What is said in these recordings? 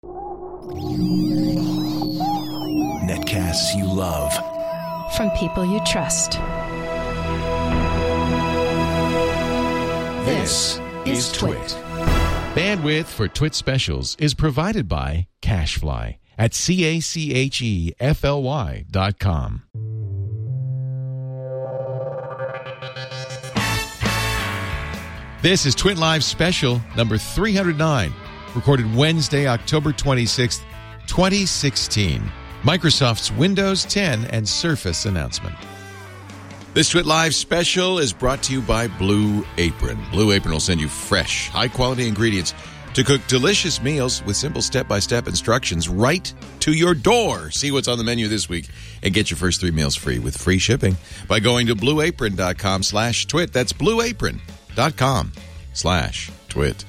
Netcasts you love. From people you trust. This is Twit. Bandwidth for Twit specials is provided by CacheFly at CACHEFLY.com. This is Twit Live Special number 309, recorded Wednesday, October 26th, 2016. Microsoft's Windows 10 and Surface announcement. This Twit Live Special is brought to you by Blue Apron. Blue Apron will send you fresh, high-quality ingredients to cook delicious meals with simple step-by-step instructions right to your door. See what's on the menu this week and get your first 3 meals free with free shipping by going to blueapron.com/twit. That's blueapron.com/twit.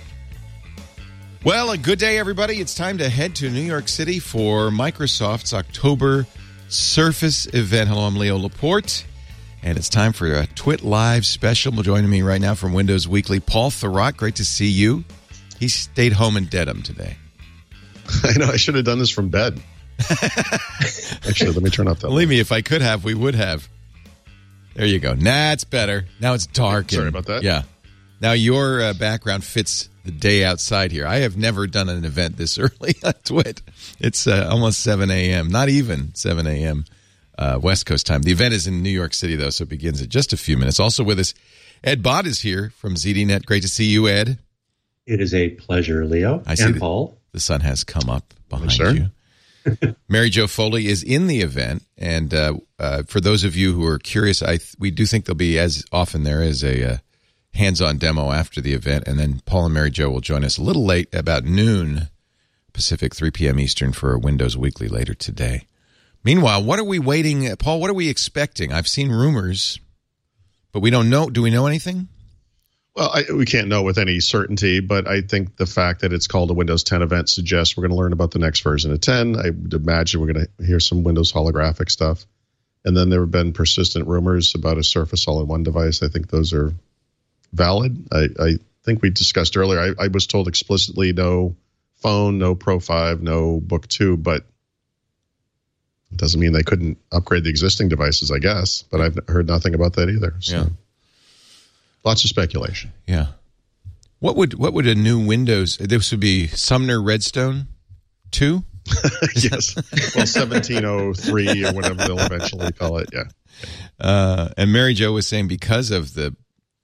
Well, a good day, everybody. It's time to head to New York City for Microsoft's October Surface event. Hello, I'm Leo Laporte, and it's time for a Twit Live Special. Joining me right now from Windows Weekly, Paul Thurrott. Great to see you. He stayed home in Dedham today. I know. I should have done this from bed. Actually, let me turn off that. Believe me, if I could have, we would have. There you go. Nah, it's better. Now it's dark. Sorry about that. Yeah. Now your background fits the day outside here. I have never done an event this early on Twit. It's almost 7 a.m., not even 7 a.m. West Coast time. The event is in New York City, though, so it begins in just a few minutes. Also with us, Ed Bott is here from ZDNet. Great to see you, Ed. It is a pleasure, Leo and Paul. The sun has come up behind you. Mary Jo Foley is in the event, and for those of you who are curious, we do think there'll be, as often there is, a hands-on demo after the event, and then Paul and Mary Jo will join us a little late, about noon Pacific, 3 p.m. Eastern, for a Windows Weekly later today. Meanwhile, what are we waiting, Paul, what are we expecting? I've seen rumors, but we don't know. Do we know anything? Well, we can't know with any certainty, but I think the fact that it's called a Windows 10 event suggests we're going to learn about the next version of 10. I would imagine we're going to hear some Windows holographic stuff. And then there have been persistent rumors about a Surface All-in-One device. I think those are valid. I think we discussed earlier, I was told explicitly no phone, no Pro 5, no Book 2, but it doesn't mean they couldn't upgrade the existing devices, I guess. But I've heard nothing about that either. So. Yeah. Lots of speculation. Yeah. What would a new Windows, this would be Sumner Redstone 2? Yes. Well, 1703 or whatever they'll eventually call it, yeah. And Mary Jo was saying because of the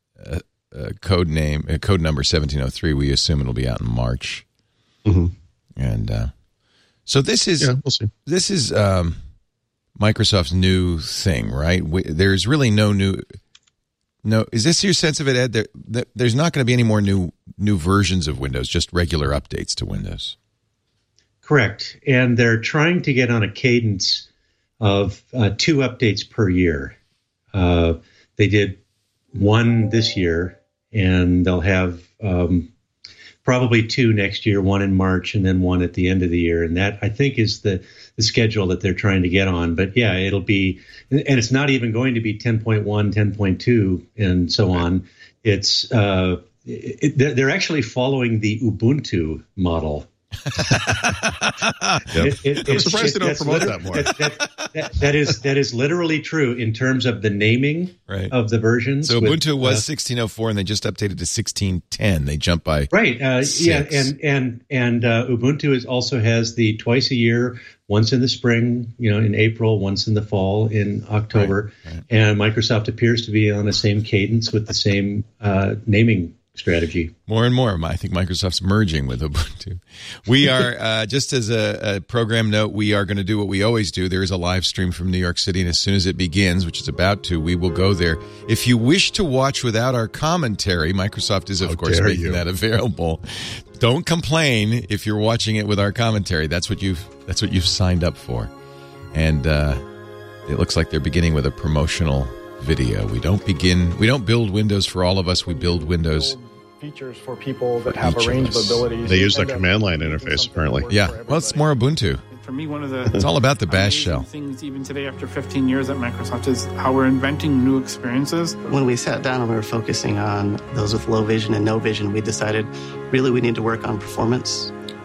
code number 1703, we assume it'll be out in March. Mm-hmm. And so this is we'll see. This is Microsoft's new thing, right? There's really no new. No, is this your sense of it, Ed? There's not going to be any more new versions of Windows, just regular updates to Windows. Correct, and they're trying to get on a cadence of 2 updates per year. They did 1 this year, and they'll have probably 2 next year, 1 in March and then 1 at the end of the year. And that, I think, is the schedule that they're trying to get on. But yeah, it'll be, and it's not even going to be 10.1, 10.2, and so on. It's they're actually following the Ubuntu model. I'm surprised they don't promote that more. That is literally true in terms of the naming of the versions. So Ubuntu was 16.04, and they just updated to 16.10. They jumped by 6. Yeah, and Ubuntu also has the twice a year, once in the spring, in April, once in the fall, in October, right. And Microsoft appears to be on the same cadence with the same naming strategy. More and more, I think Microsoft's merging with Ubuntu. We are, just as a program note, we are going to do what we always do. There is a live stream from New York City, and as soon as it begins, which is about to, we will go there. If you wish to watch without our commentary, Microsoft is, of course, making that available. Don't complain if you're watching it with our commentary. That's what you've signed up for. And it looks like they're beginning with a promotional video. We don't build Windows for all of us. We build Windows features for people that have a range of abilities. They use the command line interface, apparently. Yeah. Well, it's more Ubuntu. For me, one of the it's all about the bash shell. Things even today after 15 years at Microsoft is how we're inventing new experiences. When we sat down and we were focusing on those with low vision and no vision, we decided really we need to work on performance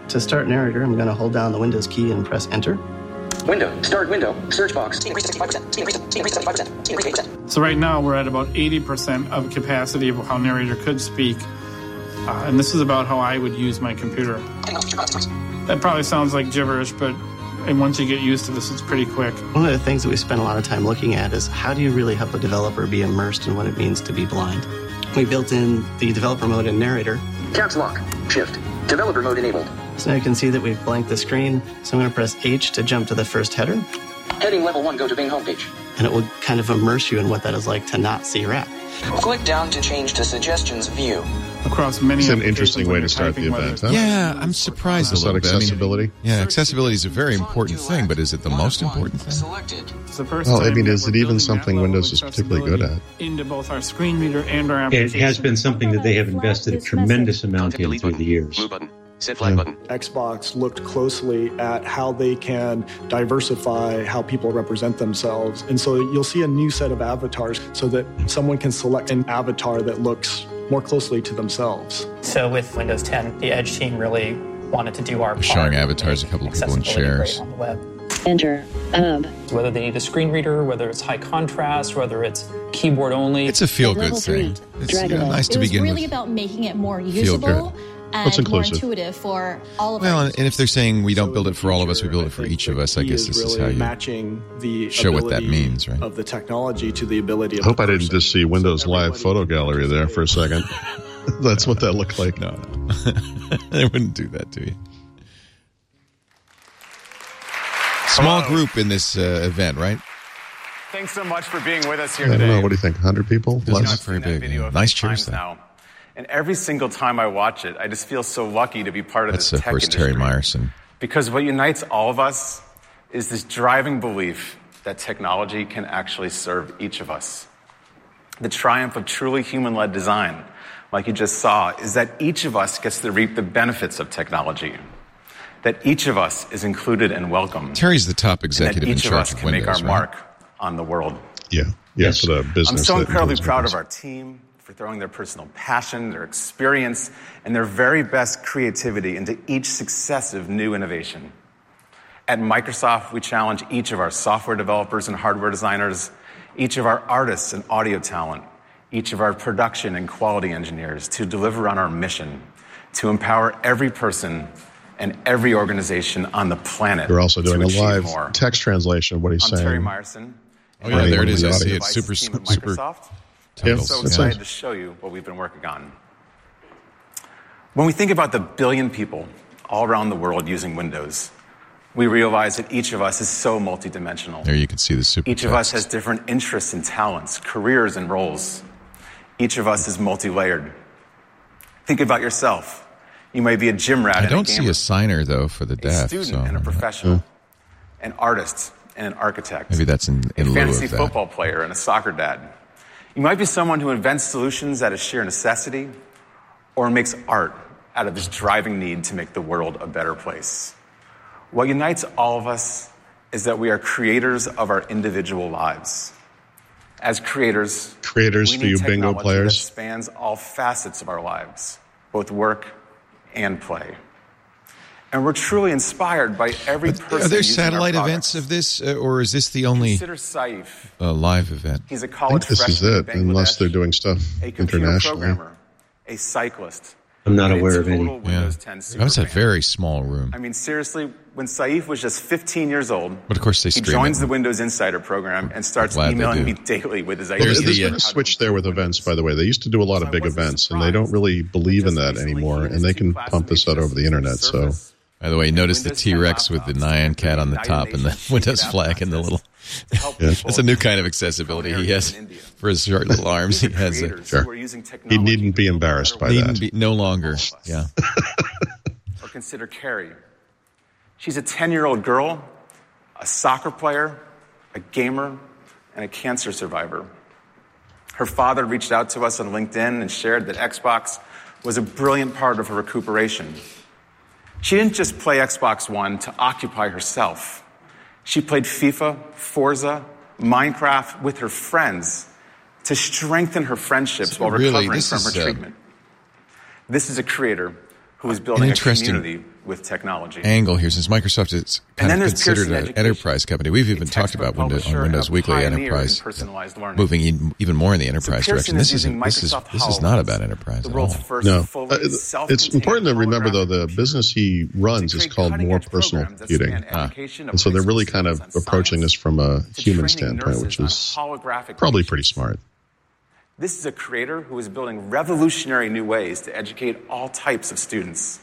To start narrator, I'm going to hold down the Windows key and press Enter. Window, start window, search box. Increase 65%. Increase 75%. Increase 8%. So right now we're at about 80% of capacity of how narrator could speak. And this is about how I would use my computer. That probably sounds like gibberish, but once you get used to this, it's pretty quick. One of the things that we spend a lot of time looking at is how do you really help a developer be immersed in what it means to be blind? We built in the developer mode in narrator. Caps lock, shift, developer mode enabled. So now you can see that we've blanked the screen. So I'm going to press H to jump to the first header. Heading level 1, go to Bing homepage. And it will kind of immerse you in what that is like to not see wrap. Click down to change to suggestions view. Across many It's an interesting way to start the event, huh? Yeah, I'm surprised a little bit. Accessibility? Accessibility is a very important thing, but is it the most important thing? Selected. It's the first Well, I time mean, that is we're it even building something that level Windows of is particularly good at? Into both our screen reader and our It application. has been something that they have invested a tremendous amount in through the years. Blue button. Set flag button. Xbox looked closely at how they can diversify how people represent themselves. And so you'll see a new set of avatars so that someone can select an avatar that looks more closely to themselves. So with Windows 10, the Edge team really wanted to do our part. Showing avatars, a couple of people in chairs. On the web. Enter. Whether they need a screen reader, whether it's high contrast, whether it's keyboard only. It's a feel-good thing. It's nice to begin with. It was really about making it more usable and more intuitive for all of us. Well, and if they're saying we don't build it for all of us, we build it for each of us, I guess this is how you matching the show what that means, right? Of the technology to the ability of I hope I didn't just see Windows Live photo gallery there for a second. That's what that looked like. No. They wouldn't do that to you. Small group in this event, right? Thanks so much for being with us here I don't today. know. What do you think? 100 people? Doesn't Less? look very big. Video Nice chairs, though. now. And every single time I watch it, I just feel so lucky to be part of That's this of tech course industry. Terry Myerson. Because what unites all of us is this driving belief that technology can actually serve each of us. The triumph of truly human-led design, like you just saw, is that each of us gets to reap the benefits of technology. That each of us is included and welcome. Terry's the top executive in each of charge us of can make Windows, our right? mark on the world. Yeah. Yes, for the business. I'm so that incredibly includes proud Windows. of our team for throwing their personal passion, their experience, and their very best creativity into each successive new innovation. At Microsoft, we challenge each of our software developers and hardware designers, each of our artists and audio talent, each of our production and quality engineers to deliver on our mission to empower every person and every organization on the planet. You're also doing to a achieve live more. text translation of what he's I'm saying. Terry Myerson. Oh, yeah, there it is. I Anyone in the see it. audience? Super, Team at super Microsoft. I'm titles. so Yeah. excited to show you what we've been working on. When we think about the billion people all around the world using Windows, we realize that each of us is so multidimensional. There you can see the super Each of us text. has different interests and talents, careers and roles. Each of us is multi-layered. Think about yourself. You may be a gym rat I and don't a see gamer, a signer, though, for the a deaf. student So and a professional, an artist and an architect, maybe that's in a lieu fantasy of that. football player and a soccer dad. You might be someone who invents solutions out of sheer necessity or makes art out of this driving need to make the world a better place. What unites all of us is that we are creators of our individual lives. As creators, we for need you bingo technology players. that spans all facets of our lives, both work and play. And we're truly inspired by every person. Are there using our satellite products. events of this, or is this the only Consider Saif. live event? He's a I college think this is freshman in it, unless Bangladesh, they're doing stuff a computer internationally. programmer, a cyclist. I'm not and a aware of any. total Windows 10 That was a superfan. very small room. I mean, seriously, when Saif was just 15 years old, But of course they he stream joins it. the Windows Insider program and starts Glad they emailing do. me daily with his Well, ideas. There's there's the, been a switch there with events, by the way. They used to do a lot of big events, and they don't really believe in that anymore, and they can pump this out over the internet. So By the way, notice the T-Rex with the Nyan cat on the top and the Windows flag and the little... That's a new kind of accessibility he has for his short little arms. He has it. Sure. He needn't be embarrassed by Needn't that. be, no longer. Yeah. Or consider Carrie. She's a 10-year-old girl, a soccer player, a gamer, and a cancer survivor. Her father reached out to us on LinkedIn and shared that Xbox was a brilliant part of her recuperation. She didn't just play Xbox One to occupy herself. She played FIFA, Forza, Minecraft with her friends to strengthen her friendships while Really, recovering this from her is, treatment. This is a creator who is building a interesting community with technology. Angle here, since Microsoft is kind of considered an enterprise company. We've even talked about Windows Weekly Enterprise moving even more in the enterprise direction. This is not about enterprise at all. No, it's important to remember though the business he runs is called More Personal Computing, and so they're really kind of approaching this from a human standpoint, which is probably pretty smart. This is a creator who is building revolutionary new ways to educate all types of students.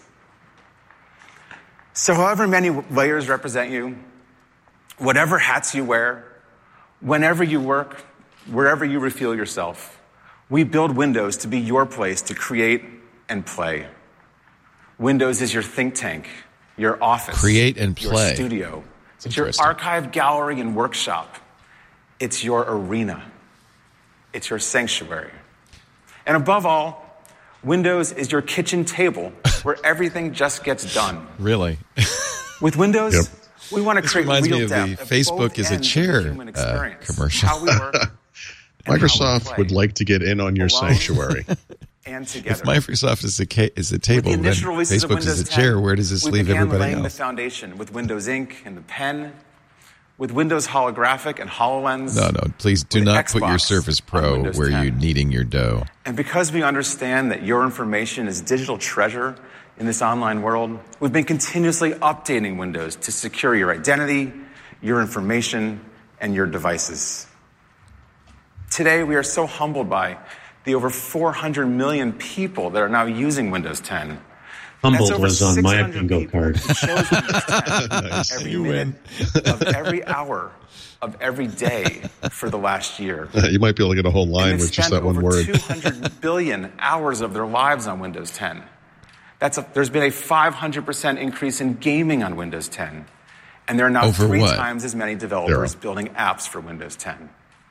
So however many layers represent you, whatever hats you wear, whenever you work, wherever you reveal yourself, we build Windows to be your place to create and play. Windows is your think tank, your office, create and play, your studio. It's your archive, gallery, and workshop. It's your arena. It's your sanctuary. And above all, Windows is your kitchen table where everything just gets done. Really? With Windows, we want to create reminds real me of depth the Facebook is a chair commercial. How we work, Microsoft would like to get in on your sanctuary. And together. If Microsoft is a table, then Facebook is a chair. Where does this leave everybody laying else? The foundation with Windows Ink and the pen, with Windows Holographic and HoloLens. No, please do not put your Surface Pro where 10. You're kneading your dough. And because we understand that your information is digital treasure in this online world, we've been continuously updating Windows to secure your identity, your information, and your devices. Today, we are so humbled by the over 400 million people that are now using Windows 10. Humbled was on my bingo card. Nice. Every minute of every hour of every day for the last year. You might be able to get a whole line with just that one word. 200 billion hours of their lives on Windows 10. There's been a 500% increase in gaming on Windows 10. And there are now three times as many developers building apps for Windows 10.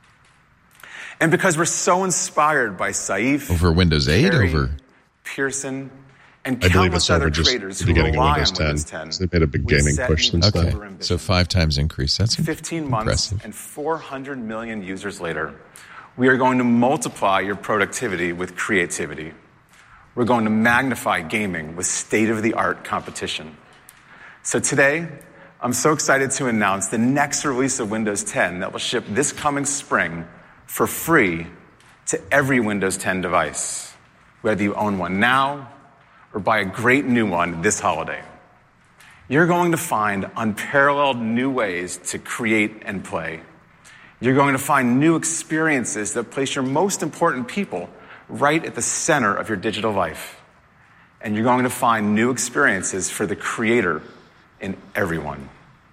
And because we're so inspired by Saif, over Windows 8, Perry, over Pearson, and countless other creators who rely on Windows 10. So they made a big gaming push since then. Okay, so 5 times increase. That's 15 months impressive. And 400 million users later, we are going to multiply your productivity with creativity. We're going to magnify gaming with state-of-the-art competition. So today, I'm so excited to announce the next release of Windows 10 that will ship this coming spring for free to every Windows 10 device, whether you own one now or buy a great new one this holiday. You're going to find unparalleled new ways to create and play. You're going to find new experiences that place your most important people right at the center of your digital life. And you're going to find new experiences for the creator in everyone.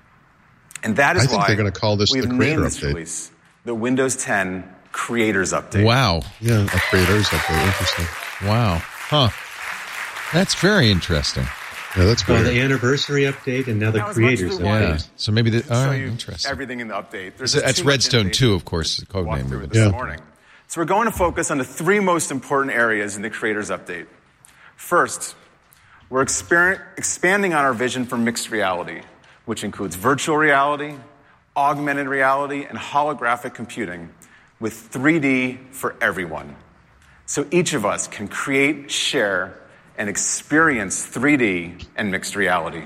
And that is why they're going to call this the Creator Update. Release the Windows 10 Creators Update. Wow. Yeah, a Creators Update. Interesting. Wow. Huh. That's very interesting. Yeah, that's great. The anniversary update and now the Creators Update. Yeah. So maybe interesting. Everything in the update. That's Redstone 2, of course, the code name of it. This morning. So we're going to focus on the 3 most important areas in the Creators Update. First, we're expanding on our vision for mixed reality, which includes virtual reality, augmented reality, and holographic computing with 3D for everyone. So each of us can create, share, and experience 3D and mixed reality.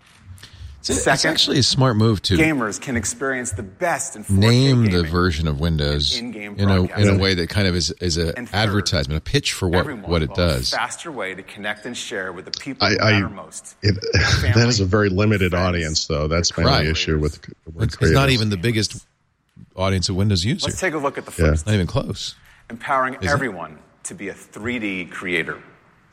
It's actually a smart move to gamers can experience the best in 4K name the gaming version of Windows in a way that kind of is an advertisement, a pitch for what it does. A faster way to connect and share with the people who matter most. That is a very limited audience, though. That's my only issue with the word It's not even the biggest audience of Windows users. Let's take a look at the first. It's not even close. Empowering everyone to be a 3D creator.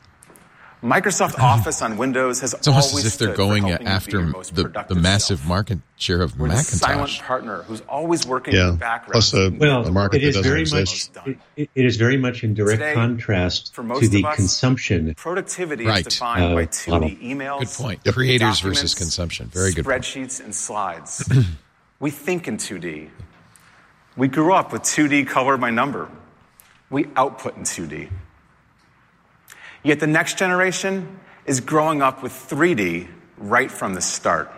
Microsoft Office on Windows has it's almost always as if they're going after the massive market share of We're Macintosh. The silent partner who's always working in the background. Plus a market it is that very doesn't much. exist. It is very much in direct Today, contrast for most to the of us, consumption. Productivity is defined by 2D emails. Good point. Creators versus consumption. Very good point. Spreadsheets and slides. We think in 2D. We grew up with 2D color by number. We output in 2D. Yet the next generation is growing up with 3D right from the start.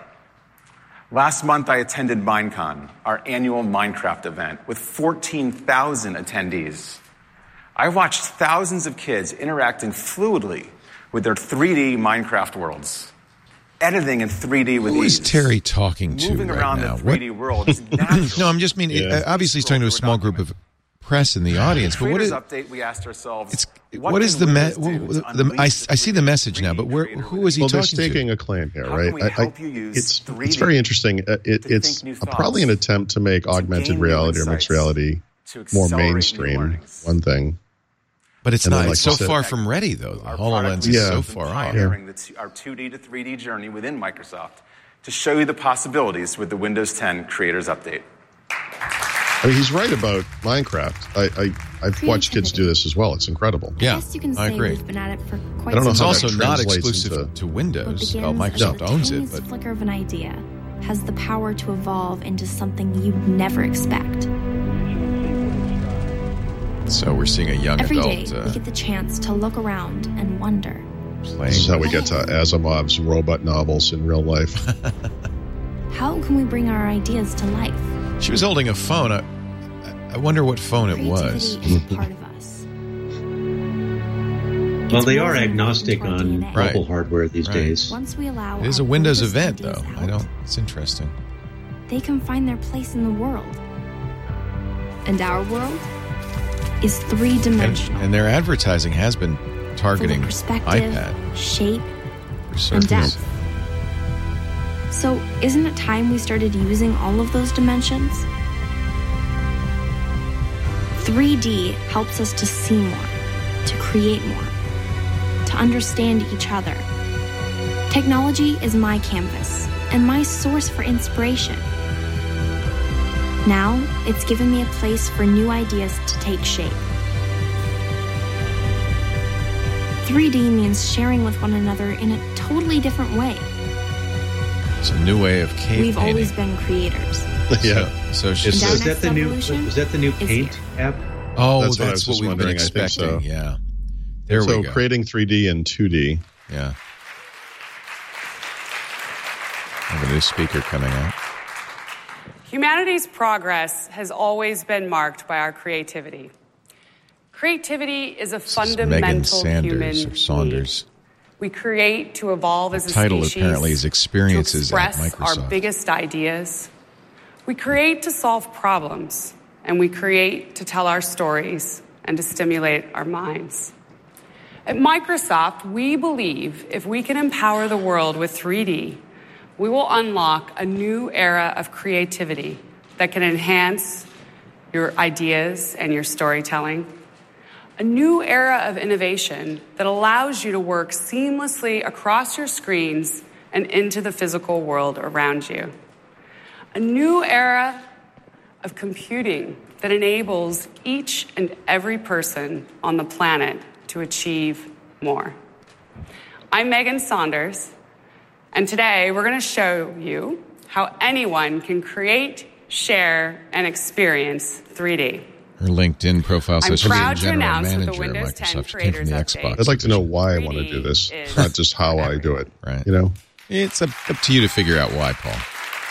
Last month, I attended Minecon, our annual Minecraft event, with 14,000 attendees. I watched thousands of kids interacting fluidly with their 3D Minecraft worlds. editing in 3D with Who ease. is Terry talking to Moving right around now? the 3D world is natural. No, I'm just obviously he's talking to a small group of press in the audience. But what is update? We asked ourselves, what is the I see the message now, but who is he talking to? Well, they're staking a claim here, right? It's very interesting. It's probably an attempt to make augmented reality or mixed reality more mainstream. One thing. But it's not. It's so far from ready, though. The HoloLens is so far off. Pioneering our 2D to 3D journey within Microsoft to show you the possibilities with the Windows 10 Creators Update. I mean, he's right about Minecraft. I've watched kids do this as well. It's incredible. Yeah, I agree. We've been at it for quite I don't know it's how also that not translates exclusive to Windows. Well, Microsoft owns it, but flicker of an idea has the power to evolve into something you'd never expect. So we're seeing a young Every adult. day, we get the chance to look around and wonder. This is how we get to Asimov's robot novels in real life. How can we bring our ideas to life? She was holding a phone. I wonder what phone it was. Creativity is a part of us. Well, they are agnostic on mobile hardware these days. Once we allow it is a Windows event, though. It's interesting. They can find their place in the world. And our world is three-dimensional. And their advertising has been targeting perspective, iPad, shape, and depth. So isn't it time we started using all of those dimensions? 3D helps us to see more, to create more, to understand each other. Technology is my canvas and my source for inspiration. Now, it's given me a place for new ideas to take shape. 3D means sharing with one another in a totally different way. It's a new way of cave We've painting. always been creators. Yeah. So is that the new Paint app? Oh, that's what we've been wondering. expecting. I think so. Yeah. There we go. So creating 3D and 2D. Yeah. I have a new speaker coming out. Humanity's progress has always been marked by our creativity. Creativity is a fundamental Megan human Saunders. need. We create to evolve as a Title species, apparently is Experiences to at express Microsoft. our biggest ideas. We create to solve problems, and we create to tell our stories and to stimulate our minds. At Microsoft, we believe if we can empower the world with 3D, we will unlock a new era of creativity that can enhance your ideas and your storytelling. A new era of innovation that allows you to work seamlessly across your screens and into the physical world around you. A new era of computing that enables each and every person on the planet to achieve more. I'm Megan Saunders, and today we're going to show you how anyone can create, share, and experience 3D. Her LinkedIn profile says she's proud a to general announce that the manager at Windows 10 Microsoft. She came from the Creators Xbox. I'd like to know why I want to do this, not just how I do it. Right. You know? It's up to you to figure out why, Paul.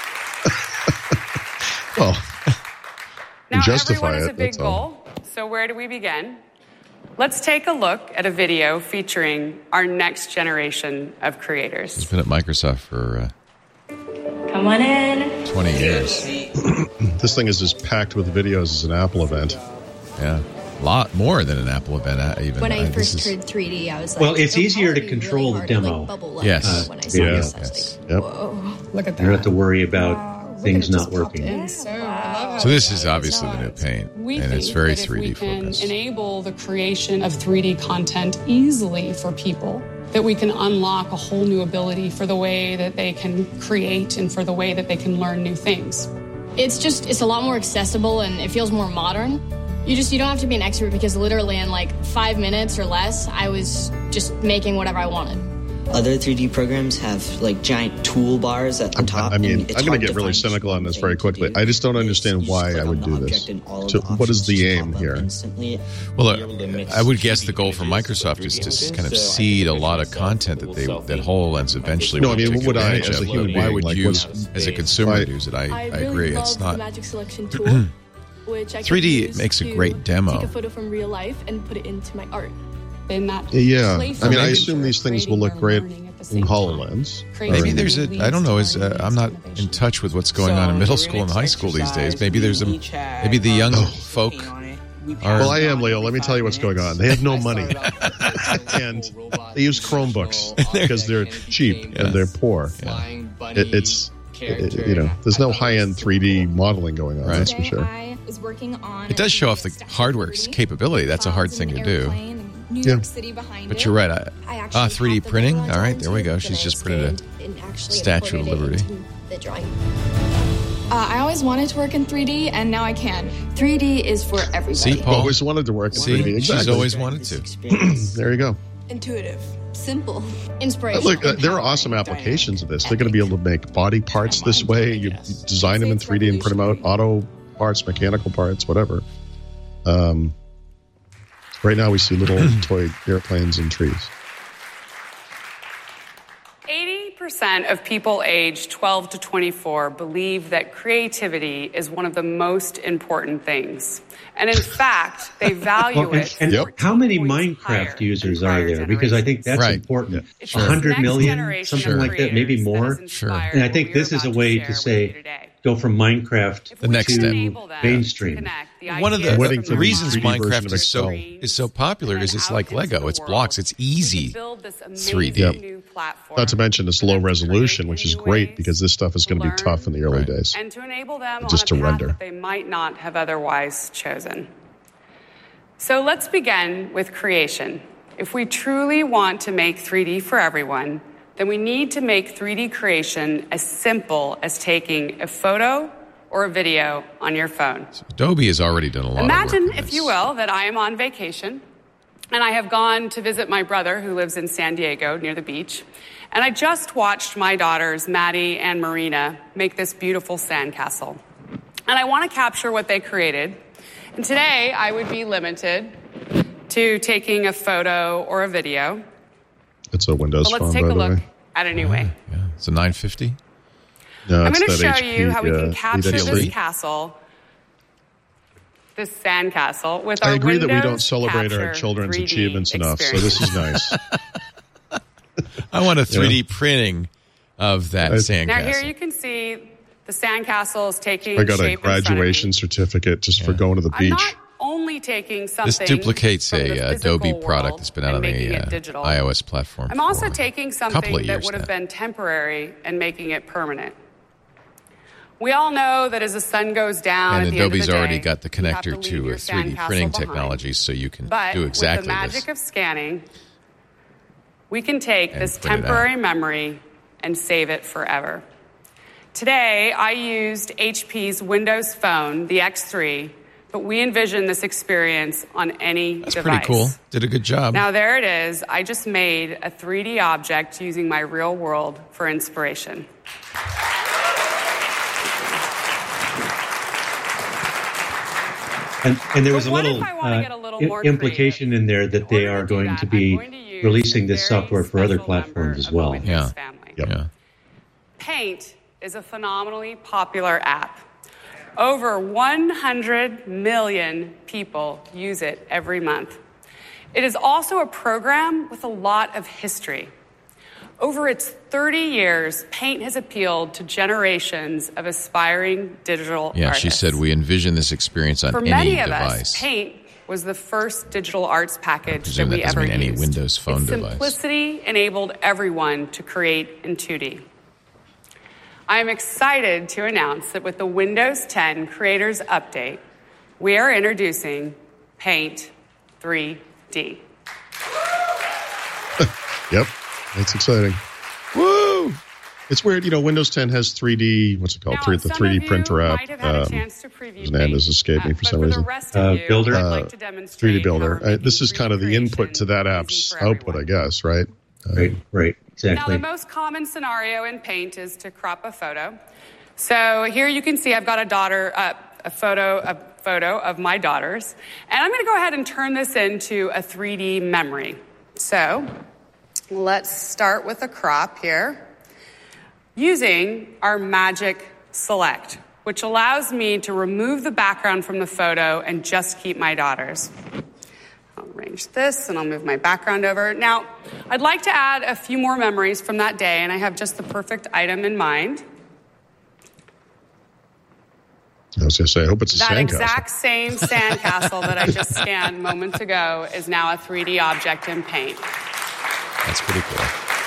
Well, now justify everyone has it, a big that's all. goal, so where do we begin? Let's take a look at a video featuring our next generation of creators. She's been at Microsoft for Come on in. 20 years. This thing is just packed with videos as an Apple event. Yeah. A lot more than an Apple event, even. When I first heard 3D, I was like, well, it's easier to control the demo. Yes. When I saw this, I was like, Yep. whoa, look at that. You don't have to worry about things not working. So this is obviously the new Paint, and it's very 3D focused. Enable the creation of 3D content easily for people, that we can unlock a whole new ability for the way that they can create and for the way that they can learn new things. It's a lot more accessible and it feels more modern. You don't have to be an expert because literally in like 5 minutes or less, I was just making whatever I wanted. Other 3D programs have like giant toolbars at the top. I mean, I'm going to get really cynical on this very quickly. I just don't understand why I would do this. So what is the aim here? Well, I would guess the goal for Microsoft is to kind of seed a lot of content that HoloLens eventually will take would I, advantage as a of. human But why being, would like, you, what's- as a consumer, use it? I agree. It's not. The Magic Selection tool, which I 3D makes a great demo. Take a photo from real life and put it into my art. In that Yeah. I mean, I assume these things will look great HoloLens. Maybe there's I don't know. I'm not in touch with what's going on in middle school and high school these days. Maybe maybe the young folk. Well, I am, Leo. Let me tell you what's going on. They have no money, and they use Chromebooks because they're cheap and they're poor. Yeah. There's no high-end 3D modeling going on. Right. That's for sure. It does show off the hardware capability. That's a hard thing to do. York City behind but you're right. 3D printing. All right, there we go. She's just printed a Statue of Liberty. The drawing. I always wanted to work in 3D, and now I can. 3D is for everybody. See, Paul? Always wanted to work in 3D. Exactly. She's always wanted to. There you go. Intuitive. Simple. Inspirational. Look, there are awesome applications of this. They're going to be able to make body parts this way. You design them in 3D and print them out. Auto parts, mechanical parts, whatever. Right now we see little toy airplanes and trees. 80% of people aged 12 to 24 believe that creativity is one of the most important things. And in fact, they value it. And how many Minecraft users are there? Because I think that's important. Yeah. Sure. 100 million, something like that, maybe more. Sure. And I think this is a way to say, go from Minecraft the next to step. mainstream. One of the reasons Minecraft is so popular is it's like Lego. It's blocks. It's easy 3D. Yep. Not to mention it's low resolution, which is great because this stuff is going to be tough in the early days. And to enable them just on a to path render. that they might not have otherwise chosen. So let's begin with creation. If we truly want to make 3D for everyone, then we need to make 3D creation as simple as taking a photo or a video on your phone. So Adobe has already done a lot Imagine, of work. if you will, that I am on vacation and I have gone to visit my brother who lives in San Diego near the beach. And I just watched my daughters, Maddie and Marina, make this beautiful sandcastle. And I want to capture what they created. And today I would be limited to taking a photo or a video. It's a Windows phone, by the way. Let's take a look at it anyway. Yeah. It's a 950. No, I'm going to show HP, you how we can capture this castle, this sandcastle, with our I agree Windows that we don't celebrate our Capture children's 3D achievements enough, so experience. this is nice. I want a 3D printing of that sandcastle. Now here you can see the sandcastle is taking I got a shape in front of me. graduation certificate just for going to the beach. I'm not only taking something This duplicates from a the Adobe physical product world that's been out on and the making it digital. iOS platform. I'm also taking something that years would have now. been temporary and making it permanent. We all know that as the sun goes down, And at the Adobe's end of the day, already got the you have connector to to leave your 3D sandcastle printing behind. technology, so you can But do exactly with the magic this. of scanning, we can take And this print it temporary memory and save it forever. Today, I used HP's Windows Phone, the X3, but we envision this experience on any That's device. pretty cool. Did a good job. Now there it is. I just made a 3D object using my real world for inspiration. And there was a But what little, if I want to get a little more implication in there that they are going to be releasing this software for other platforms as well. Yeah. Yep. Yeah. Paint is a phenomenally popular app. Over 100 million people use it every month. It is also a program with a lot of history. Over its 30 years, Paint has appealed to generations of aspiring digital Yeah, artists. she said we envision this experience on For any many of device. us, Paint was the first digital arts package that presume we that doesn't ever mean any used. Windows Phone Its device. simplicity enabled everyone to create in 2D. I am excited to announce that with the Windows 10 Creators Update, we are introducing Paint 3D. Yep, that's exciting. Woo! It's weird, Windows 10 has 3D, what's it called? Now, The 3D printer app. His name has escaped me for some reason. Builder? 3D Builder. This is kind of the input to that app's output, I guess, right? Right, Now, exactly. the most common scenario in Paint is to crop a photo. So here you can see I've got a photo of my daughters. And I'm going to go ahead and turn this into a 3D memory. So let's start with a crop here using our Magic Select, which allows me to remove the background from the photo and just keep my daughters. arrange this, and I'll move my background over. Now, I'd like to add a few more memories from that day, and I have just the perfect item in mind. I was going to say, I hope it's a sandcastle. That exact same sandcastle that I just scanned moments ago is now a 3D object in Paint. That's pretty cool.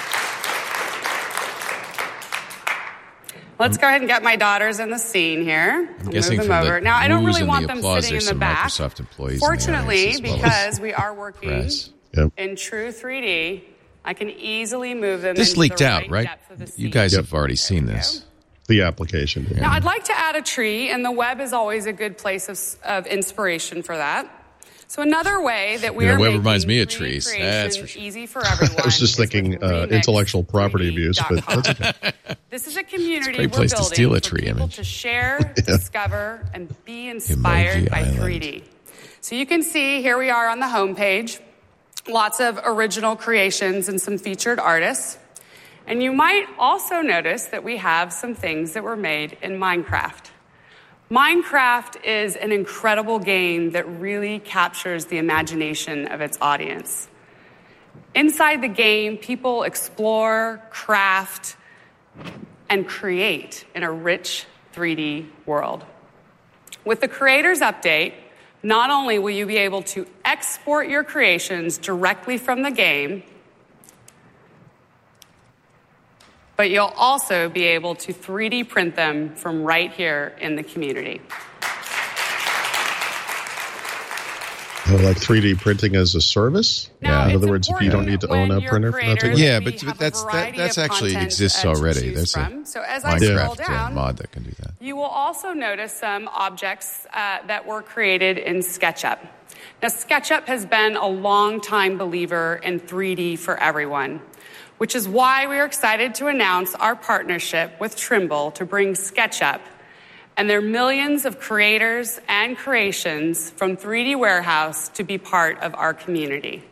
Let's go ahead and get my daughters in the scene here. I'm guessing move them from over. the Now, I don't really and want the them applause, sitting in there's the some back. Microsoft employees Fortunately, in the audience, because we are working Yep. in true 3D, I can easily move them This into leaked the out, right right? depth of the scene. You guys have already seen this. The application. Yeah. Now, I'd like to add a tree, and the web is always a good place of inspiration for that. So another way that we are web making reminds me of 3D trees. creation That's for sure. easy for everyone. I was just thinking intellectual property abuse, but that's okay. This is a community great we're place to building steal a for tree people image. to share, discover, and be inspired by 3D. So you can see here we are on the homepage. Lots of original creations and some featured artists. And you might also notice that we have some things that were made in Minecraft. Minecraft is an incredible game that really captures the imagination of its audience. Inside the game, people explore, craft, and create in a rich 3D world. With the Creators Update, not only will you be able to export your creations directly from the game, but you'll also be able to 3D print them from right here in the community. Like 3D printing as a service? Now, in other words, if you don't need to own a printer for that to work? Yeah, but that's actually exists already. There's a so as I scroll Minecraft down, mod that can do that. You will also notice some objects that were created in SketchUp. Now, SketchUp has been a long-time believer in 3D for everyone, which is why we are excited to announce our partnership with Trimble to bring SketchUp and their millions of creators and creations from 3D Warehouse to be part of our community.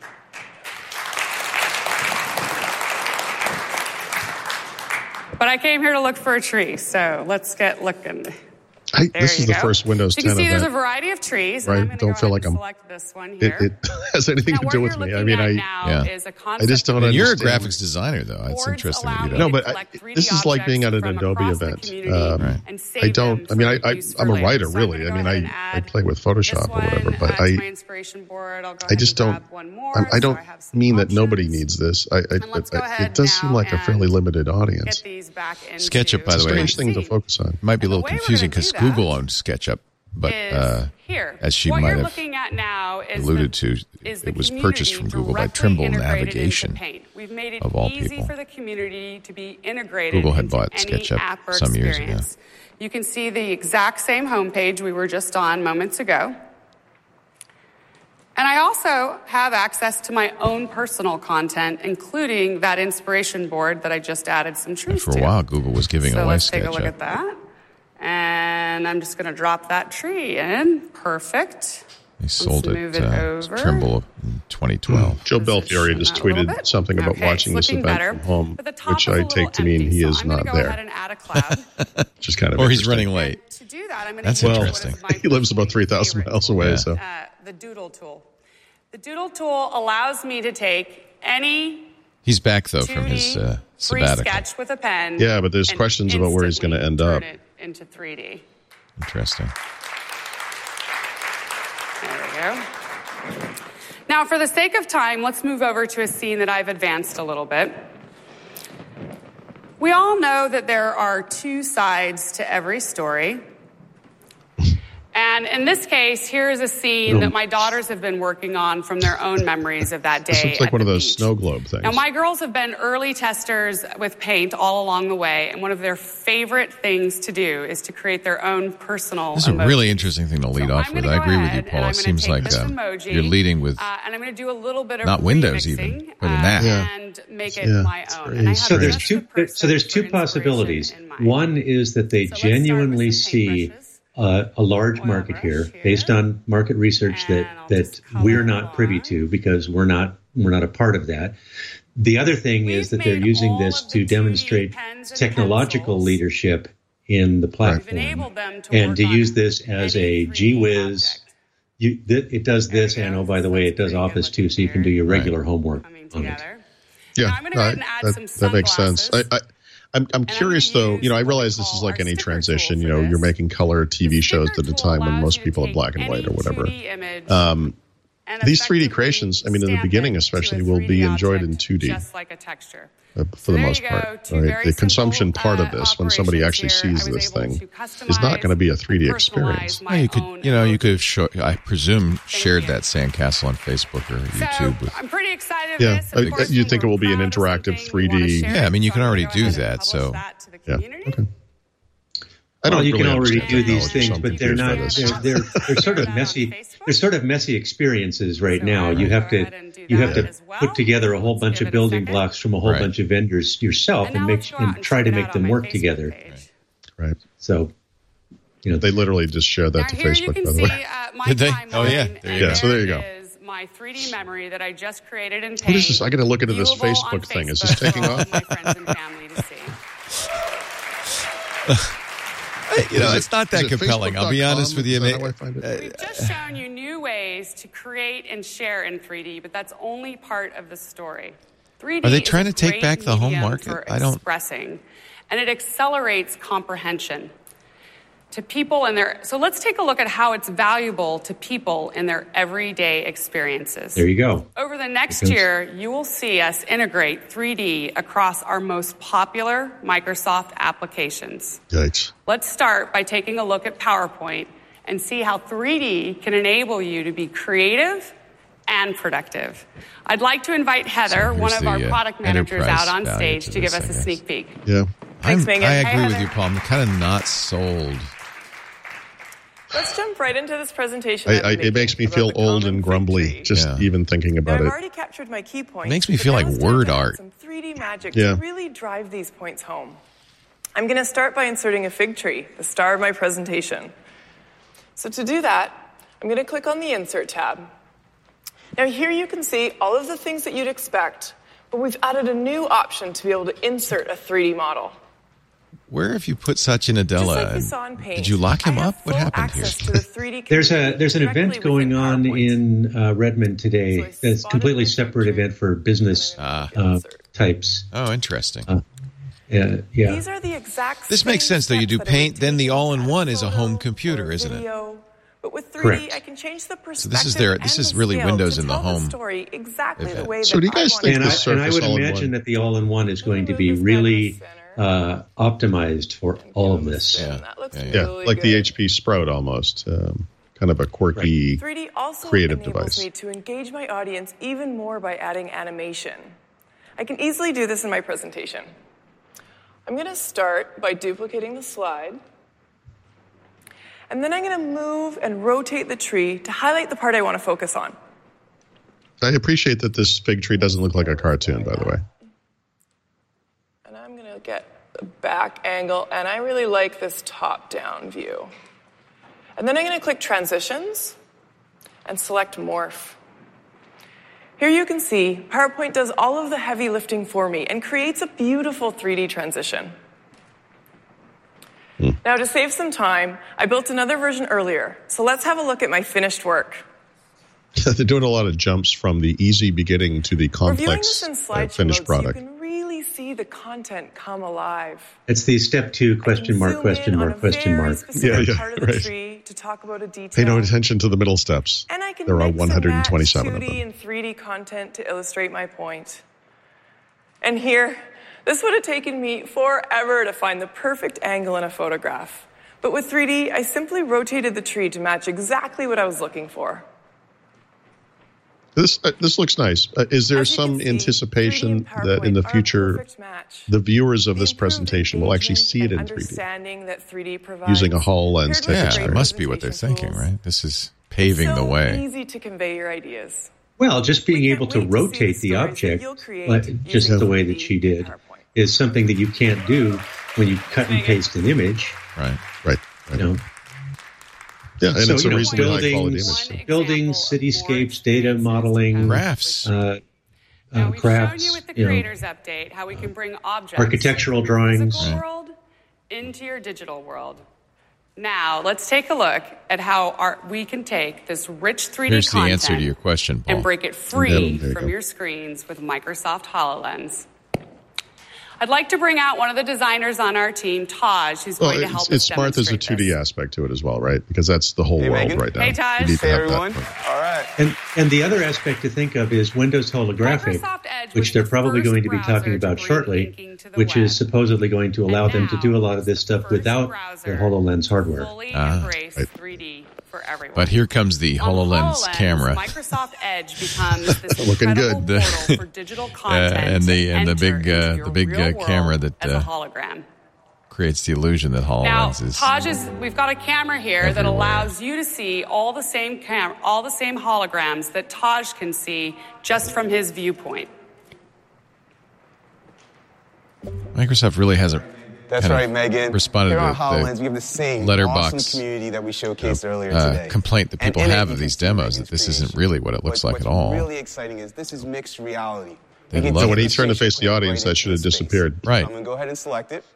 But I came here to look for a tree, so let's get looking. This is the first Windows 10 event. You can see event. there's a variety of trees. Right? And I'm don't feel like I'm. select this one here. It has anything to do with me. I mean, I just don't understand. You're a graphics designer, though. It's interesting that you don't. No, but this is like being at an Adobe event. I don't. I mean, I'm a writer, really. I mean, I play with Photoshop or whatever, but I just don't. I don't mean that nobody needs this. It does seem like a fairly limited audience. SketchUp, by the way, strange thing to focus on. Might be a little confusing because Google owns SketchUp, but as she might have alluded to, it was purchased from Google by Trimble Navigation, of all people. For the community to be integrated Google had into bought any SketchUp app or some years ago. experience. You can see the exact same homepage we were just on moments ago. And I also have access to my own personal content, including that inspiration board that I just added some trees to. For a while, Google was giving away let's SketchUp. take a look at that. And I'm just going to drop that tree in. Perfect. They sold it to Trimble in 2012. Joe Belfiore just tweeted something about watching this event from home, which I take to mean he is not there. Just kind of. Or he's running late. To do that, I'm going That's interesting. He lives about 3,000 miles away. So the Doodle tool. The Doodle tool allows me to take any. He's back though from his free sabbatical. sketch with a pen. Yeah, but there's questions about where he's going to end up. Turn it into 3D. Interesting. There we go. Now, for the sake of time, let's move over to a scene that I've advanced a little bit. We all know that there are two sides to every story. And in this case, here is a scene that my daughters have been working on from their own memories of that day. This looks like one of those snow globe things. Now, my girls have been early testers with paint all along the way, and one of their favorite things to do is to create their own personal This is a emojis. really interesting thing to lead off with. I agree with you, Paul. It seems like you're leading with and I'm going to do a little bit of not Windows even, but an app. And make it my own. And I have so there's two possibilities. One is that they genuinely see a large market here based on market research that we're not privy to because we're not a part of that. The other thing is that they're using this to demonstrate technological leadership in the platform and to use this as a gee whiz it does this, and oh, by the way, it does Office too, so you can do your regular homework on it. Yeah, that makes sense. I'm curious, though. I realize this is like any transition. You're making color TV shows at a time when most people are black and white or whatever. These 3D creations, in the beginning especially, will be enjoyed in 2D. Just like a texture. For the most part, right? The consumption part of this, when somebody actually sees this thing, is not going to be a 3D experience. Well, you could have, I presume, shared that sandcastle on Facebook or YouTube. I'm pretty excited. Yeah, you think it will be an interactive 3D? Yeah, you can already do that. So, yeah, okay. You can already do these things, but they're not. They're sort of messy. They're sort of messy experiences right now. You have to put together a whole bunch of building blocks from a whole bunch of vendors yourself and try to make them work together. Right. So, they literally just shared that to Facebook, by the way. Did they? Oh yeah. Yeah. So there you go. My 3D memory that I just created in Paint. What is this? I got to look into this Facebook thing. Is this taking off? My friends and family to see. It's not that compelling. I'll be honest with you. We've just shown you new ways to create and share in 3D, but that's only part of the story. 3D Are they trying to is a take back the home market? For expressing, and it accelerates comprehension to people in their. So let's take a look at how it's valuable to people in their everyday experiences. There you go. Over the next year, you will see us integrate 3D across our most popular Microsoft applications. Yikes. Let's start by taking a look at PowerPoint and see how 3D can enable you to be creative and productive. I'd like to invite Heather, one of our product managers, out on stage to give us a sneak peek. Yeah. Thanks, Megan. I agree with you, Paul. I'm kind of not sold. Let's jump right into this presentation. It makes me feel old and grumbly even thinking about it. I've already captured my key points. It makes me feel like word art. Some 3D magic to really drive these points home. I'm going to start by inserting a fig tree, the star of my presentation. So to do that, I'm going to click on the Insert tab. Now here you can see all of the things that you'd expect, but we've added a new option to be able to insert a 3D model. Where have you put Satya Nadella? Did you lock him up? What happened here? There's an event going on in Redmond today. That's a completely separate event for business types. Oh, interesting. Yeah. These are the exact. This makes sense, though. You do Paint, then the all-in-one is a home computer, isn't it? But with 3D, Correct. I can change the perspective. So this is really Windows in the home. Story exactly the way so do you guys think and I would imagine that the all-in-one is going to be really optimized for all of this. Yeah, like the HP Sprout almost. Kind of a quirky, 3D also creative enables device. me to engage my audience even more by adding animation. I can easily do this in my presentation. I'm going to start by duplicating the slide. And then I'm going to move and rotate the tree to highlight the part I want to focus on. I appreciate that this fig tree doesn't look like a cartoon, by the way. And I'm going to get the back angle, and I really like this top-down view. And then I'm going to click Transitions and select Morph. Here you can see PowerPoint does all of the heavy lifting for me and creates a beautiful 3D transition. Now, to save some time, I built another version earlier, so let's have a look at my finished work. They're doing a lot of jumps from the easy beginning to the complex finished product. So you can really see the content come alive. It's the step 2 question mark. Yeah, part of the tree to talk about a detail. Pay no attention to the middle steps. And I can there are 127 of them. 2D and 3D content to illustrate my point. And here, this would have taken me forever to find the perfect angle in a photograph. But with 3D, I simply rotated the tree to match exactly what I was looking for. This looks nice. Is there some anticipation that in the future the viewers of this presentation will actually see it in 3D? Using a HoloLens type experience. It must be what they're thinking, right? This is paving the way. Easy to convey your ideas. Well, just being able to rotate the object, just the way that she did, is something that you can't do when you cut and paste an image. Right. You know? Yeah, and so, it's a reasonably high quality image. Buildings, cityscapes, data modeling, crafts, crafts. You with the creators update how we can bring objects architectural drawings from the physical world into your digital world. Now, let's take a look at how we can take this rich 3D Here's content the answer to your question, Paul. and break it free from your screens with Microsoft HoloLens. I'd like to bring out one of the designers on our team, Taj, who's going to help us demonstrate It's smart. There's a 2D aspect to it as well, right? Because that's the whole world Megan. right now. Hey, Taj. You need to Hey, have everyone. that. All right. And the other aspect to think of is Windows Holographic, which they're probably going to be talking about shortly, which is supposedly going to allow them to do a lot of this stuff without the HoloLens hardware. Fully embrace 3D for everyone. But here comes the HoloLens camera. Microsoft Edge becomes this Looking incredible good. portal for digital content and the big camera that as a hologram. creates the illusion that HoloLens is. We've got a camera here that allows you to see all the same holograms that Taj can see just from his viewpoint. Microsoft really hasn't. That's right, Megan. Responded Here on to HoloLens, the we have the same letterbox awesome community that we showcased earlier today. complaint that people And in have it, of you these can see demos that this isn't really what it looks like at all. What's really exciting is this is mixed reality. They We can love take When he the turned to face the spaceship audience, right that should have into space. disappeared. Right. I'm going to go ahead and select it.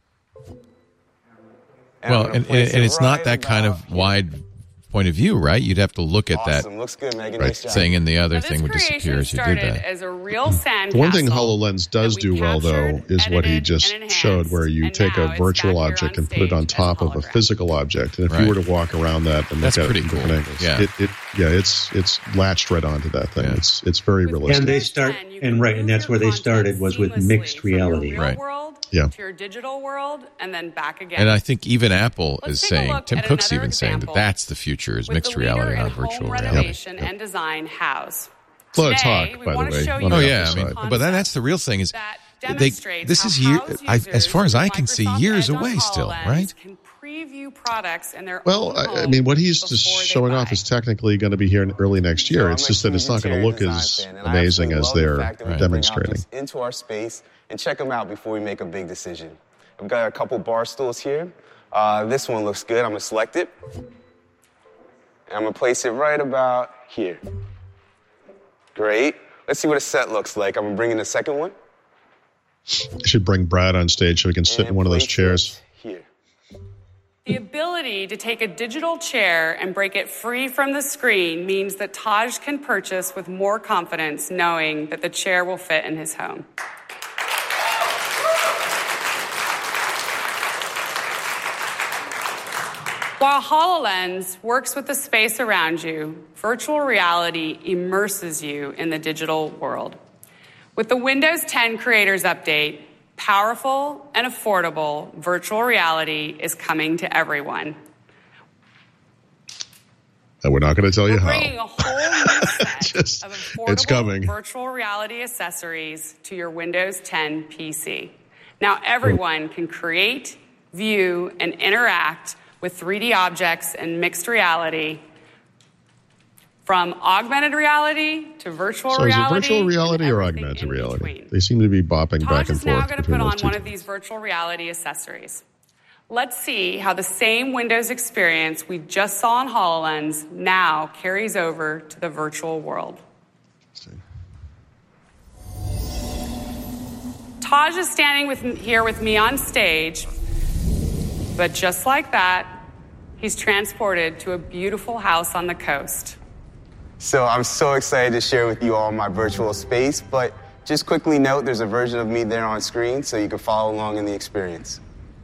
Well, I'm and gonna place it it's not right that kind about of wide point of view, right? You'd have to look at Awesome. that Looks good, Megan. right Nice job. thing, and the other Now, thing this would disappear creation as you did started that. as a real sandcastle. The one thing HoloLens does that we do well, though, captured, is what he edited, just and showed, where you enhanced, take and a now it's virtual back here object on and put it on stage top as of a hologram. physical object. And if Right. you were to walk around that and That's look at it pretty from different cool. angles, Yeah. it's latched right onto that thing. Yeah. It's very realistic. And they start, and that's where they started was with mixed reality. Real Right. world Yeah. to your digital world, and then back again. And I think even Apple Let's is take a saying, look Tim at Cook's another even saying that example that's the future is with mixed the leader reality, in not home virtual reality. renovation and design, House. A lot of Today, talk, we by the want to way. show on you the Oh a yeah, I Apple mean, side. but that's the real thing is that this demonstrates is how year. House As far as I can users see, with years Microsoft Edge away on still, HoloLens right? Can preview products in their Well, own I home mean, what he's just before they showing buy. off is technically going to be here in early next year. So It's I'm just that a it's not going to look design as fan, and I amazing absolutely as love the they're fact that we bring demonstrating. objects into our space and check them out before we make a big decision. I've got a couple bar stools here. This one looks good. I'm going to select it. And I'm going to place it right about here. Great. Let's see what a set looks like. I'm going to bring in the second one. You should bring Brad on stage so he can sit in one of those chairs. Here. The ability to take a digital chair and break it free from the screen means that Taj can purchase with more confidence, knowing that the chair will fit in his home. While HoloLens works with the space around you, virtual reality immerses you in the digital world. With the Windows 10 Creators Update, powerful and affordable virtual reality is coming to everyone. And we're not going to tell you We're how. bringing a whole new set of it's affordable coming. virtual reality accessories to your Windows 10 PC. Now everyone can create, view, and interact with 3D objects and mixed reality, from augmented reality to virtual So is reality. it virtual reality and or everything augmented in reality? between. They seem to be bopping back Taj and is now forth going to between put those on two. one of these virtual reality accessories. Let's see how the same Windows experience we just saw on HoloLens now carries over to the virtual world. Taj is standing here with me on stage, but just like that, he's transported to a beautiful house on the coast. So I'm so excited to share with you all my virtual space, but just quickly note there's a version of me there on screen so you can follow along in the experience.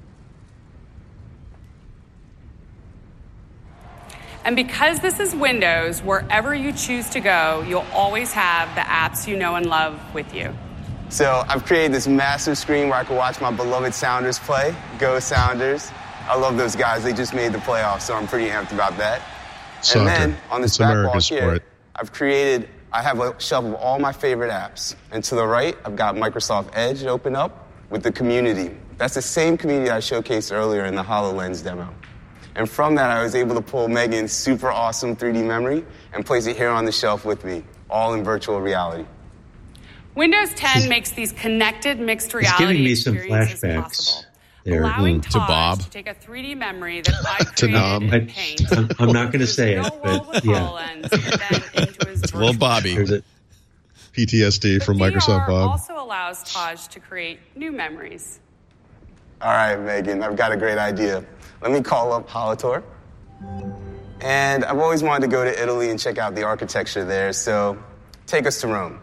And because this is Windows, wherever you choose to go, you'll always have the apps you know and love with you. So I've created this massive screen where I can watch my beloved Sounders play. Go Sounders. I love those guys. They just made the playoffs, so I'm pretty amped about that. Soccer. And then on this It's back wall America's here, sport. I have a shelf of all my favorite apps. And to the right, I've got Microsoft Edge open up with the community. That's the same community I showcased earlier in the HoloLens demo. And from that, I was able to pull Megan's super awesome 3D memory and place it here on the shelf with me, all in virtual reality. Windows 10 makes these connected mixed reality It's giving me some experiences flashbacks possible, there. allowing To Taj Bob. to take a 3D memory that I To Nom. created in Paint, I'm not going to say it, real world but with yeah. HoloLens, and then into his Little Bobby. There's a, PTSD from VR Microsoft Bob. also allows Taj to create new memories. All right, Megan, I've got a great idea. Let me call up Holotour. And I've always wanted to go to Italy and check out the architecture there, so take us to Rome.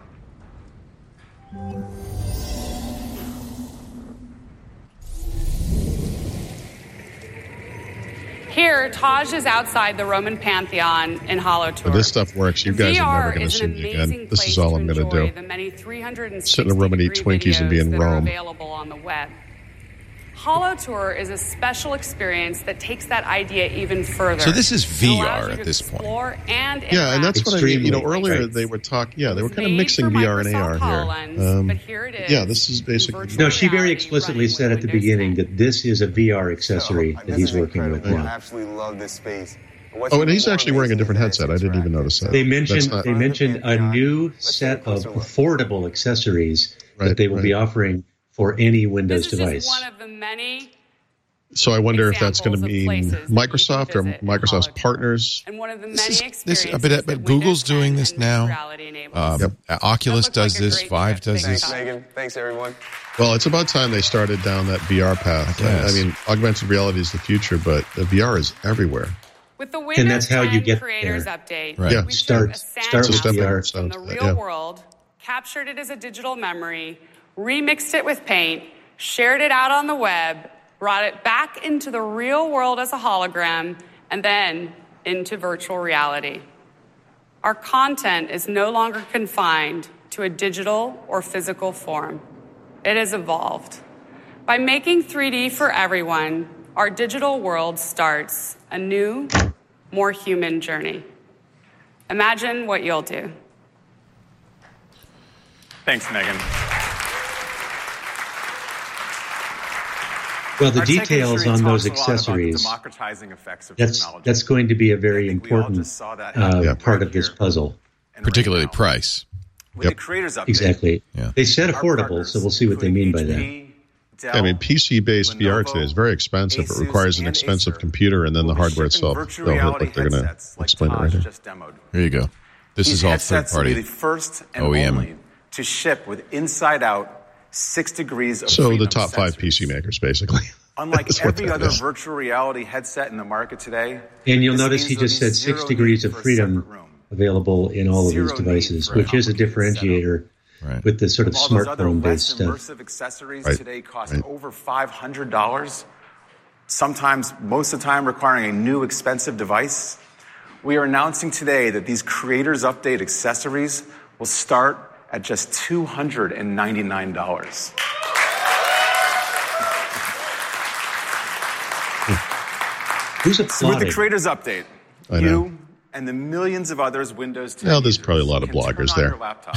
Here, Taj is outside the Roman Pantheon in Holotour. If this stuff works, you guys are never going to see me again. This is all I'm going to do. Sit in a room and eat Twinkies and be in Rome. Available on the web. Holotour is a special experience that takes that idea even further. So this is VR at this point. And and that's what I mean. You know, earlier they were talking. Yeah, they were kind of mixing VR and AR here. But here it is. Yeah, this is basically. No, she very explicitly said at the beginning that this is a VR accessory that he's working with now. I absolutely love this space. Oh, and he's actually wearing a different headset. I didn't even notice that. They mentioned a new set of affordable accessories that they will be offering for any Windows device. One of the many. So I wonder if that's going to mean Microsoft or Microsoft's partners. And one of the many But Google's doing this now. Oculus does this. Vive does this. Megan. Thanks, everyone. Well, it's about time they started down that VR path. I mean, augmented reality is the future, but the VR is everywhere. With the Windows 10 Creators Update, yeah, we start with VR from the real world, captured it as a digital memory, remixed it with Paint, shared it out on the web, brought it back into the real world as a hologram, and then into virtual reality. Our content is no longer confined to a digital or physical form. It has evolved. By making 3D for everyone, our digital world starts a new, more human journey. Imagine what you'll do. Thanks, Megan. Well, the details on those accessories, that's going to be a very important part of this puzzle. Particularly price. Yep. The exactly. Yeah. They said affordable, so we'll see what they mean by that. I mean, PC-based VR today is very expensive. It requires an expensive computer and then the hardware itself. They're going to explain it right here. Here you go. This is all third-party the first and OEM. Only to ship with inside-out 6 degrees of So freedom the top 5 sensors. PC makers, basically. Unlike every other virtual reality headset in the market today. And you'll notice he just said 6 degrees of freedom available in all of these devices, which is a differentiator with the sort of smartphone-based stuff. Immersive accessories today cost over $500, sometimes, most of the time, requiring a new expensive device. We are announcing today that these Creators Update accessories will start at just $299. Who's So with the applauding? Creators Update, I know. you and the millions of others Windows 10 Well, there's probably a lot of bloggers there.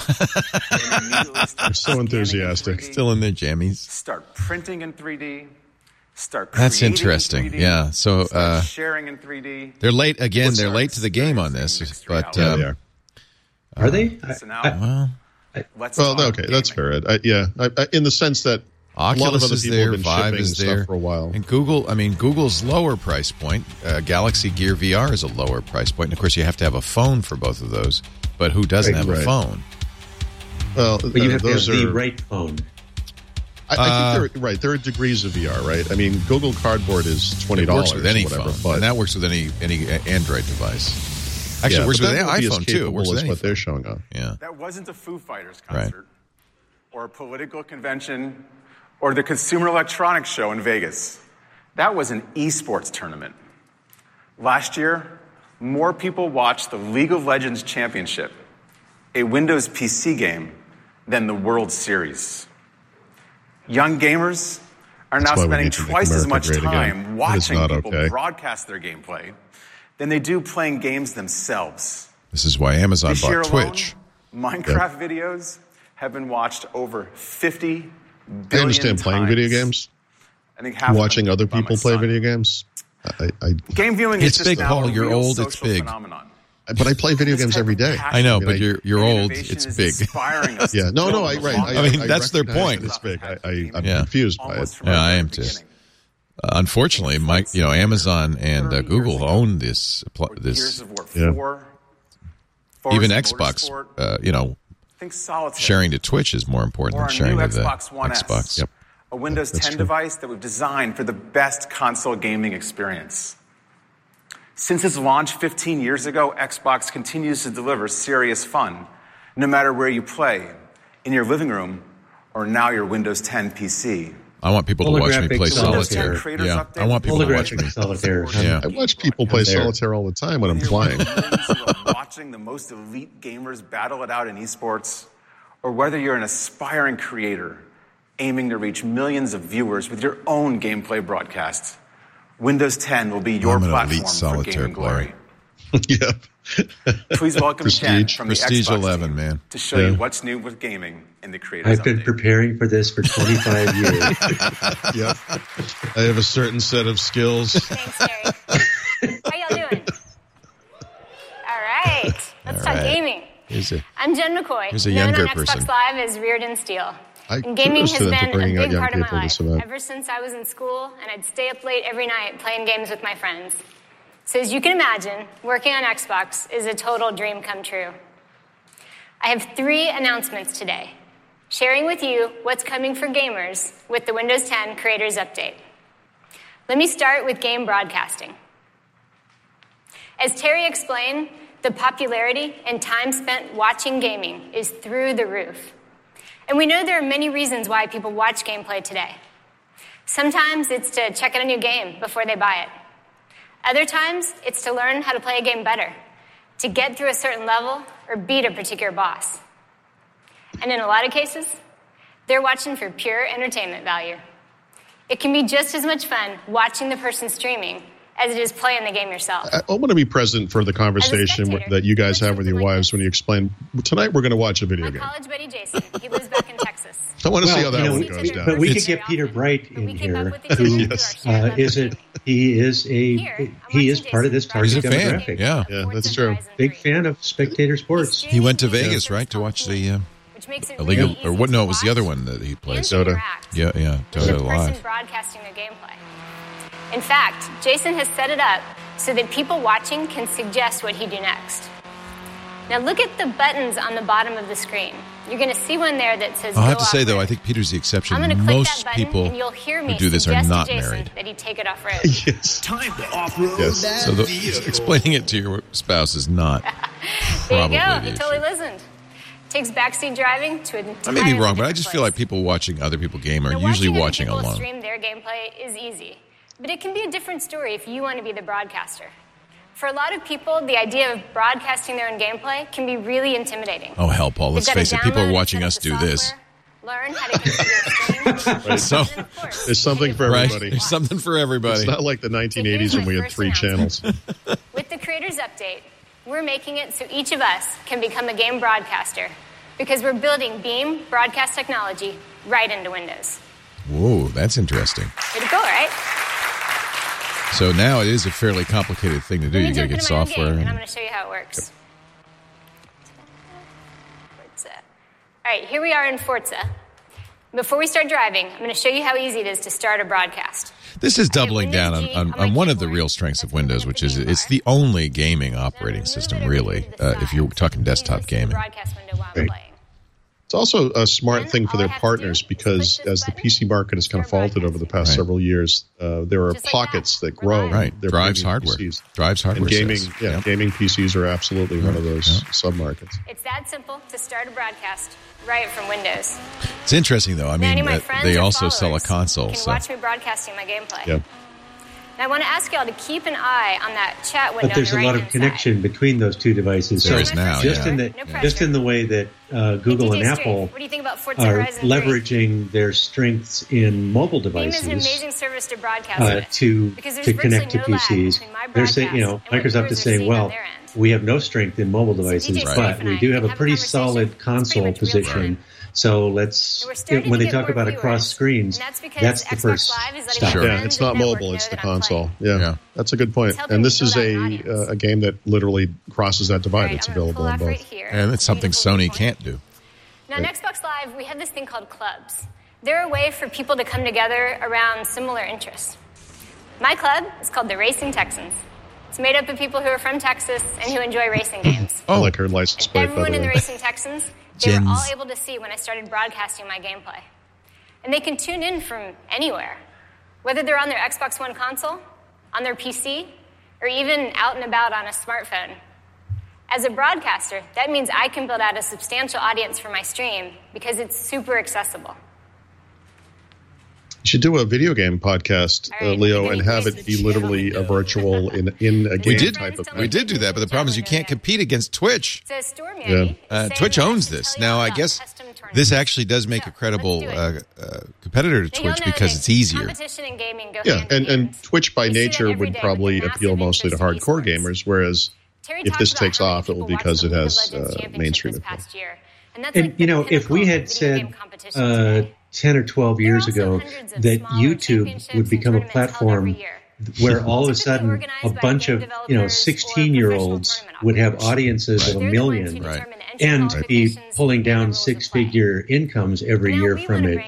They're They're so enthusiastic. Still in their jammies. Start printing in 3D. Start That's creating interesting. in 3D, Yeah. So start sharing in 3D. they're late again. They're late to the game on this. But Yeah, they are. Are they? So now, let's Well, talk okay, that's fair. In the sense that a lot of Oculus other is people there, have been Vive shipping is stuff there for a while. and Google's lower price point. Galaxy Gear VR is a lower price point, and of course, you have to have a phone for both of those. But who doesn't have a phone? Well, But you have to have those the are right phone. I think they're right. There are degrees of VR, right? I mean, Google Cardboard is $20 It works with any or whatever, phone, but and that works with any Android device. Actually, it works but with that any won't be as iPhone too. It capable works with as any what they're phone. showing off. Yeah. That wasn't a Foo Fighters concert or a political convention or the Consumer Electronics Show in Vegas. That was an esports tournament. Last year, more people watched the League of Legends Championship, a Windows PC game, than the World Series. Young gamers are now That's why we spending need to make twice as America much great again. time That is watching not people okay. broadcast their gameplay than they do playing games themselves. This is why Amazon This year bought alone, Twitch. Minecraft videos have been watched over 50 billion I understand playing times. video games. I think half of Watching them other by my people play son. video games. Game viewing It's is just big, now Paul. a You're real old. It's social big. phenomenon. But I play video games every day. I know, but mean, you're old. Innovation It's is big. inspiring us Yeah, to no, build I a mean, that's their recognize point. that It's big. I'm Yeah. confused by it. Almost from Yeah, I the am too. beginning. Unfortunately, Amazon and Google own this. Gears of War Yeah. 4, Even Forza Xbox, Motorsport, think Solitaire. sharing to Twitch is more important Or than a sharing new to the Xbox One S. Xbox. Yep. A a Windows 10 device that we've designed for the best console gaming experience. Since its launch 15 years ago, Xbox continues to deliver serious fun, no matter where you play, in your living room or now your Windows 10 PC. I want people to watch me play solitaire. Yeah, I want people to watch me. Solitaire. Yeah. I watch people play solitaire all the time when I'm flying. Watching the most elite gamers battle it out in esports, or whether you're an aspiring creator aiming to reach millions of viewers with your own gameplay broadcasts, Windows 10 will be your platform for gaming glory. Yeah. Please welcome Ken from the Prestige Xbox 11, team man. to show you what's new with gaming in the Creators I've been preparing for this for 25 years. Yep. I have a certain set of skills. Thanks, Terry. How y'all doing? All right. Let's talk gaming. I'm Jen McCoy, Here's a known younger on Xbox person. Live as Reardon Steele. And gaming has been a big part of my life ever since I was in school, and I'd stay up late every night playing games with my friends. So as you can imagine, working on Xbox is a total dream come true. I have 3 announcements today, sharing with you what's coming for gamers with the Windows 10 Creators Update. Let me start with game broadcasting. As Terry explained, the popularity and time spent watching gaming is through the roof. And we know there are many reasons why people watch gameplay today. Sometimes it's to check out a new game before they buy it. Other times, it's to learn how to play a game better, to get through a certain level or beat a particular boss. And in a lot of cases, they're watching for pure entertainment value. It can be just as much fun watching the person streaming as it is playing the game yourself. I want to be present for the conversation that you guys have with your wives when you explain, tonight we're going to watch a video game. College buddy Jason, he lives back in Texas. I want to see how that one goes down. But we could get Peter Bright in here, who he is part of this target demographic. Yeah, that's true. Big fan of spectator sports. He went to Vegas, right, to watch the illegal, or what? No, it was the other one that he played. Dota. Yeah, Dota Live. Broadcasting their gameplay. In fact, Jason has set it up so that people watching can suggest what he do next. Now look at the buttons on the bottom of the screen. You're going to see one there that says. I'll have to say though, I think Peter's the exception. Most people who do this are not married. That he take it off road. Yes. Time to off-road Yes. So explaining it to your spouse is not probably there you go. the He totally listened. Takes backseat driving to an I may be wrong, but I just feel like people watching other people game are usually watching alone. alone. Stream their gameplay is easy, but it can be a different story if you want to be the broadcaster. For a lot of people, the idea of broadcasting their own gameplay can be really intimidating. Oh, hell, Paul, let's face it. People are watching us do this. Learn how to configure Right. So, there's something for everybody. There's something for everybody. It's not like the 1980s when we had 3 channels. With the Creators Update, we're making it so each of us can become a game broadcaster because we're building Beam broadcast technology right into Windows. Whoa, that's interesting. Pretty cool, right? So now it is a fairly complicated thing to do. You got to get software. And I'm going to show you how it works. Forza. All right, here we are in Forza. Before we start driving, I'm going to show you how easy it is to start a broadcast. This is doubling down on one of the real strengths of Windows, which is it's the only gaming operating system, really, if you're talking desktop gaming. Right. It's also a smart thing for their partners because as the PC market has kind of faltered over the past several years, there are pockets that grow. Right, drives hardware. PCs. And gaming, gaming PCs are absolutely one of those submarkets. It's that simple to start a broadcast right from Windows. It's interesting, though. I mean, they also sell a console. Can watch me broadcasting my gameplay. Yeah. And I want to ask y'all to keep an eye on that chat window. But there's a lot of connection between those two devices. There is now, just in the way that Google and Apple are leveraging their strengths in mobile devices Beam is an amazing service to broadcast to connect to PCs. They're saying, Microsoft is saying, well, we have no strength in mobile devices, but we do have a pretty solid console position. So let's, when they talk about across screens, that's the first stop. Yeah, it's not mobile, it's the console. Yeah, that's a good point. And this is a game that literally crosses that divide. It's available on both. And it's something Sony can't do. Now, on Xbox Live, we have this thing called clubs. They're a way for people to come together around similar interests. My club is called the Racing Texans. It's made up of people who are from Texas and who enjoy racing games. I like her license plate. Everyone in the Racing Texans, they were all able to see when I started broadcasting my gameplay. And they can tune in from anywhere, whether they're on their Xbox One console, on their PC, or even out and about on a smartphone. As a broadcaster, that means I can build out a substantial audience for my stream because it's super accessible. You should do a video game podcast, Leo, and have it be literally a virtual in a game type of thing. We did do that, but the problem is you can't compete against Twitch. Twitch owns this. Now, I guess this actually does make a credible competitor to Twitch because it's easier. Yeah, and Twitch by nature would probably appeal mostly to hardcore gamers, whereas if this takes off, it will be because it has mainstream appeal. And, if we had said 10 or 12 years ago that YouTube would become a platform where all of a sudden a bunch of 16-year-olds would have audiences of 1 million and be pulling down six-figure incomes every year from it,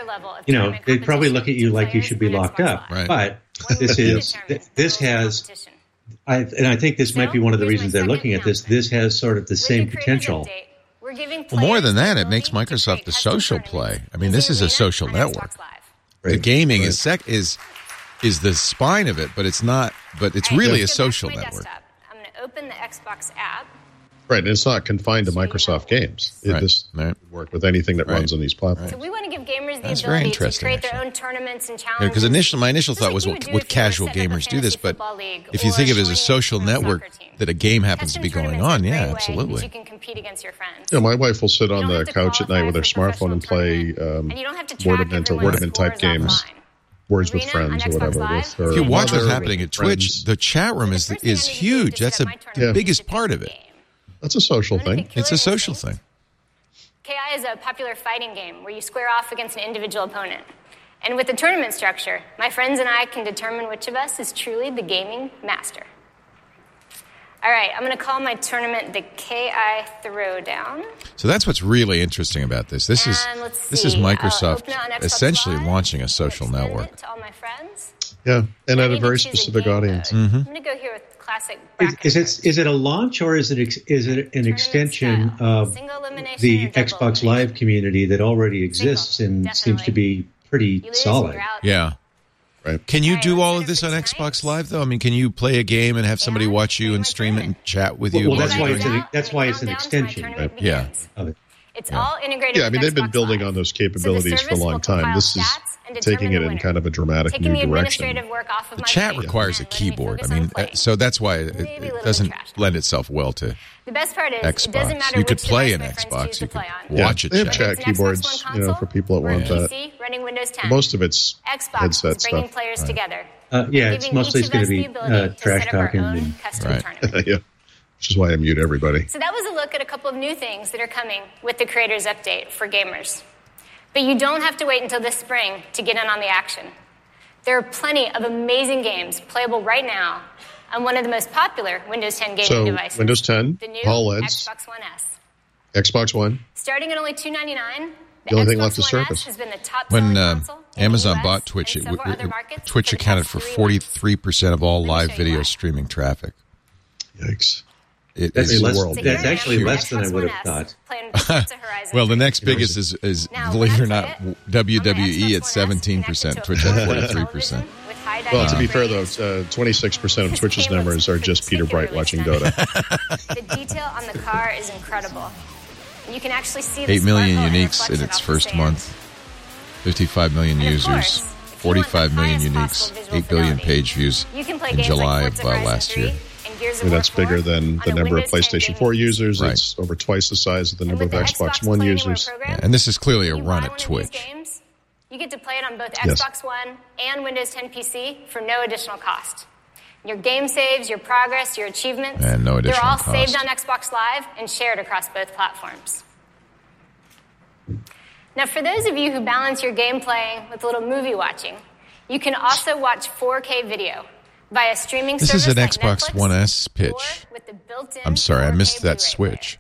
they'd probably look at you like you should be locked up. But this has, and I think this might be one of the reasons they're looking at this. This has sort of the same potential. Well, more than that, it makes Microsoft a social play. I mean, this is a social network. The gaming is the spine of it, but it's not. But it's really a social network. I'm going to open the Xbox app. Right, and it's not confined to Microsoft games. It just work with anything that runs on these platforms. So we want to give gamers the ability to create their own tournaments and challenges. Because my initial thought was, would casual gamers do this? But if you think of it as a social network that a game happens to be going on, yeah, absolutely. You can compete against your friends. Yeah, my wife will sit on the couch at night with her smartphone and play Wordament type games. Words with Friends or whatever. With her if you watch what's happening at Twitch, the chat room is huge. That's the biggest part of it. That's a social thing. It's a social thing. KI is a popular fighting game where you square off against an individual opponent. And with the tournament structure, my friends and I can determine which of us is truly the gaming master. All right, I'm going to call my tournament the KI Throwdown. So that's what's really interesting about this. This is Microsoft essentially launching a social network. To all my friends. Yeah, and at a very specific audience. I'm going to go here with classic bracket. Is it a launch or is it an extension of the Xbox Live community that already exists and seems to be pretty solid? Yeah. Right. Can you do all of this on Xbox Live, though? I mean, can you play a game and have somebody watch you and stream it and chat with you? Well, that's why it's an extension. Right? Yeah. Of it. It's all integrated. Yeah, I mean, they've been building on those capabilities for a long time. This is taking it in kind of a dramatic new direction. The chat requires a keyboard. I mean, so that's why it doesn't lend itself well to the best part is Xbox. It doesn't matter you could which play an device Xbox. You could Yeah, watch it. They have chat keyboards, for people that want that. Running Windows 10. Most of it's Xbox headset is bringing stuff. players together. Yeah, it's mostly going to be trash talking. Yeah, which is why I mute everybody. So that was a look at a couple of new things that are coming with the Creators Update for gamers. But you don't have to wait until this spring to get in on the action. There are plenty of amazing games playable right now on one of the most popular Windows 10 gaming devices. Windows 10, the new HoloLens, Xbox One S. Xbox One. Starting at only $299, the only thing left Xbox to One surface. S has been the top When console Amazon in the bought US Twitch, and several other markets Twitch for the accounted past for 3 months. 43% of all live video streaming traffic. Yikes. That's actually less than I would have thought. Well, the next biggest is believe it or not, WWE at 17%, Twitch at 43%. Well, to be fair, though, 26% of Twitch's numbers are just Peter Bright watching Dota. The detail on the car is incredible. And you can actually see 8 million uniques in its first month, 55 million users, 45 million uniques, 8 billion page views in July of last year. I mean, that's bigger than the number of PlayStation 4 users. Right. It's over twice the size of the number of Xbox One users. Yeah, and this is clearly a run at Twitch. You get to play it on both Xbox One and Windows 10 PC for no additional cost. Your game saves, your progress, your achievements, and no additional they're all cost. saved on Xbox Live and shared across both platforms. Now, for those of you who balance your game playing with a little movie watching, you can also watch 4K video via streaming This service is an like Xbox Netflix, One S pitch. with the built-in I'm sorry, I missed 4K that Blu-ray switch.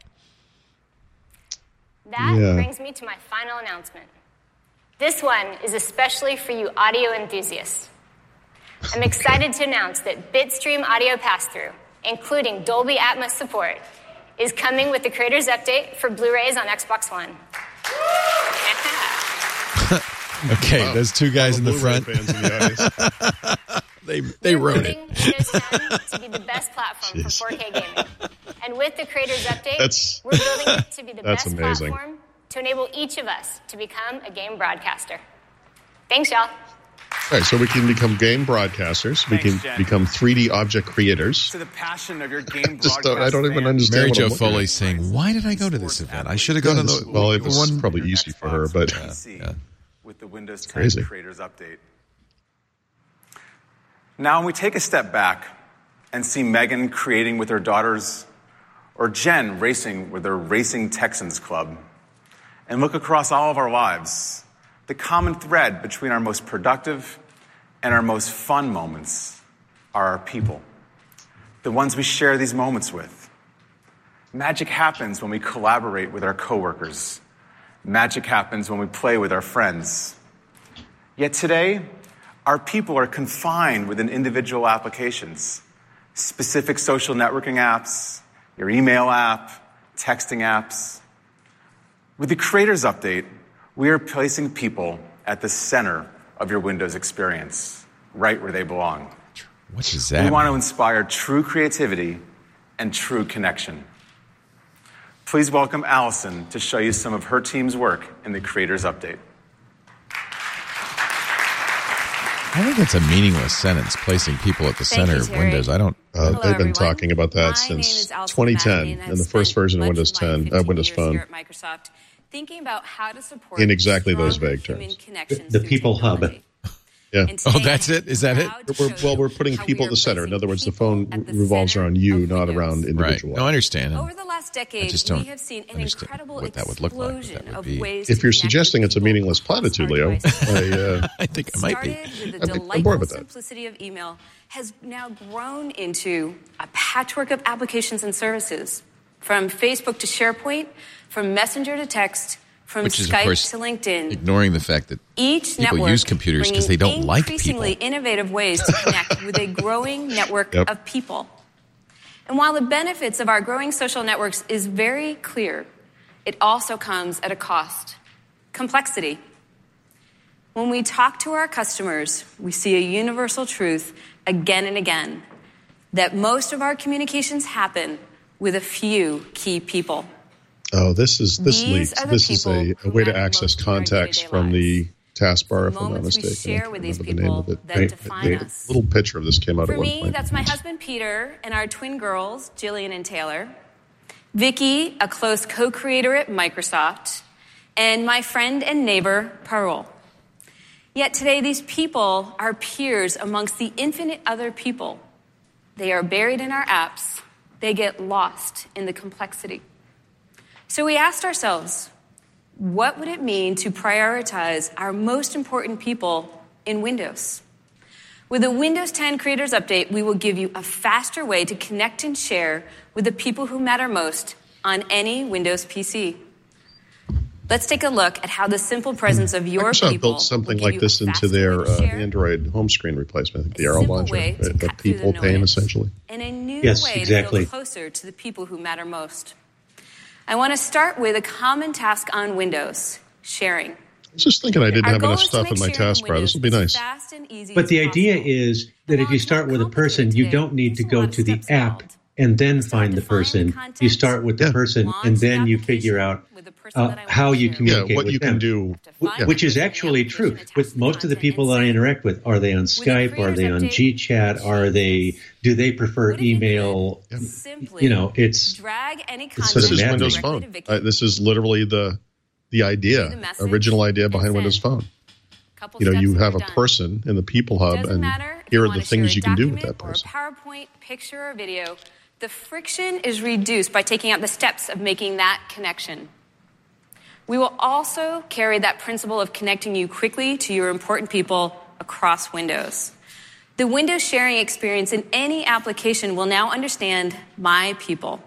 That brings me to my final announcement. This one is especially for you audio enthusiasts. I'm excited to announce that Bitstream Audio Pass-Through, including Dolby Atmos support, is coming with the Creators Update for Blu-rays on Xbox One. Okay, Wow. those two guys in the Blu-ray front. fans in the audience. they wrote it. Windows 10 to be the best platform for 4K gaming. And with the Creators Update, we're building it to be the best platform to enable each of us to become a game broadcaster. Thanks, y'all. All right, so we can become game broadcasters. We can become 3D object creators. To the passion of your game I don't even understand. Mary what Jo I'm looking Foley at. saying, "Why did I go to this event? I should have gone to the Well, it was one." probably easy for her, but with the Windows 10 crazy. Creators Update. Now, when we take a step back and see Megan creating with her daughters, or Jen racing with her Racing Texans Club, and look across all of our lives, the common thread between our most productive and our most fun moments are our people, the ones we share these moments with. Magic happens when we collaborate with our coworkers. Magic happens when we play with our friends. Yet today, our people are confined within individual applications, specific social networking apps, your email app, texting apps. With the Creators Update, we are placing people at the center of your Windows experience, right where they belong. What is that? We want to inspire true creativity and true connection. Please welcome Allison to show you some of her team's work in the Creators Update. I think it's a meaningless sentence, placing people at the center of Windows. I don't. They've been talking about that since 2010 in the first version of Windows 10, Windows Phone. Here at Microsoft, thinking about how to support In exactly those vague terms. The People Hub. Yeah. Oh, that's it? Is that it? We're putting people at the center. In other words, the phone revolves around you, not around individual. Right. No, I understand. Over the last decade, we have seen an incredible explosion of ways If to you're connect suggesting it's a meaningless platitude, Leo, I think I might be. Started with the I'm bored delightful with that. simplicity of email, has now grown into a patchwork of applications and services, from Facebook to SharePoint, from Messenger to text, from Which is, of Skype course, to LinkedIn. ignoring the fact that Each people network use computers because they don't like people. increasingly innovative ways to connect with a growing network Yep. of people. And while the benefits of our growing social networks is very clear, it also comes at a cost: complexity. When we talk to our customers, we see a universal truth again and again, that most of our communications happen with a few key people. Oh, this leaks. are the This is a way to access context from the taskbar, if I'm not Moments we mistaken. share with these The name of people it. that define us. A little picture of this came out For at one me, point. that's my husband Peter and our twin girls, Jillian and Taylor. Vicky, a close co-creator at Microsoft, and my friend and neighbor, Parul. Yet today, these people are peers amongst the infinite other people. They are buried in our apps. They get lost in the complexity. So we asked ourselves, what would it mean to prioritize our most important people in Windows? With the Windows 10 Creators Update, we will give you a faster way to connect and share with the people who matter most on any Windows PC. Let's take a look at how the simple presence of your Microsoft people built something will like give you this a into faster their way to share Android home screen replacement, I think the Arrow launcher, way to the cut through people the pane noise. essentially. and a new Yes, way exactly. to feel closer to the people who matter most. I want to start with a common task on Windows: sharing. I was just thinking I didn't Our have goal enough is to stuff make in my sharing taskbar. This Windows will be nice. fast and easy But as the possible. idea is that if you start with a person, you don't need to go to the app and then find the person. You start with the person, and then you figure out how you communicate what with you them. can do. Which is actually true. With most of the people that I interact with, are they on Skype? Are they on GChat? Do they prefer email? You know, it's drag any This is maddening. Windows Phone. This is literally the idea, original idea behind Windows Phone. You know, you have a person in the People Hub, and here are the things you can do with that person. PowerPoint, picture, or video. The friction is reduced by taking out the steps of making that connection. We will also carry that principle of connecting you quickly to your important people across Windows. The Windows sharing experience in any application will now understand my people.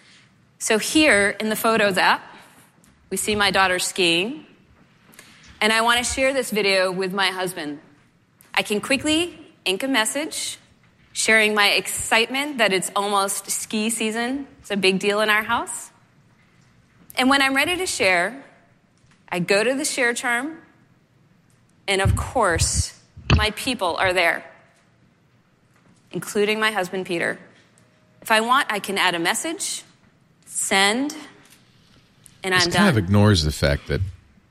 So here in the Photos app, we see my daughter skiing, and I want to share this video with my husband. I can quickly ink a message, sharing my excitement that it's almost ski season. It's a big deal in our house. And when I'm ready to share, I go to the share charm, And of course, my people are there, including my husband, Peter. If I want, I can add a message, send, and I'm done. This kind of ignores the fact that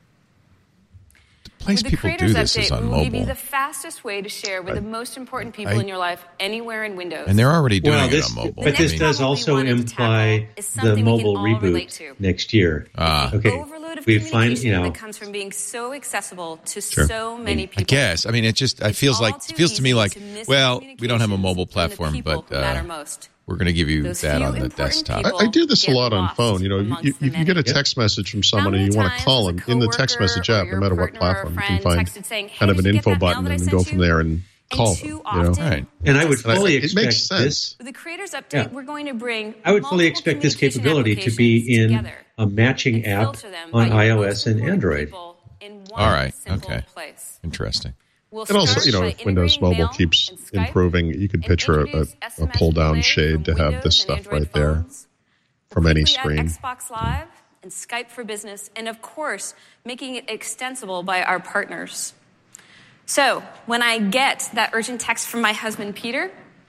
the place people do this is on mobile. Will give you the fastest way to share with the most important people in your life anywhere in Windows. And they're already doing it on mobile. But this does also imply the mobile reboot next year. Okay. We find, that comes from being so accessible to so many people. I guess. I mean, it feels to me like, well, we don't have a mobile platform, but we're going to give you that on the desktop. I do this a lot on phone. You can get a text message from someone and you want to call them in the text message app, no matter what platform. You can find kind of an info button and go from there and call them. Right. And I would fully expect this. With the Creators Update, we're going to bring. I would fully expect this capability to be in a matching app on iOS and Android. All right. Okay. Interesting. And also, if Windows Mobile keeps improving, you could picture a pull-down shade to have this stuff right there from any screen. Xbox Live and Skype for Business, and of course, making it extensible by our partners. So, when I get that urgent text from my husband, Peter,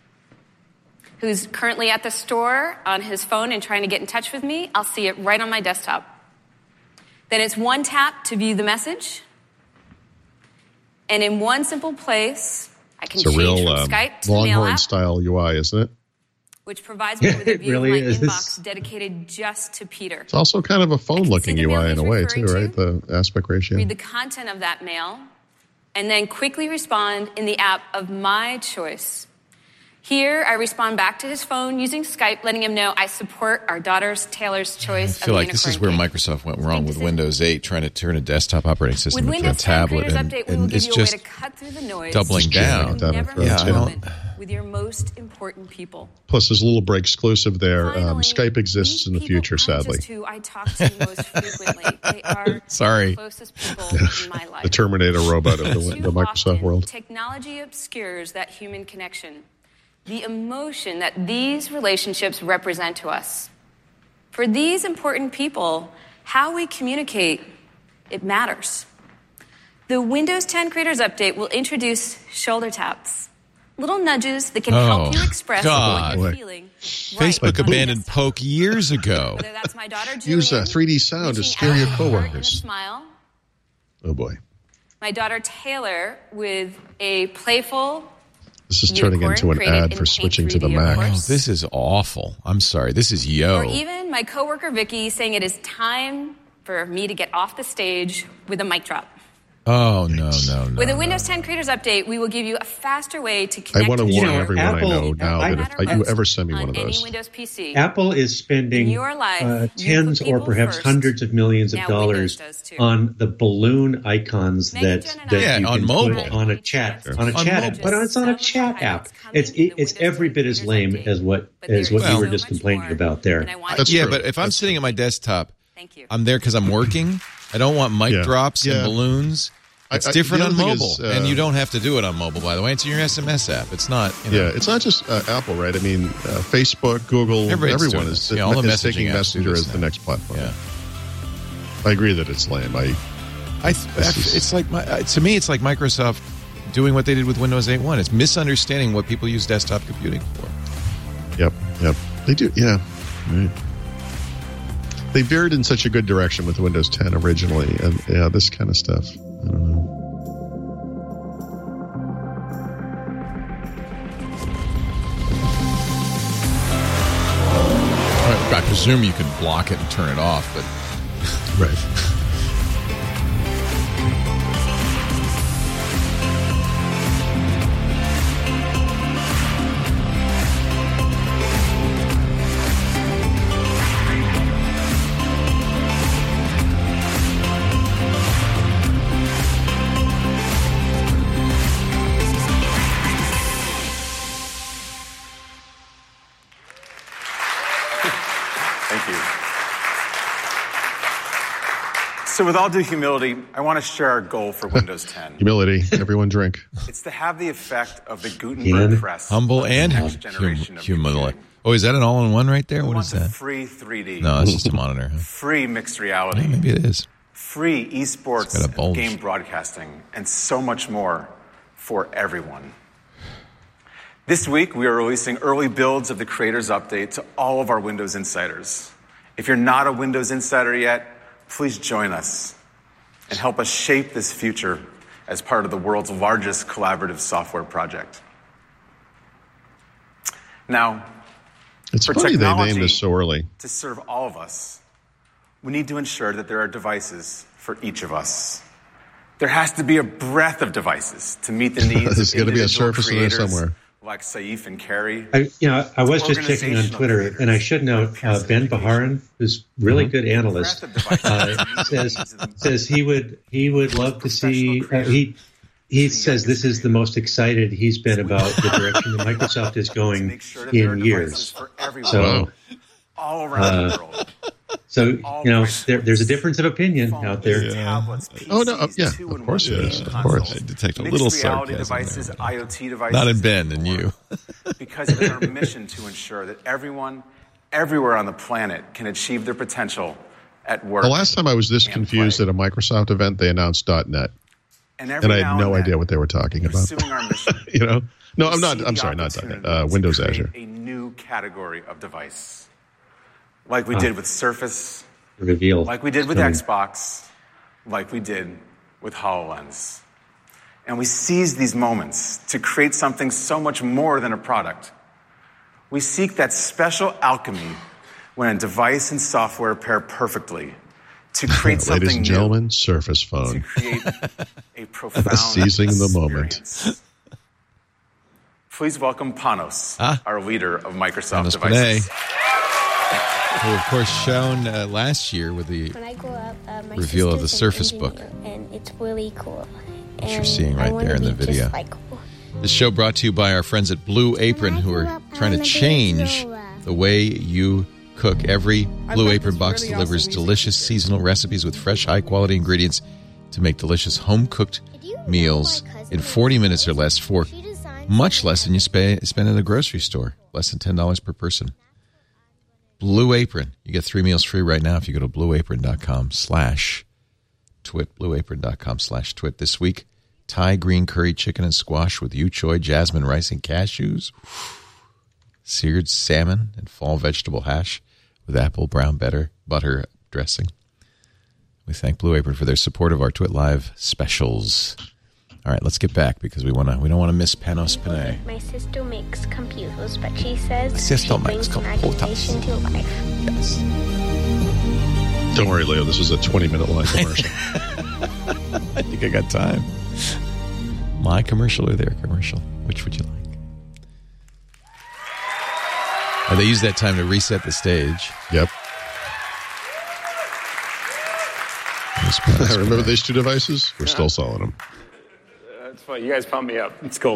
who's currently at the store on his phone and trying to get in touch with me, I'll see it right on my desktop. Then it's one tap to view the message. And in one simple place, I can change from Skype to Mail app. Longhorn-style UI, isn't it? Which provides me with a view of my inbox dedicated just to Peter. It's also kind of a phone-looking UI in a way, too, right? The aspect ratio. Read the content of that mail, and then quickly respond in the app of my choice. Here, I respond back to his phone using Skype, letting him know I support our daughter's Taylor's choice. I feel like this is where Microsoft went wrong with Windows 8, trying to turn a desktop operating system into a tablet, and it's just doubling down. With your most important people. Plus, there's a little break exclusive there. Skype exists in the future, sadly. Who I talk to most frequently. They are the closest people in my life. The Terminator robot of the Microsoft world. Technology obscures that human connection. The emotion that these relationships represent to us. For these important people, how we communicate, it matters. The Windows 10 Creators Update will introduce shoulder taps, little nudges that can help you express what you're feeling. Facebook abandoned Poke years ago. Whether that's my daughter Julian, use a 3D sound to scare your coworkers. Oh boy. My daughter Taylor with a playful. This is turning into an ad for switching to the Mac. Oh, this is awful. I'm sorry. This is Or even my coworker Vicky saying it is time for me to get off the stage with a mic drop. Oh, no. With the Windows 10 Creators Update, we will give you a faster way to connect. I want to warn everyone I know now that if you ever send me one of those. Windows PC, Apple is spending tens or perhaps hundreds of millions of dollars on the balloon icons that you can put on a chat but it's on a chat app. It's every bit as lame as what you were just complaining about there. But if I'm sitting at my desktop, I'm there because I'm working. I don't want mic drops and balloons. It's different on mobile, and you don't have to do it on mobile, by the way. It's in your SMS app. It's not. It's not just Apple, right? I mean, Facebook, Google, everyone is taking Messenger as the next platform. Yeah. I agree that it's lame. To me, it's like Microsoft doing what they did with Windows 8.1. It's misunderstanding what people use desktop computing for. Yep. They do. Yeah. Right. They veered in such a good direction with Windows 10 originally, and this kind of stuff. I don't know. I presume you can block it and turn it off, but right. So with all due humility, I want to share our goal for Windows 10. Humility. Everyone drink. It's to have the effect of the Gutenberg press. Humble and humility. Oh, is that an all-in-one right there? What is that? Free 3D. No, it's just a monitor. Huh? Free mixed reality. Yeah, maybe it is. free esports and game broadcasting, and so much more for everyone. This week, we are releasing early builds of the Creators Update to all of our Windows Insiders. If you're not a Windows Insider yet, please join us and help us shape this future as part of the world's largest collaborative software project. Now, it's funny they named this so early. To serve all of us, we need to ensure that there are devices for each of us. There has to be a breadth of devices to meet the needs There's got to be a Surface in there somewhere. Like Saif and Carrie. I was just checking on Twitter, and I should note Ben Baharin, who's really good analyst, says he would love to see. He says this is the most excited he's been about the direction that Microsoft is going in years. So, all around the world. So, there's a difference of opinion out there. Yeah. Oh, no. Yeah, of course it is. Of course. I detect a little sarcasm devices, there. IoT devices. Not in Ben and you. Because it is our mission to ensure that everyone, everywhere on the planet can achieve their potential at work. The last time I was this confused at a Microsoft event, they announced .NET. And I had no idea what they were talking about. Our mission, No, I'm not. I'm sorry, not .NET. Windows Azure. A new category of device. Like we did with Surface, Reveal, like we did with Xbox, like we did with HoloLens. And we seize these moments to create something so much more than a product. We seek that special alchemy when a device and software pair perfectly to create something new. Ladies and gentlemen, Surface Phone. To create a profound seizing the moment. Please welcome Panos, our leader of Microsoft Panos devices. Who, of course, shown last year with the reveal of the Surface Book. And it's really cool. Which you're seeing right there in the video. This show brought to you by our friends at Blue Apron, who are trying to change the way you cook. Every Blue Apron box delivers delicious seasonal recipes with fresh, high-quality ingredients to make delicious home-cooked meals in 40 minutes or less for much less than you spend in a grocery store. Less than $10 per person. Blue Apron. You get 3 meals free right now if you go to blueapron.com/twit. Blueapron.com/twit. This week, Thai green curry chicken and squash with yu choy, jasmine rice, and cashews. Seared salmon and fall vegetable hash with apple brown butter dressing. We thank Blue Apron for their support of our Twit Live specials. All right, let's get back because we don't want to miss Panos Panay. My sister makes computers, but she says she brings imagination to life. Yes. Don't worry, Leo. This is a 20-minute long commercial. I think I got time. My commercial or their commercial? Which would you like? They use that time to reset the stage. Yep. I remember these two devices? We're still selling them. It's fun. You guys pump me up. It's cool.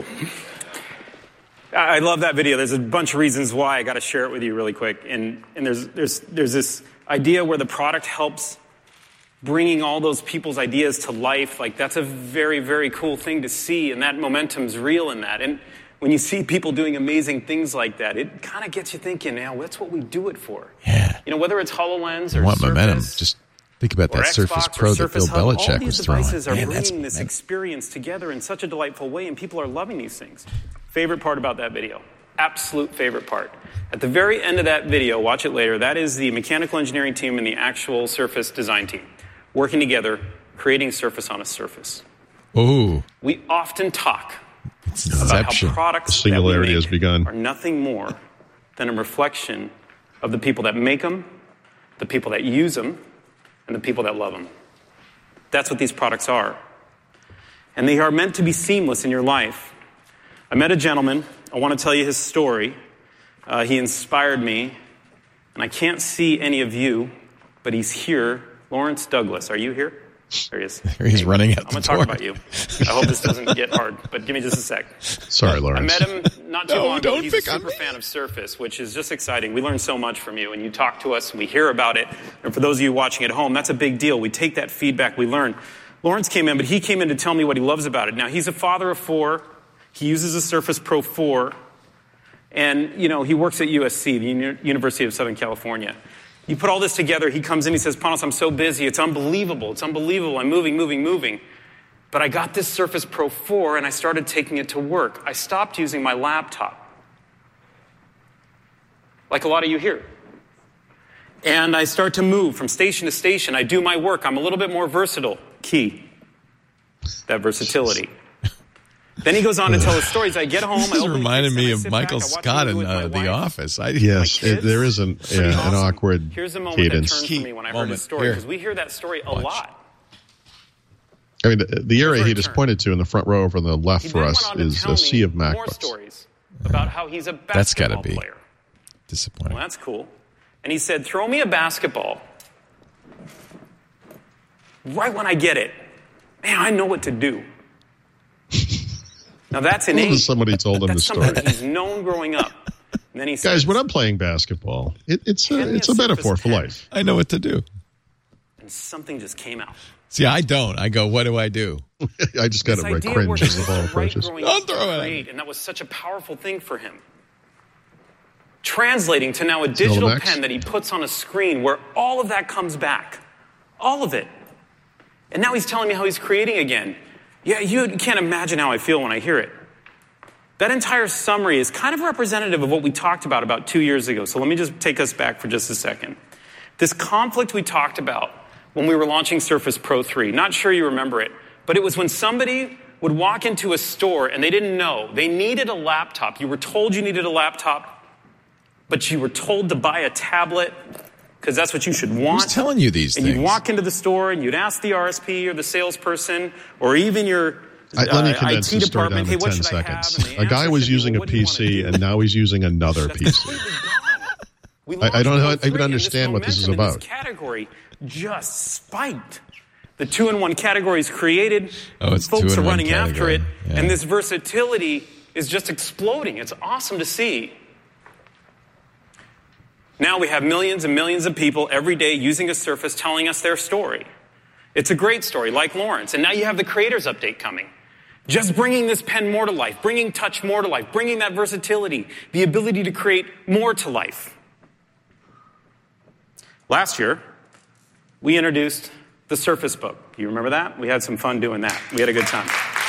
I love that video. There's a bunch of reasons why. I got to share it with you really quick. And there's this idea where the product helps bringing all those people's ideas to life. Like, that's a very, very cool thing to see, and that momentum's real in that. And when you see people doing amazing things like that, it kind of gets you thinking, now, that's what we do it for. Yeah. Whether it's HoloLens or what Surface, momentum. Just think about that Surface Pro that Bill Belichick was throwing. All these devices are bringing this experience together in such a delightful way, and people are loving these things. Favorite part about that video? Absolute favorite part. At the very end of that video, watch it later, that is the mechanical engineering team and the actual Surface design team working together, creating Surface on a Surface. Ooh. We often talk about how products the singularity has begun. Are nothing more than a reflection of the people that make them, the people that use them, and the people that love them. That's what these products are. And they are meant to be seamless in your life. I met a gentleman. I want to tell you his story. He inspired me. And I can't see any of you, but he's here. Lawrence Douglas, are you here? There he is. He's running out the door. I'm going to talk about you. I hope this doesn't get hard, but give me just a sec. Sorry, Lawrence. I met him not too long ago. He's a super fan of Surface, which is just exciting. We learn so much from you, and you talk to us, and we hear about it. And for those of you watching at home, that's a big deal. We take that feedback, we learn. Lawrence came in, but he came in to tell me what he loves about it. Now, he's a father of 4. He uses a Surface Pro 4. And, he works at USC, the University of Southern California. You put all this together, he comes in, he says, Panos, I'm so busy. It's unbelievable. It's unbelievable. I'm moving. But I got this Surface Pro 4 and I started taking it to work. I stopped using my laptop. Like a lot of you here. And I start to move from station to station. I do my work. I'm a little bit more versatile. Key. That versatility. Then he goes on to tell his stories. I get home. This is reminding me of Michael Scott in The Office. Yes, there is an awkward Here's a moment cadence. that turned for me when I heard his story, because we hear that story a lot. I mean, the area he just pointed to in the front row over on the left for us is a sea of MacBooks. More stories about how he's a basketball That's got to be player. disappointing. Well, that's cool. And he said, throw me a basketball. Right when I get it, man, I know what to do. Now, that's innate. Somebody told him the story. That's something he's known growing up. And then he says, guys, when I'm playing basketball, it's a metaphor for life. I know what to do. And something just came out. See, I don't. I go, what do I do? I just got to cringe as the ball approaches. Don't throw it. And that was such a powerful thing for him. Translating to now a digital pen that he puts on a screen where all of that comes back. All of it. And now he's telling me how he's creating again. Yeah, you can't imagine how I feel when I hear it. That entire summary is kind of representative of what we talked about 2 years ago. So let me just take us back for just a second. This conflict we talked about when we were launching Surface Pro 3, not sure you remember it, but it was when somebody would walk into a store and they didn't know. They needed a laptop. You were told you needed a laptop, but you were told to buy a tablet because that's what you should want. Who's telling you these things? And you'd walk into the store and you'd ask the RSP or the salesperson or even your let me condense IT this story down department, to 10 seconds. A guy was using a PC and now he's using another PC. I don't even understand what this is about. This category just spiked. The 2-in-1 category is created. Folks are running after it. Yeah. And this versatility is just exploding. It's awesome to see. Now we have millions and millions of people every day using a Surface telling us their story. It's a great story, like Lawrence. And now you have the Creators Update coming. Just bringing this pen more to life, bringing touch more to life, bringing that versatility, the ability to create more to life. Last year, we introduced the Surface Book. You remember that? We had some fun doing that. We had a good time.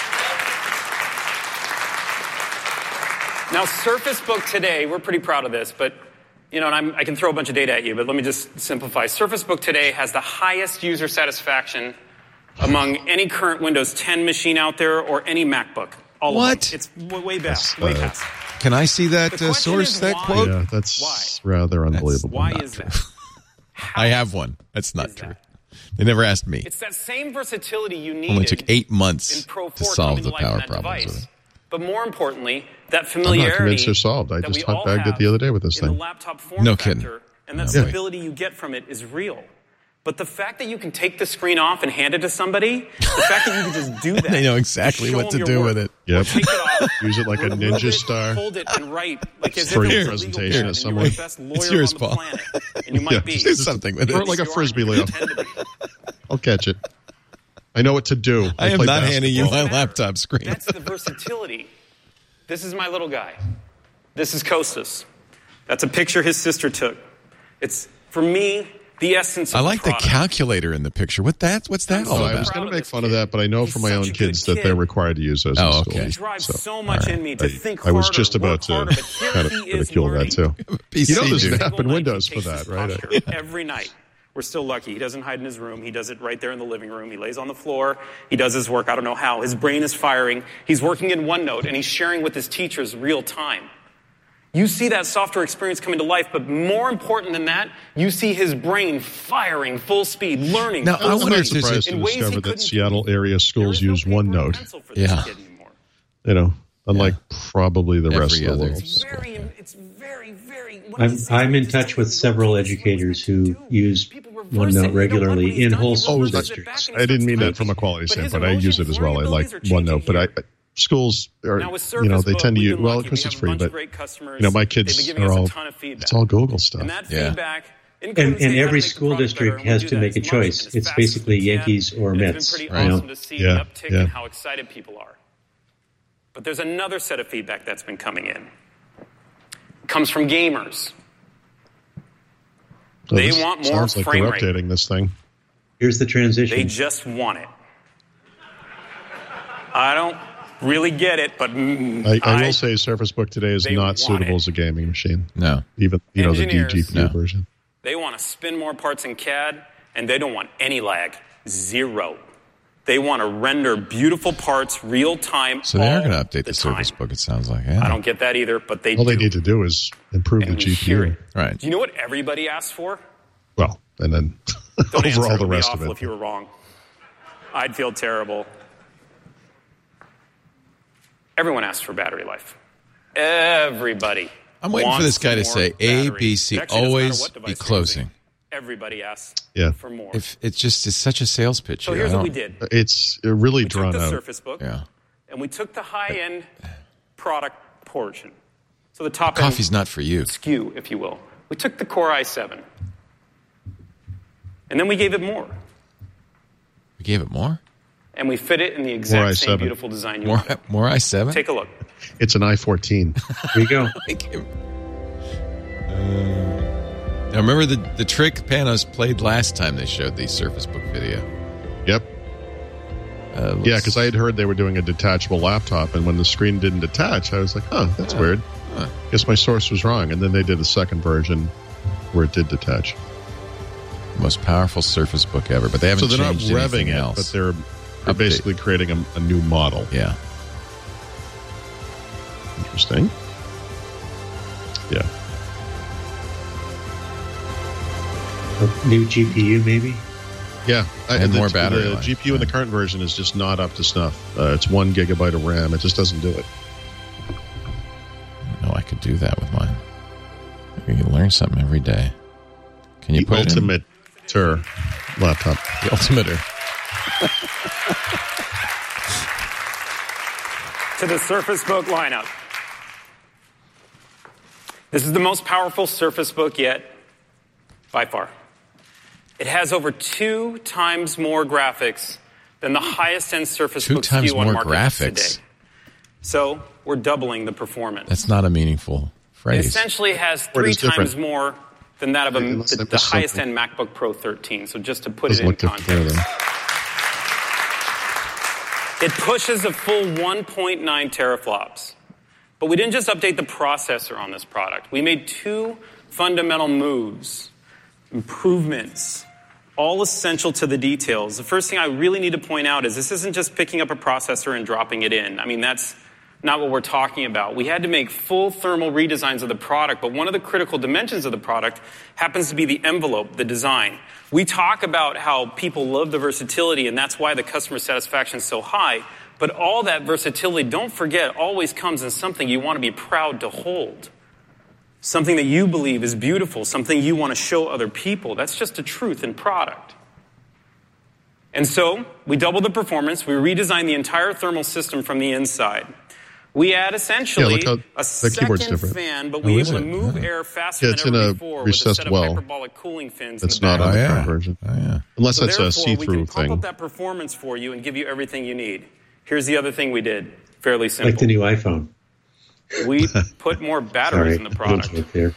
Now, Surface Book today, we're pretty proud of this, but and I can throw a bunch of data at you, but let me just simplify. Surface Book today has the highest user satisfaction among any current Windows 10 machine out there or any MacBook. All of them. It's way past. Way past. Can I see that source, that quote? Yeah, that's rather unbelievable. Why is that? I have one. That's not true. They never asked me. It's that same versatility you needed. Only took 8 months to solve the power problems with it. But more importantly, that familiarity. I'm not convinced they're solved. I just hot bagged it the other day with this thing. No kidding. And that stability you get from it is real. But the fact that you can take the screen off and hand it to somebody, the fact that you can just do that. They know exactly what to do with it. Yep. Take it off, use it like a ninja star. Hold it and write like as for if your it was presentation at someone. You're the best lawyer It's yours, on the Paul. planet. And you might be. Do something with it. Throw it like a frisbee, Leo. I'll catch it. I know what to do. I am not handing you my laptop screen. That's the versatility. This is my little guy. This is Kostas. That's a picture his sister took. It's, for me, the essence of I like the product. calculator in the picture. What's that all about? I was going to make fun of that, but I know from my own kids that they're required to use those in school. It drives so much in me to think I harder, was just about to harder, but kind of ridicule that too. PC you know there's dude. an app in Windows for that, right? Every night. We're still lucky. He doesn't hide in his room. He does it right there in the living room. He lays on the floor. He does his work. I don't know how. His brain is firing. He's working in OneNote, and he's sharing with his teachers real time. You see that software experience coming to life, but more important than that, you see his brain firing full speed, learning. Now, I wonder I'm if there's surprised to discover that Seattle area schools use OneNote. Yeah. Unlike probably the rest of the world. It's very, very... I'm in touch with several educators who use OneNote regularly in whole school districts. I didn't mean that from a quality standpoint. I use it as well. I like OneNote, but schools are, they tend to use, well, because it's free, but, my kids are all, it's all Google stuff. And every school district has to make a choice. It's basically Yankees or Mets. It's been pretty awesome to see the uptick and how excited people are. But there's another set of feedback that's been coming in. It comes from gamers. They want more sounds like frame they're rate. updating this thing. Here's the transition. They just want it. I don't really get it, but I will say Surface Book today is not suitable as a gaming machine. No. Even, the Engineers, GPU version. They want to spin more parts in CAD, and they don't want any lag. Zero. They want to render beautiful parts real time. So they are going to update the Surface Book, it sounds like. Yeah. I don't get that either, but they All do. they need to do is improve the GPU. Right. Do you know what everybody asked for? Well, and then Don't answer, overall it the would be rest of awful it. if you were wrong. I'd feel terrible. Everyone asked for battery life. Everybody. I'm waiting for this guy to wants say more A, battery. B, C, It actually doesn't matter always what be device you're closing. using. Everybody asks for more. If it's such a sales pitch. So here. here's I what we don't- did. It's really We drawn took the out. Surface Book, Yeah. and we took the high-end product portion. So the top Coffee's end not for you. SKU, if you will. We took the Core i7, and then we gave it more. We gave it more? And we fit it in the exact same i7. beautiful design you More, wanted. more i7? Take a look. It's an i14. Here you go. Now remember the trick Panos played last time they showed the Surface Book video? Yep. Yeah, because I had heard they were doing a detachable laptop, and when the screen didn't detach, I was like, oh, that's weird. Guess my source was wrong. And then they did a second version where it did detach. Most powerful Surface Book ever, but they haven't So they're not changed revving anything it, else. but they're basically creating a new model. Yeah. Interesting. Yeah. A new GPU, maybe? Yeah. And more battery The life. GPU in the current version is just not up to snuff. It's 1 gigabyte of RAM. It just doesn't do it. No, I could do that with mine. You learn something every day. Can you The put Ultimate laptop. The Ultimator. To the Surface Book lineup. This is the most powerful Surface Book yet, by far. It has over 2 times more graphics than the highest-end Surface 2 Book times SKU on more market graphics. today. So we're doubling the performance. That's not a meaningful It phrase. essentially has Or it 3 is different. times more than that of Unless I the missed highest-end MacBook Pro 13. So just to put it Doesn't in look different there, context. though. It pushes a full 1.9 teraflops. But we didn't just update the processor on this product. We made 2 fundamental moves, improvements, all essential to the details. The first thing I really need to point out is this isn't just picking up a processor and dropping it in. I mean, that's not what we're talking about. We had to make full thermal redesigns of the product, but one of the critical dimensions of the product happens to be the envelope, the design. We talk about how people love the versatility, and that's why the customer satisfaction is so high. But all that versatility, don't forget, always comes in something you want to be proud to hold. Something that you believe is beautiful, something you want to show other people. That's just a truth in product. And so, we doubled the performance. We redesigned the entire thermal system from the inside. We add essentially a second fan, but we're able to move air faster than ever before with a set of hyperbolic cooling fins in the back. That's not on the current version. Unless So that's a therefore, see-through we can pump thing. up that performance for you and give you everything you need. Here's the other thing we did. Fairly simple. Like the new iPhone. We put more batteries in the product. There.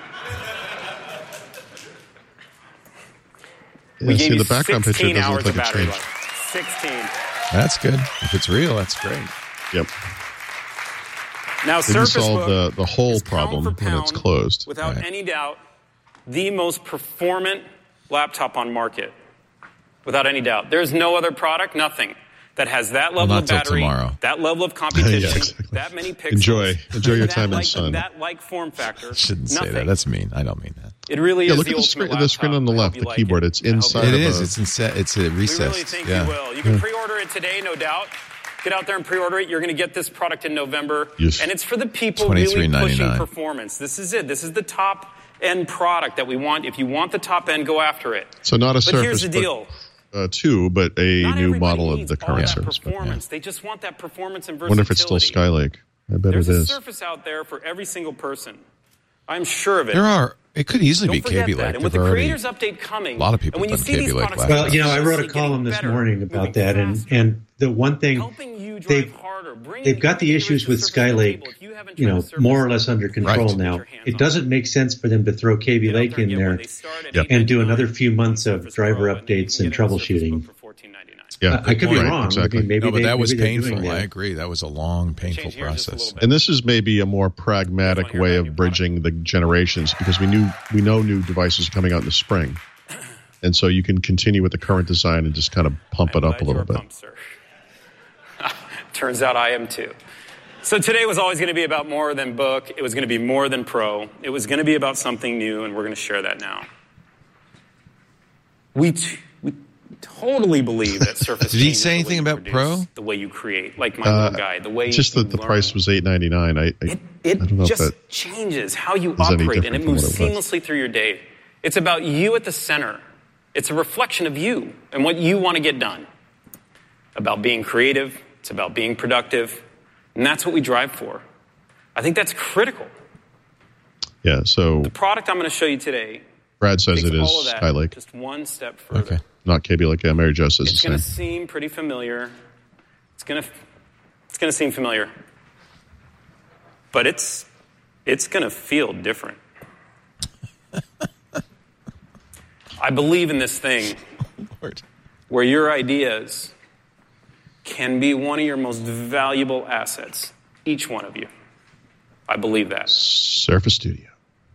We gave you the background 16 picture doesn't hours look of like it's battery changed. life. 16. That's good. If it's real, that's great. Yep. Now, They can Surface solve Book the whole is pound problem for when it's pound, closed. without any doubt, the most performant laptop on market. Without any doubt. There's no other product, nothing, that has that level not of till battery, tomorrow. that level of competition, Yeah, exactly. that many pixels. Enjoy your that time in the like, sun. That like form factor. Shouldn't say nothing. that. That's mean. I don't mean that. It really Yeah, is look the at ultimate the screen on the left, the keyboard. It's inside It of is. a... It's We recessed. really think yeah. you will. You can pre-order it today, no doubt. Get out there and pre-order it. You're going to get this product in November. Yes. And it's for the people really $23.99. pushing performance. This is it. This is the top-end product that we want. If you want the top end, go after it. So not a But Surface here's the deal. Book 2, but a Not new everybody model of needs the all current that Surface Book. performance. They just want that performance and I versatility. wonder if it's still Skylake. I bet There's it a is. Surface out there for every single person. I'm sure of it. There are It could easily Don't be forget Kaby that. Lake. And with the Creators Update coming, a lot of people and when you done see Kaby these Lake products, last Well, I wrote a column this morning about that, and the one thing they've got the issues with Skylake, more or less under control now. It doesn't make sense for them to throw Kaby Lake in there and do another few months of driver updates and troubleshooting. Yeah, I could be wrong. Exactly. I mean, maybe no, but that was maybe painful. I agree. That was a long, painful process. And this is maybe a more pragmatic way of bridging the generations, because we know new devices are coming out in the spring, and so you can continue with the current design and just kind of pump it up a little bit. Turns out I am too. So today was always going to be about more than book. It was going to be more than pro. It was going to be about something new, and we're going to share that now. We totally believe that Surface. Did he say anything about pro? The way you create, like my little guy, the way just that the price was $8.99. I don't know just if that changes how you operate, and it moves seamlessly through your day. It's about you at the center. It's a reflection of you and what you want to get done. About being creative. It's about being productive, and that's what we drive for. I think that's critical. Yeah. So the product I'm going to show you today. Brad says it is Skylake. Just one step further. Okay. Not Kaby Lake. Yeah, Mary Jo says it's the going to same. seem pretty familiar. It's going to seem familiar, but it's going to feel different. I believe in this thing where your ideas can be one of your most valuable assets, each one of you. I believe that. Surface Studio.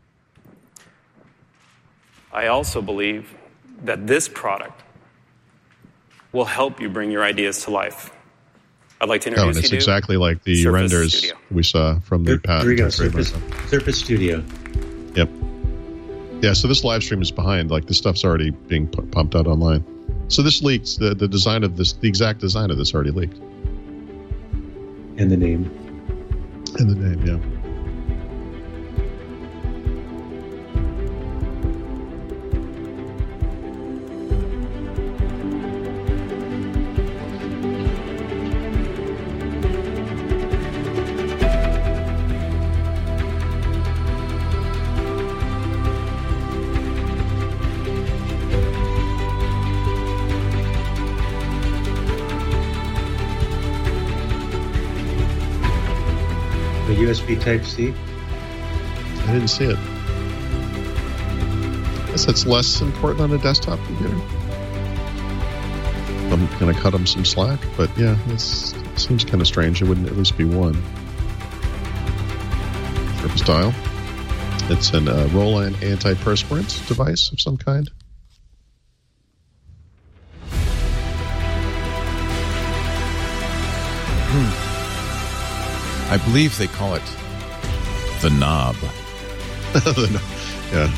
I also believe that this product will help you bring your ideas to life. I'd like to introduce you to exactly like the Surface renders Studio. we saw from the patent. There you go, Surface Studio. Yep. Yeah, so this live stream is behind. Like, this stuff's already being pumped out online. So this leaked. The design of this, the exact design of this already leaked. And the name. And the name, yeah. USB Type-C? I didn't see it. I guess that's less important on a desktop computer. I'm going to cut them some slack, but yeah, this seems kind of strange. It wouldn't at least be one. Surface Dial. It's a Roland antiperspirant device of some kind. I believe they call it the knob. Yeah.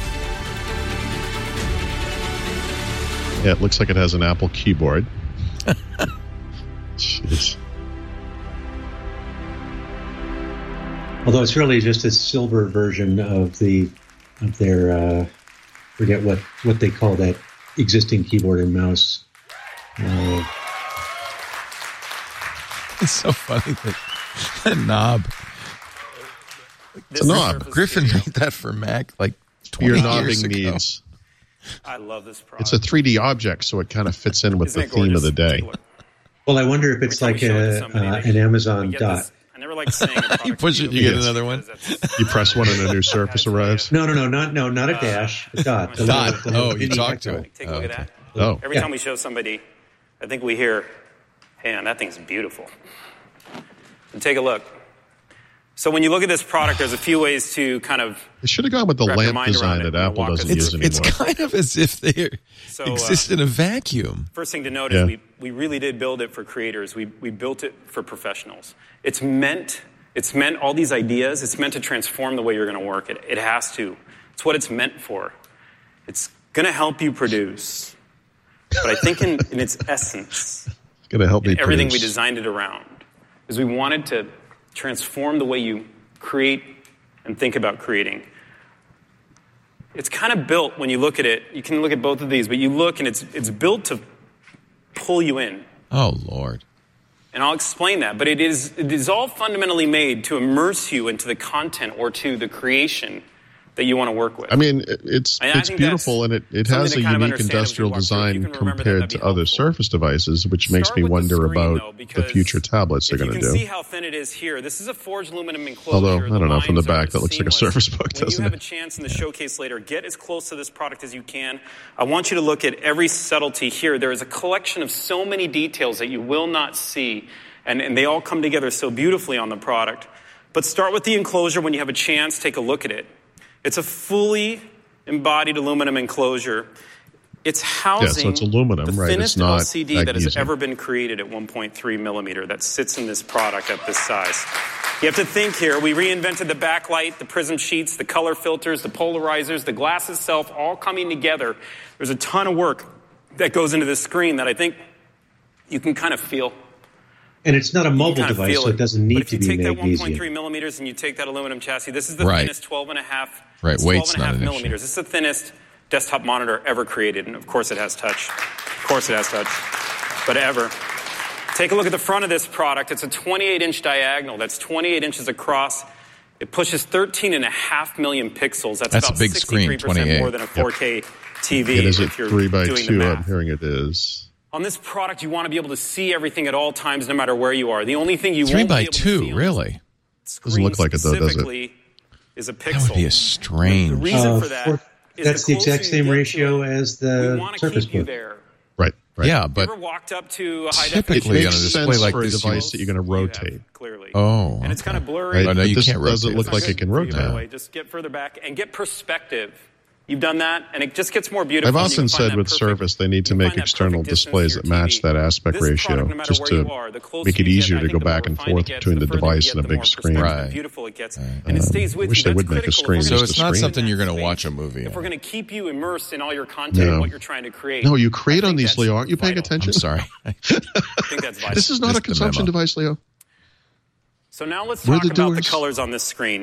Yeah, it looks like it has an Apple keyboard. Jeez. Although it's really just a silver version of their forget what they call that existing keyboard and mouse. It's so funny that the knob. It's a knob. Griffin made that for Mac like 20 Your knobbing years ago. needs. I love this product. It's a 3D object, so it kind of fits in with the theme of the day. Well, I wonder if it's like an Amazon Dot. I never like saying a You push it, you get another one. You press one and a new Surface arrives. No, not a dash. A dot. Dot. Oh, you talk to it. Take a look at that. Oh. Every time we show somebody, I think we hear, "Hey, man, that thing's beautiful." And take a look. So when you look at this product, there's a few ways to kind of. They should have gone with the lamp design that Apple doesn't use anymore. It's kind of as if they exist in a vacuum. First thing to note is we really did build it for creators. We built it for professionals. It's meant all these ideas. It's meant to transform the way you're going to work. It has to. It's what it's meant for. It's going to help you produce. But I think in its essence, it's going to help me everything produce. we designed it around is we wanted to transform the way you create and think about creating. It's kind of built, when you look at it, you can look at both of these, but you look and it's built to pull you in. Oh, Lord. And I'll explain that, but it is all fundamentally made to immerse you into the content or to the creation that you want to work with. I mean, it's beautiful, and it has a unique industrial design compared to other Surface devices, which makes me wonder about the future tablets they're going to do. You can see how thin it is here. This is a forged aluminum enclosure. Although, I don't know, from the back, that looks like a Surface Book, doesn't it? When you have a chance in the showcase later, get as close to this product as you can. I want you to look at every subtlety here. There is a collection of so many details that you will not see, and they all come together so beautifully on the product. But start with the enclosure when you have a chance. Take a look at it. It's a fully embodied aluminum enclosure. It's housing so it's aluminum, the right? thinnest it's not LCD magnesium. that has ever been created at 1.3 millimeter that sits in this product at this size. You have to think here. We reinvented the backlight, the prism sheets, the color filters, the polarizers, the glass itself, all coming together. There's a ton of work that goes into this screen that I think you can kind of feel. And it's not a mobile device, so it doesn't need to be magnesium. But if you take that 1.3 millimeters and you take that aluminum chassis, this is the thinnest 12.5 weight's not an millimeters. This is the thinnest desktop monitor ever created, and of course it has touch. But ever. Take a look at the front of this product. It's a 28-inch diagonal. That's 28 inches across. It pushes 13.5 million pixels. That's about a big screen, 28. More than a 4K TV. It is a if you're 3x2, I'm hearing it is. On this product, you want to be able to see everything at all times, no matter where you are. The only thing you won't be able to see 3x2, really? Doesn't look like it, though, does it? Is a pixel. That would be a strange. The reason for that is that's the exact same ratio as the Surface Book. Right. Yeah, but you ever walked up to a high typically on a makes display sense like for this, a device that you're going to rotate. Clearly. Oh, and it's kind of blurry. Right. No, you can't rotate. Doesn't look like it can rotate. By the way, just get further back and get perspective. You've done that, and it just gets more beautiful. I've often said with Surface, they need to make external displays that match that aspect ratio, just to make it easier to go back and forth between the device and a big screen. Right. Beautiful it gets, and it stays with you. I wish they would make a screen. So it's not something you're going to watch a movie. If we're going to keep you immersed in all your content and what you're trying to create. No, you create on these, Leo. Aren't you paying attention? I'm sorry. I think that's vital. This is not a consumption device, Leo. So now let's talk about the colors on this screen.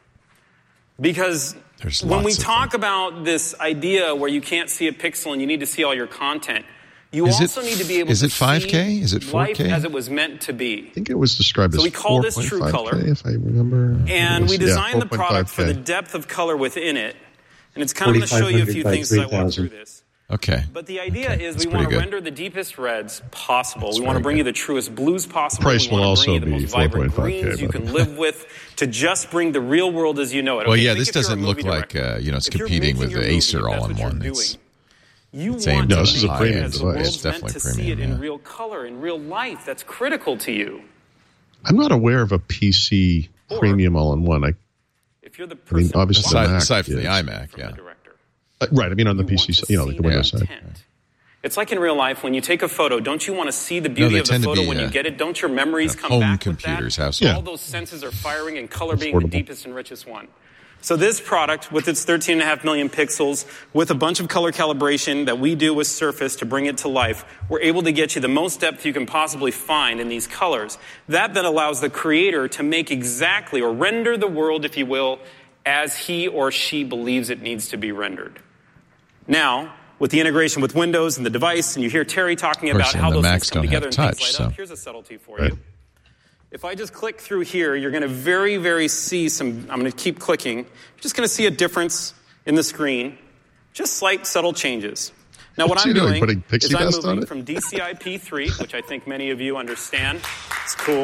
Because when we talk about this idea where you can't see a pixel and you need to see all your content, you also need to be able to see 5K? Is it 4K? Life as it was meant to be. I think it was described as 4.5K, so we call this true color, if I remember. And we designed the product for the depth of color within it. And it's kind of going to show you a few things as I walk through this. Okay. But the idea is we want to render the deepest reds possible. We want to bring you the truest blues possible. Price will also be 4.5K. You can live with to just bring the real world as you know it. Well, yeah, this doesn't look like it's competing with the Acer all-in-one. You want no, this is a premium device. It's definitely to premium. See it in real color, in real life. That's critical to you. I'm not aware of a PC premium all-in-one. If you're the person, obviously aside from the iMac, yeah. Right, I mean on the PC, like the Windows side. It's like in real life, when you take a photo, don't you want to see the beauty of the photo when you get it? Don't your memories come back computers, with that? All those senses are firing and color being the deepest and richest one. So this product, with its 13.5 million pixels, with a bunch of color calibration that we do with Surface to bring it to life, we're able to get you the most depth you can possibly find in these colors. That then allows the creator to make exactly, or render the world, if you will, as he or she believes it needs to be rendered. Now, with the integration with Windows and the device, and you hear Terry talking about how those things come together and things light up, here's a subtlety for you. If I just click through here, you're going to very, very see some, I'm going to keep clicking, you're just going to see a difference in the screen, just slight, subtle changes. Now, what I'm doing is I'm moving from DCI P3, which I think many of you understand, it's cool,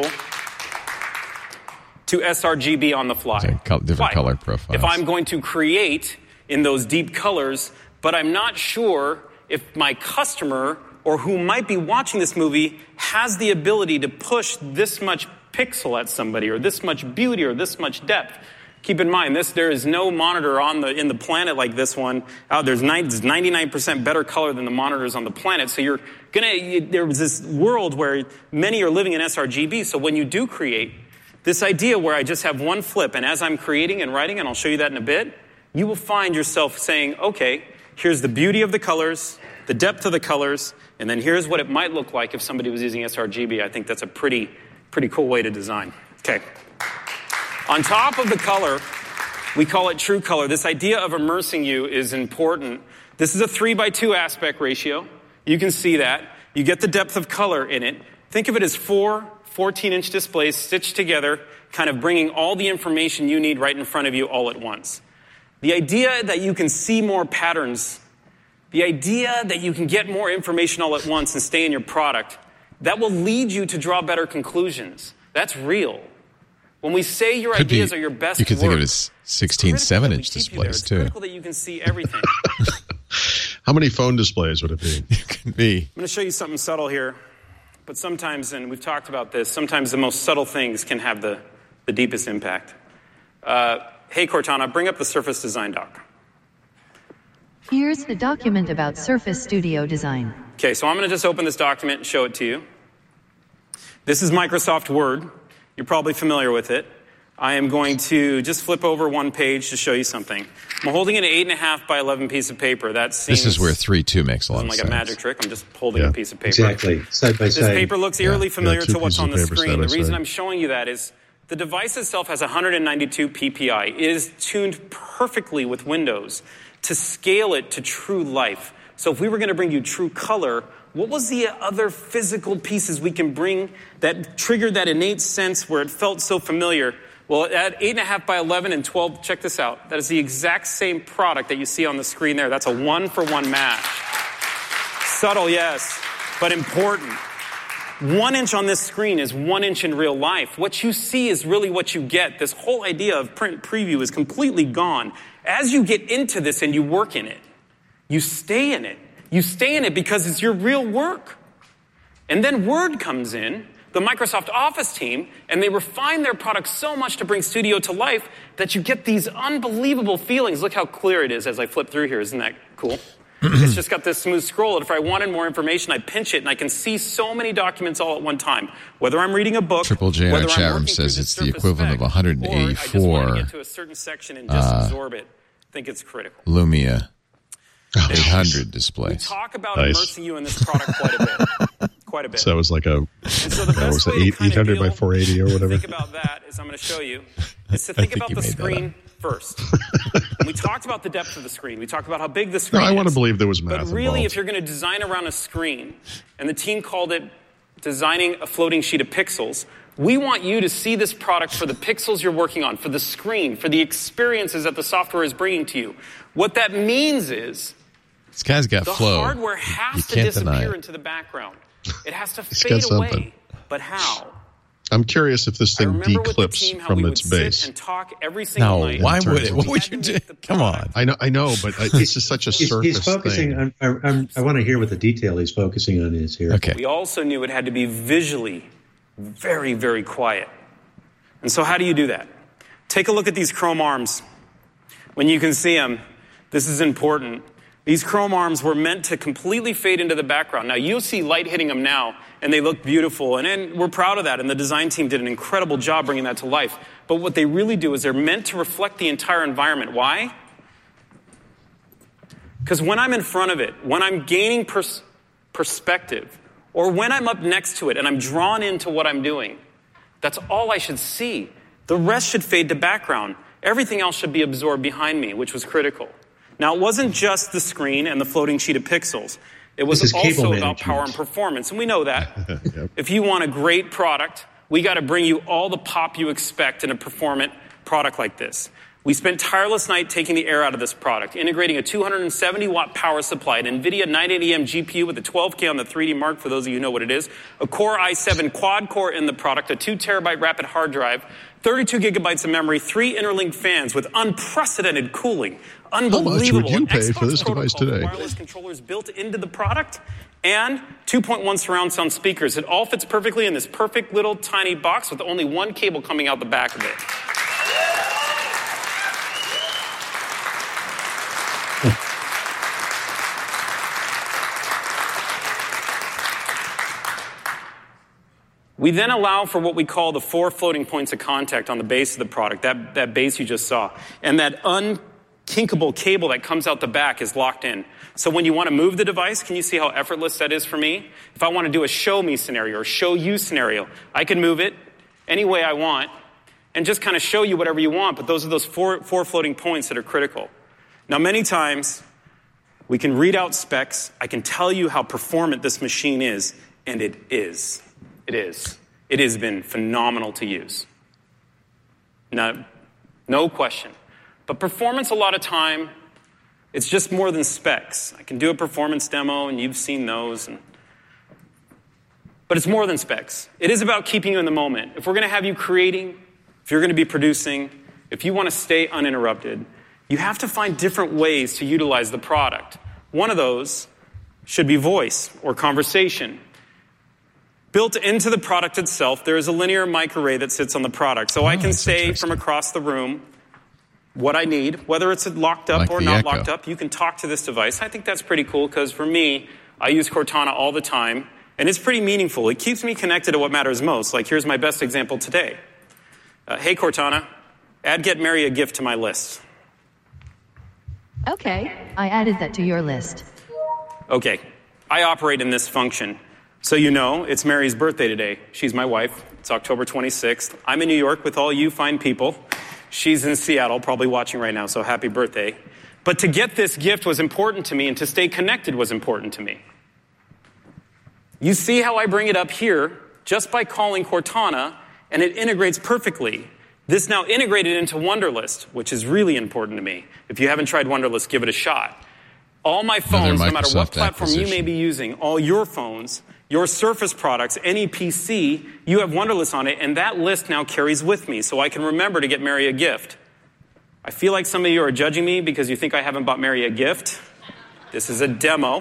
to sRGB on the fly. Different color profiles. If I'm going to create in those deep colors, but I'm not sure if my customer or who might be watching this movie has the ability to push this much pixel at somebody or this much beauty or this much depth. Keep in mind, there is no monitor in the planet like this one. There's 99% better color than the monitors on the planet. So there's this world where many are living in sRGB. So when you do create, this idea where I just have one flip, and as I'm creating and writing, and I'll show you that in a bit, you will find yourself saying, okay, here's the beauty of the colors, the depth of the colors, and then here's what it might look like if somebody was using sRGB. I think that's a pretty cool way to design. Okay. On top of the color, we call it true color. This idea of immersing you is important. This is a 3:2 aspect ratio. You can see that. You get the depth of color in it. Think of it as 4 14-inch displays stitched together, kind of bringing all the information you need right in front of you all at once. The idea that you can see more patterns, the idea that you can get more information all at once and stay in your product, that will lead you to draw better conclusions. That's real. When we say your ideas are your best work, you could think of it as 16 7-inch displays, it's too. It's critical that you can see everything. How many phone displays would it be? It could be. I'm going to show you something subtle here. But sometimes, and we've talked about this, sometimes the most subtle things can have the deepest impact. Hey, Cortana, bring up the Surface Design doc. Here's the document about Surface Studio Design. Okay, so I'm going to just open this document and show it to you. This is Microsoft Word. You're probably familiar with it. I am going to just flip over one page to show you something. I'm holding an 8.5 by 11 piece of paper. That seems this is where 3:2 makes a lot of sense. Like a magic trick. I'm just holding a piece of paper. Exactly, side by side. This paper looks eerily familiar to what's on the screen. The reason side. I'm showing you that is the device itself has 192 ppi. It is tuned perfectly with Windows to scale it to true life. So if we were going to bring you true color, what was the other physical pieces we can bring that triggered that innate sense where it felt so familiar? Well, at 8.5 by 11 and 12, check this out. That is the exact same product that you see on the screen there. That's a 1-for-1 match. Subtle, yes, but important. 1 inch on this screen is 1 inch in real life. What you see is really what you get. This whole idea of print preview is completely gone. As you get into this and you work in it, you stay in it. You stay in it because it's your real work. And then Word comes in, the Microsoft Office team, and they refine their product so much to bring Studio to life that you get these unbelievable feelings. Look how clear it is as I flip through here. Isn't that cool? It's just got this smooth scroll. And if I wanted more information, I pinch it, and I can see so many documents all at one time. Whether I'm reading a book, Triple J in our chat room says it's the equivalent of 184 get to a certain section and just absorb it. I think it's critical. Lumia 800 displays. We talk about immersing you in this product quite a bit. Quite a bit. So that was like a, was it 800 by 480 or whatever? Think about that is I'm going to show you is to think about the screen first. We talked about the depth of the screen. We talked about how big the screen is. I want to believe there was math But really, involved. if you're going to design around a screen, and the team called it designing a floating sheet of pixels, we want you to see this product for the pixels you're working on, for the screen, for the experiences that the software is bringing to you. What that means is this guy's got the flow. hardware has to disappear into the background. It has to fade away. But how? I'm curious if this thing declips from its base. And talk every single night. Why would it? What would you do? Come on. I know, but this is such a surface he's focusing thing. I want to hear what the detail he's focusing on is here. Okay. We also knew it had to be visually very, very quiet. And so how do you do that? Take a look at these chrome arms. When you can see them, this is important. These chrome arms were meant to completely fade into the background. Now, you'll see light hitting them now, and they look beautiful, and we're proud of that, and the design team did an incredible job bringing that to life. But what they really do is they're meant to reflect the entire environment. Why? Because when I'm in front of it, when I'm gaining perspective, or when I'm up next to it and I'm drawn into what I'm doing, that's all I should see. The rest should fade to background. Everything else should be absorbed behind me, which was critical. Now, it wasn't just the screen and the floating sheet of pixels. It was also about power and performance, and we know that. Yep. If you want a great product, we got to bring you all the pop you expect in a performant product like this. We spent tireless night taking the air out of this product, integrating a 270-watt power supply, an NVIDIA 980M GPU with a 12K on the 3D Mark, for those of you who know what it is, a Core i7 quad-core in the product, a 2-terabyte rapid hard drive, 32 gigabytes of memory, 3 interlinked fans with unprecedented cooling. Unbelievable. How much would you pay Xbox for this device today? Wireless controllers built into the product, and 2.1 surround sound speakers. It all fits perfectly in this perfect little tiny box with only one cable coming out the back of it. We then allow for what we call the 4 floating points of contact on the base of the product, that base you just saw. And that unkinkable cable that comes out the back is locked in. So when you want to move the device, can you see how effortless that is for me? If I want to do a show me scenario or show you scenario, I can move it any way I want and just kind of show you whatever you want. But those are those four floating points that are critical. Now, many times we can read out specs. I can tell you how performant this machine is, and it is. It is. It has been phenomenal to use. No question. But performance, a lot of time, it's just more than specs. I can do a performance demo, and you've seen those. But it's more than specs. It is about keeping you in the moment. If we're going to have you creating, if you're going to be producing, if you want to stay uninterrupted, you have to find different ways to utilize the product. One of those should be voice or conversation. Built into the product itself, there is a linear mic array that sits on the product. So I can say from across the room what I need, whether it's locked up or not locked up. You can talk to this device. I think that's pretty cool because for me, I use Cortana all the time, and it's pretty meaningful. It keeps me connected to what matters most. Like, here's my best example today. Hey, Cortana, add Get Mary a gift to my list. Okay, I added that to your list. Okay, I operate in this function. So you know, it's Mary's birthday today. She's my wife. It's October 26th. I'm in New York with all you fine people. She's in Seattle, probably watching right now, so happy birthday. But to get this gift was important to me, and to stay connected was important to me. You see how I bring it up here just by calling Cortana, and it integrates perfectly. This now integrated into Wunderlist, which is really important to me. If you haven't tried Wunderlist, give it a shot. All my phones, no matter what platform you may be using, all your phones, your Surface products, any PC, you have Wunderlist on it, and that list now carries with me, so I can remember to get Mary a gift. I feel like some of you are judging me because you think I haven't bought Mary a gift. This is a demo.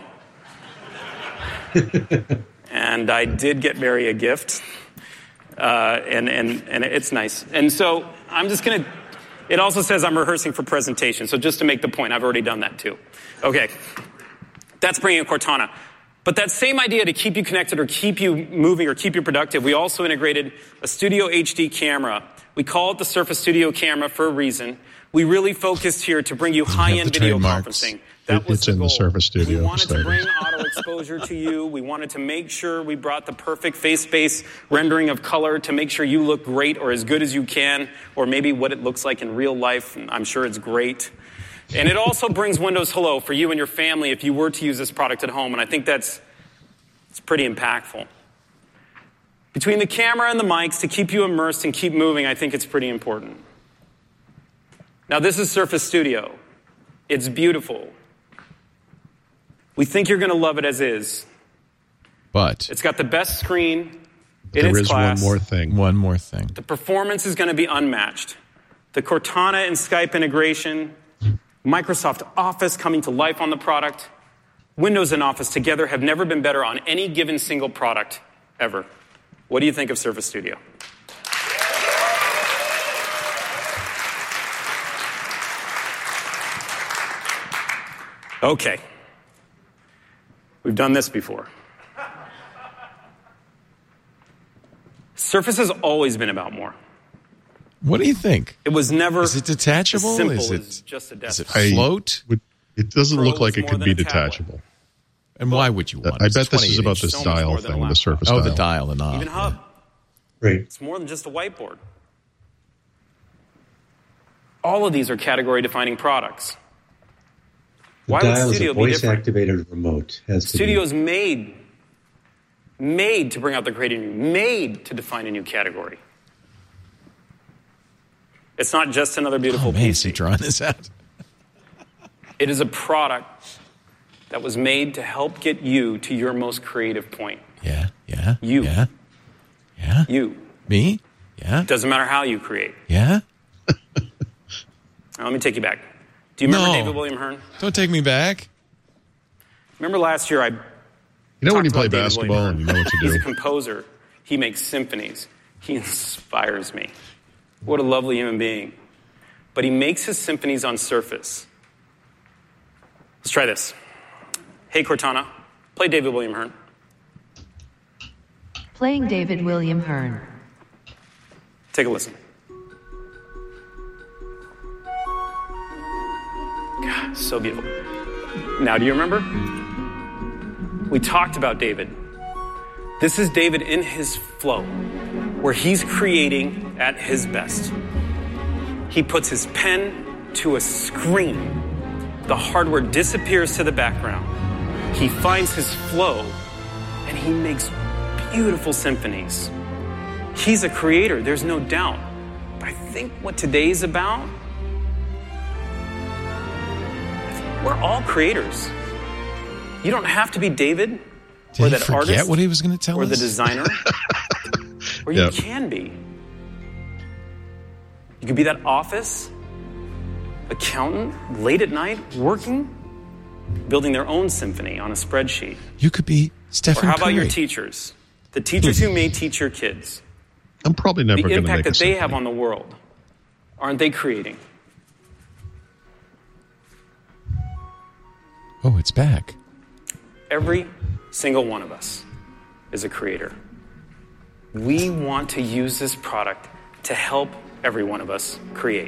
And I did get Mary a gift. And it's nice. And so I'm just going to, it also says I'm rehearsing for presentation. So just to make the point, I've already done that too. Okay. That's bringing in Cortana. But that same idea to keep you connected or keep you moving or keep you productive, we also integrated a Studio HD camera. We call it the Surface Studio camera for a reason. We really focused here to bring you high-end video conferencing. It's in the Surface Studio. We wanted to bring auto exposure to you. We wanted to make sure we brought the perfect face-based rendering of color to make sure you look great or as good as you can, or maybe what it looks like in real life. I'm sure it's great. And it also brings Windows Hello for you and your family if you were to use this product at home, and I think it's pretty impactful. Between the camera and the mics, to keep you immersed and keep moving, I think it's pretty important. Now, this is Surface Studio. It's beautiful. We think you're going to love it as is. But it's got the best screen in its class. There is one more thing. The performance is going to be unmatched. The Cortana and Skype integration, Microsoft Office coming to life on the product, Windows and Office together have never been better on any given single product ever. What do you think of Surface Studio? Okay. We've done this before. Surface has always been about more. What do you think? It was never. Is it detachable? As simple is it as just a does it desktop. float? It doesn't look like it could be a detachable. And why would you want it? I bet this is about this dial thing, the Surface dial. Oh, the dial, the knob. Even hub. Right. It's more than just a whiteboard. All of these are category-defining products. The dial is a voice-activated remote. Studio is made to bring out the creative, made to define a new category. It's not just another beautiful PC. PC. Drawing this out. It is a product that was made to help get you to your most creative point. Yeah. You. Yeah. You. Me? Yeah. Doesn't matter how you create. Yeah. Now, let me take you back. Do you remember David William Hearn? Don't take me back. Remember last year You know when you play basketball and you know what to do? He's a composer. He makes symphonies. He inspires me. What a lovely human being. But he makes his symphonies on Surface. Let's try this. Hey, Cortana, play David William Hearn. Playing David William Hearn. Take a listen. God, so beautiful. Now, do you remember? We talked about David. This is David in his flow, where he's creating at his best. He puts his pen to a screen. The hardware disappears to the background. He finds his flow, and he makes beautiful symphonies. He's a creator, there's no doubt. But I think what today's about We're all creators. You don't have to be David Did or he that forget artist what he was going to tell or us? the designer. Or you can be. You could be that office accountant late at night working, building their own symphony on a spreadsheet. You could be Stephen Or how about Curry. your teachers? The teachers who may teach your kids. I'm probably never The going to make impact a that they symphony. have on the world. Aren't they creating? Oh, it's back. Every single one of us is a creator. We want to use this product to help every one of us create.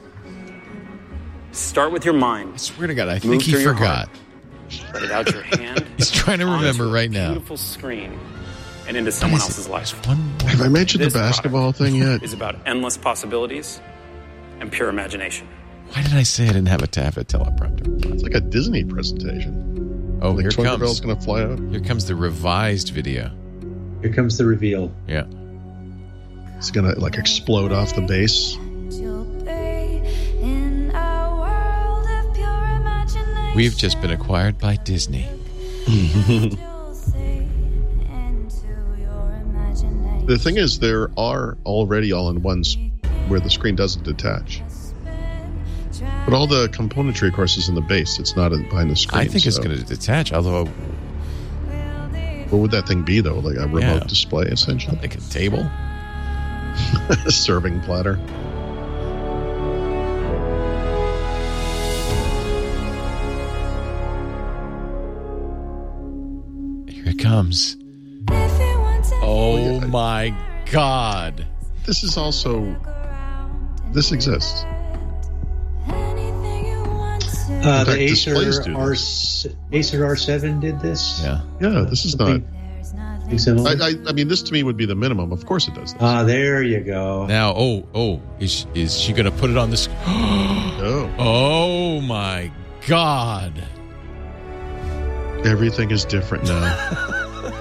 Start with your mind. I swear to God, I Move think he through your forgot. heart. Let it out your hand. He's trying to remember onto a right now. Beautiful screen and into someone else's life. Have I mentioned This the basketball thing yet? Is about endless possibilities and pure imagination. Why did I say I didn't have a teleprompter? It's like a Disney presentation. Oh, Like here Tinkerbell's comes. going to fly out. Here comes the revised video. Here comes the reveal. Yeah. It's going to like explode off the base. We've just been acquired by Disney. The thing is, there are already all-in-ones where the screen doesn't detach. But all the componentry, of course, is in the base. It's not behind the screen. I think it's going to detach, although... What would that thing be, though? Like a remote display, essentially? Like a table? A serving platter. Here it comes. Oh my God. This is also... This exists. The fact, Acer displays do Acer R7 did this. Yeah. Yeah, this is not... Something similar. I mean, this to me would be the minimum. Of course it does this. There you go. Now, is she going to put it on this? No. Oh my God. Everything is different now.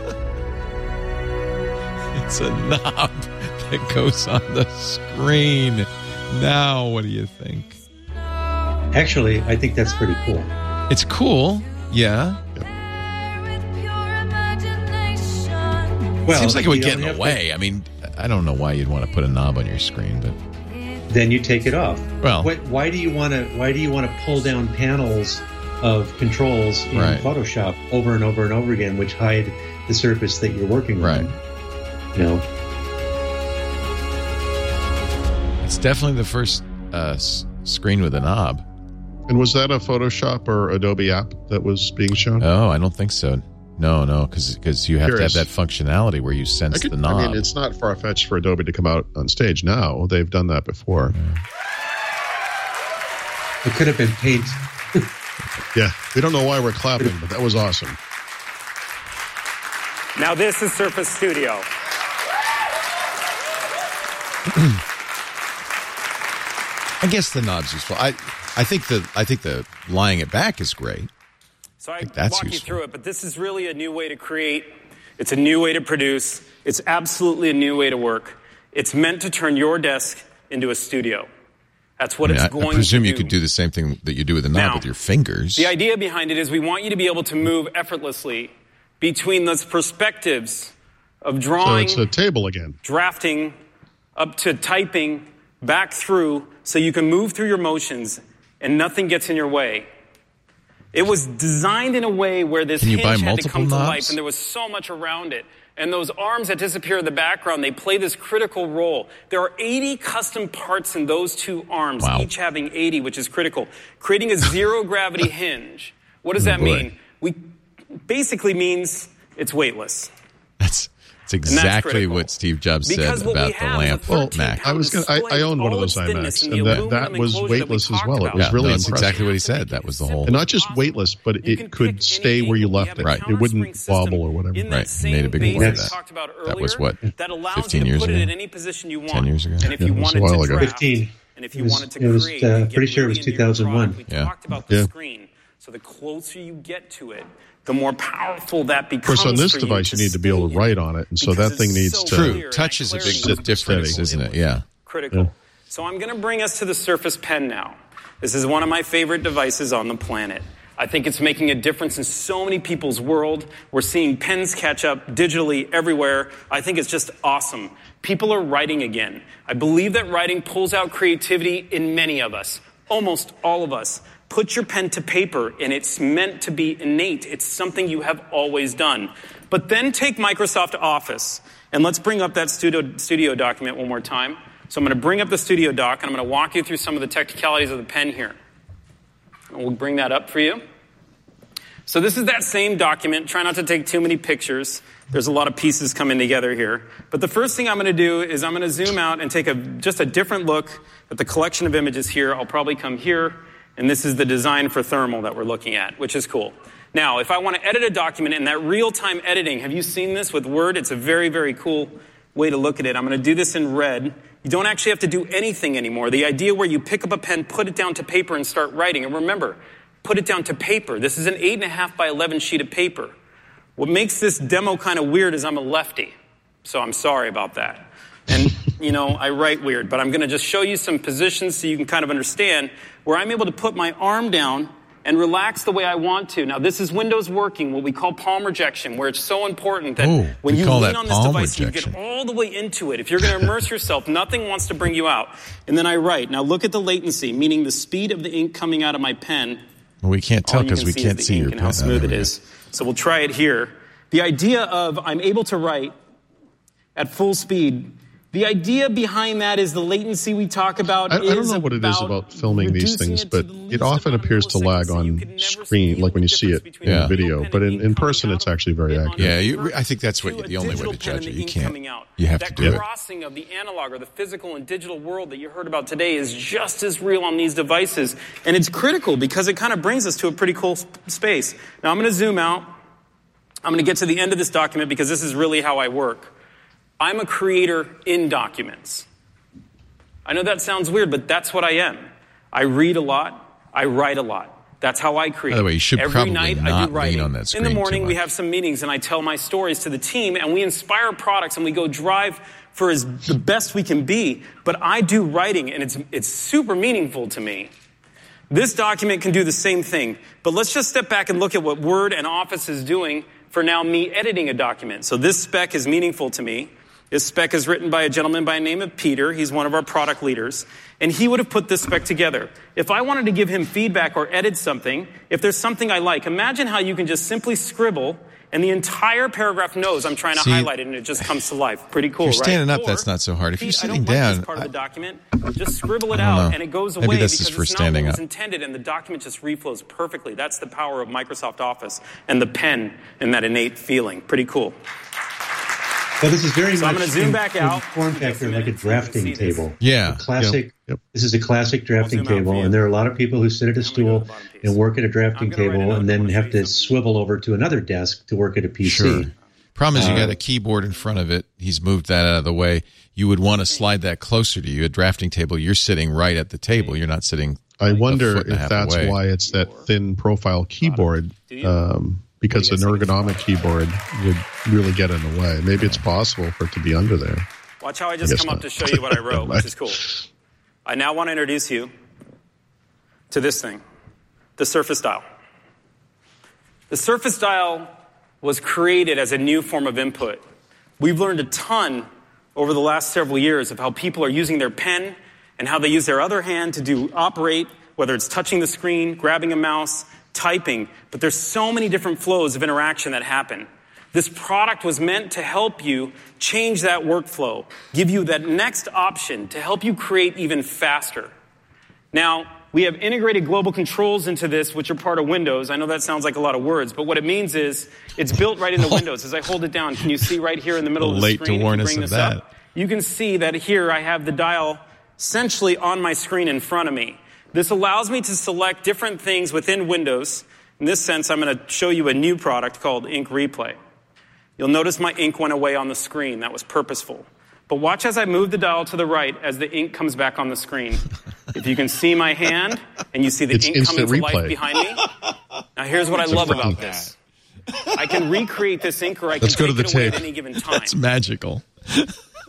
It's a knob that goes on the screen. Now, what do you think? Actually, I think that's pretty cool. It's cool. Yeah. Well, seems like it would you get in don't the way. I mean, I don't know why you'd want to put a knob on your screen, but then you take it off. Well, why do you want to pull down panels of controls in Photoshop over and over and over again, which hide the surface that you're working on? You know, it's definitely the first screen with a knob. And was that a Photoshop or Adobe app that was being shown? Oh, I don't think so. No, because you have to have that functionality where you sense the knob. I mean, it's not far-fetched for Adobe to come out on stage now. They've done that before. It could have been paint. Yeah, we don't know why we're clapping, but that was awesome. Now this is Surface Studio. I guess the knob's useful. I think the lying it back is great. So I that's walk you useful. through it, but this is really a new way to create. It's a new way to produce. It's absolutely a new way to work. It's meant to turn your desk into a studio. That's what it's going to do. I presume you could do the same thing that you do with a knob with your fingers. The idea behind it is we want you to be able to move effortlessly between those perspectives of drawing. So it's a table again. Drafting, up to typing, back through, so you can move through your motions and nothing gets in your way. It was designed in a way where this hinge had to come to life, and there was so much around it. And those arms that disappear in the background, they play this critical role. There are 80 custom parts in those two arms, each having 80, which is critical. Creating a zero-gravity hinge. What does that mean? Basically means it's weightless. That's exactly what Steve Jobs said about the lamp Mac. I owned one of those iMacs, and that was weightless as well. It was really that's impressive. exactly what he said. That was the whole. And not just weightless, but it could stay where you left it. Right. It wouldn't wobble or whatever. Right. He made a big point of that. That was what, 15 years ago? 10 years ago? And if you wanted to draft, 15. And if you wanted to it was, create, pretty sure it was 2001. We talked about the screen. So the closer you get to it, the more powerful that becomes. Of course, on this device, you need to be able to write on it, and so that thing needs to. True. Touch is a big difference, isn't it? Yeah. Critical. Yeah. So I'm going to bring us to the Surface Pen now. This is one of my favorite devices on the planet. I think it's making a difference in so many people's world. We're seeing pens catch up digitally everywhere. I think it's just awesome. People are writing again. I believe that writing pulls out creativity in many of us, almost all of us. Put your pen to paper, and it's meant to be innate. It's something you have always done. But then take Microsoft Office, and let's bring up that studio document one more time. So I'm going to bring up the studio doc, and I'm going to walk you through some of the technicalities of the pen here. And we'll bring that up for you. So this is that same document. Try not to take too many pictures. There's a lot of pieces coming together here. But the first thing I'm going to do is I'm going to zoom out and take just a different look at the collection of images here. I'll probably come here, and this is the design for thermal that we're looking at, which is cool. Now, if I want to edit a document in that real-time editing, have you seen this with Word? It's a very, very cool way to look at it. I'm going to do this in red. You don't actually have to do anything anymore. The idea where you pick up a pen, put it down to paper, and start writing. And remember, put it down to paper. This is an 8.5 by 11 sheet of paper. What makes this demo kind of weird is I'm a lefty. So I'm sorry about that. And, I write weird. But I'm going to just show you some positions so you can kind of understand where I'm able to put my arm down and relax the way I want to. Now, this is Windows working, what we call palm rejection, where it's so important that when you lean on this device, you get all the way into it. If you're going to immerse yourself, nothing wants to bring you out. And then I write. Now, look at the latency, meaning the speed of the ink coming out of my pen. Well, we can't tell because we can't see your pen. And how smooth it is. So we'll try it here. The idea of I'm able to write at full speed, the idea behind that is the latency we talk about. I don't know what it is about filming these things, but it often appears to lag on screen, like when you see it in video. But in person, it's actually very accurate. Yeah, I think that's the only way to judge it. You can't. You have to do it. That crossing of the analog or the physical and digital world that you heard about today is just as real on these devices. And it's critical because it kind of brings us to a pretty cool space. Now, I'm going to zoom out. I'm going to get to the end of this document because this is really how I work. I'm a creator in documents. I know that sounds weird, but that's what I am. I read a lot. I write a lot. That's how I create. By the way, you should Every probably night not I do writing. lean on that screen. In the morning, we have some meetings, and I tell my stories to the team, and we inspire products, and we go drive for the best we can be. But I do writing, and it's super meaningful to me. This document can do the same thing. But let's just step back and look at what Word and Office is doing for now me editing a document. So this spec is meaningful to me. This spec is written by a gentleman by the name of Peter. He's one of our product leaders. And he would have put this spec together. If I wanted to give him feedback or edit something, if there's something I like, imagine how you can just simply scribble and the entire paragraph knows I'm trying to highlight it and it just comes to life. Pretty cool, right? If you're standing up, or, that's not so hard. If you're sitting down, down, this part of the document, just scribble it out and it goes away because it's for not what was intended and the document just reflows perfectly. That's the power of Microsoft Office and the pen and that innate feeling. Pretty cool. Well, this is very much I'm going to zoom back out. Form factor like a drafting table. Yeah. Classic. Yep. This is a classic drafting table, and there are a lot of people who sit at a stool and work at a drafting table and then have to swivel over to another desk to work at a PC. Sure. Problem is you got a keyboard in front of it. He's moved that out of the way. You would want to slide that closer to you. A drafting table, you're sitting right at the table. You're not sitting I wonder if that's why it's that thin profile keyboard. Because an ergonomic keyboard would really get in the way. Maybe it's possible for it to be under there. Watch how I just come up to show you what I wrote, which is cool. I now want to introduce you to this thing, the Surface Dial. The Surface Dial was created as a new form of input. We've learned a ton over the last several years of how people are using their pen and how they use their other hand to operate, whether it's touching the screen, grabbing a mouse, typing, but there's so many different flows of interaction that happen. This product was meant to help you change that workflow, give you that next option to help you create even faster. Now, we have integrated global controls into this, which are part of Windows. I know that sounds like a lot of words, but what it means is it's built right into Windows. As I hold it down, can you see right here in the middle of the screen? Late to warn us of that. Up, you can see that here I have the dial essentially on my screen in front of me. This allows me to select different things within Windows. In this sense, I'm going to show you a new product called Ink Replay. You'll notice my ink went away on the screen. That was purposeful. But watch as I move the dial to the right as the ink comes back on the screen. If you can see my hand and you see the ink coming to life behind me. Now here's what I love about this. I can recreate this ink or I can take it away at any given time. That's magical.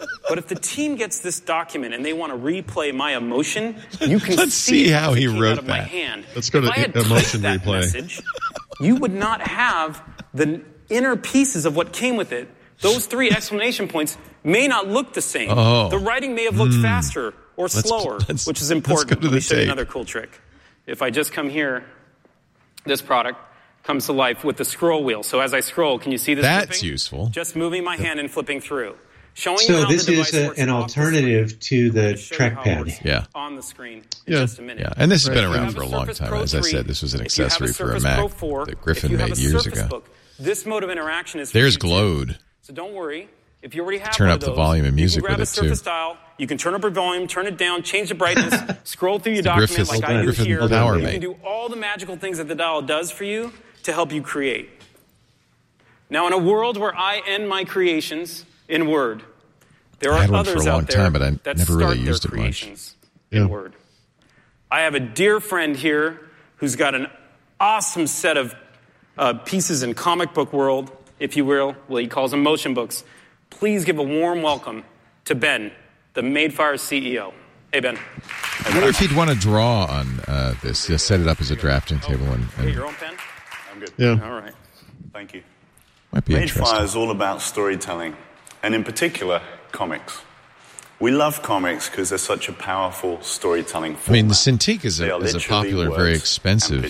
But if the team gets this document and they want to replay my emotion, you can Let's see how he wrote that. My hand. Let's go to emotion replay. Message, you would not have the inner pieces of what came with it. Those 3 exclamation points may not look the same. Oh. The writing may have looked faster or slower, which is important. Let me show you another cool trick. If I just come here, this product comes to life with the scroll wheel. So as I scroll, can you see this? That's flipping? useful. Just moving my hand and flipping through. Showing so you how this the is an alternative to the trackpad. Yeah. On the screen in just a minute. Yeah, and this has been around for a long time. As I said, this was an accessory for a Mac that Griffin made years ago. Book, this mode of interaction is There's Glowed. So don't worry. If you already have turn one up of those, the volume of music you can grab with it a Surface too. Dial. You can turn up your volume, turn it down, change the brightness, scroll through your document like I do Griffin here. Power You Mate. can do all the magical things that the dial does for you to help you create. Now, in a world where I end my creations in Word, there I had are one for others a long out there time, but I that never start really used their it much. creations in Word. I have a dear friend here who's got an awesome set of pieces in comic book world, if you will. Well, he calls them motion books. Please give a warm welcome to Ben, the Madefire CEO. Hey, Ben. I wonder if he'd want to draw on this. Just set it up as a drafting table. And your own pen? I'm good. Yeah. All right. Thank you. Might be interesting. Madefire is all about storytelling, and in particular, comics. We love comics because they're such a powerful storytelling format. I mean, the Cintiq is a popular, very expensive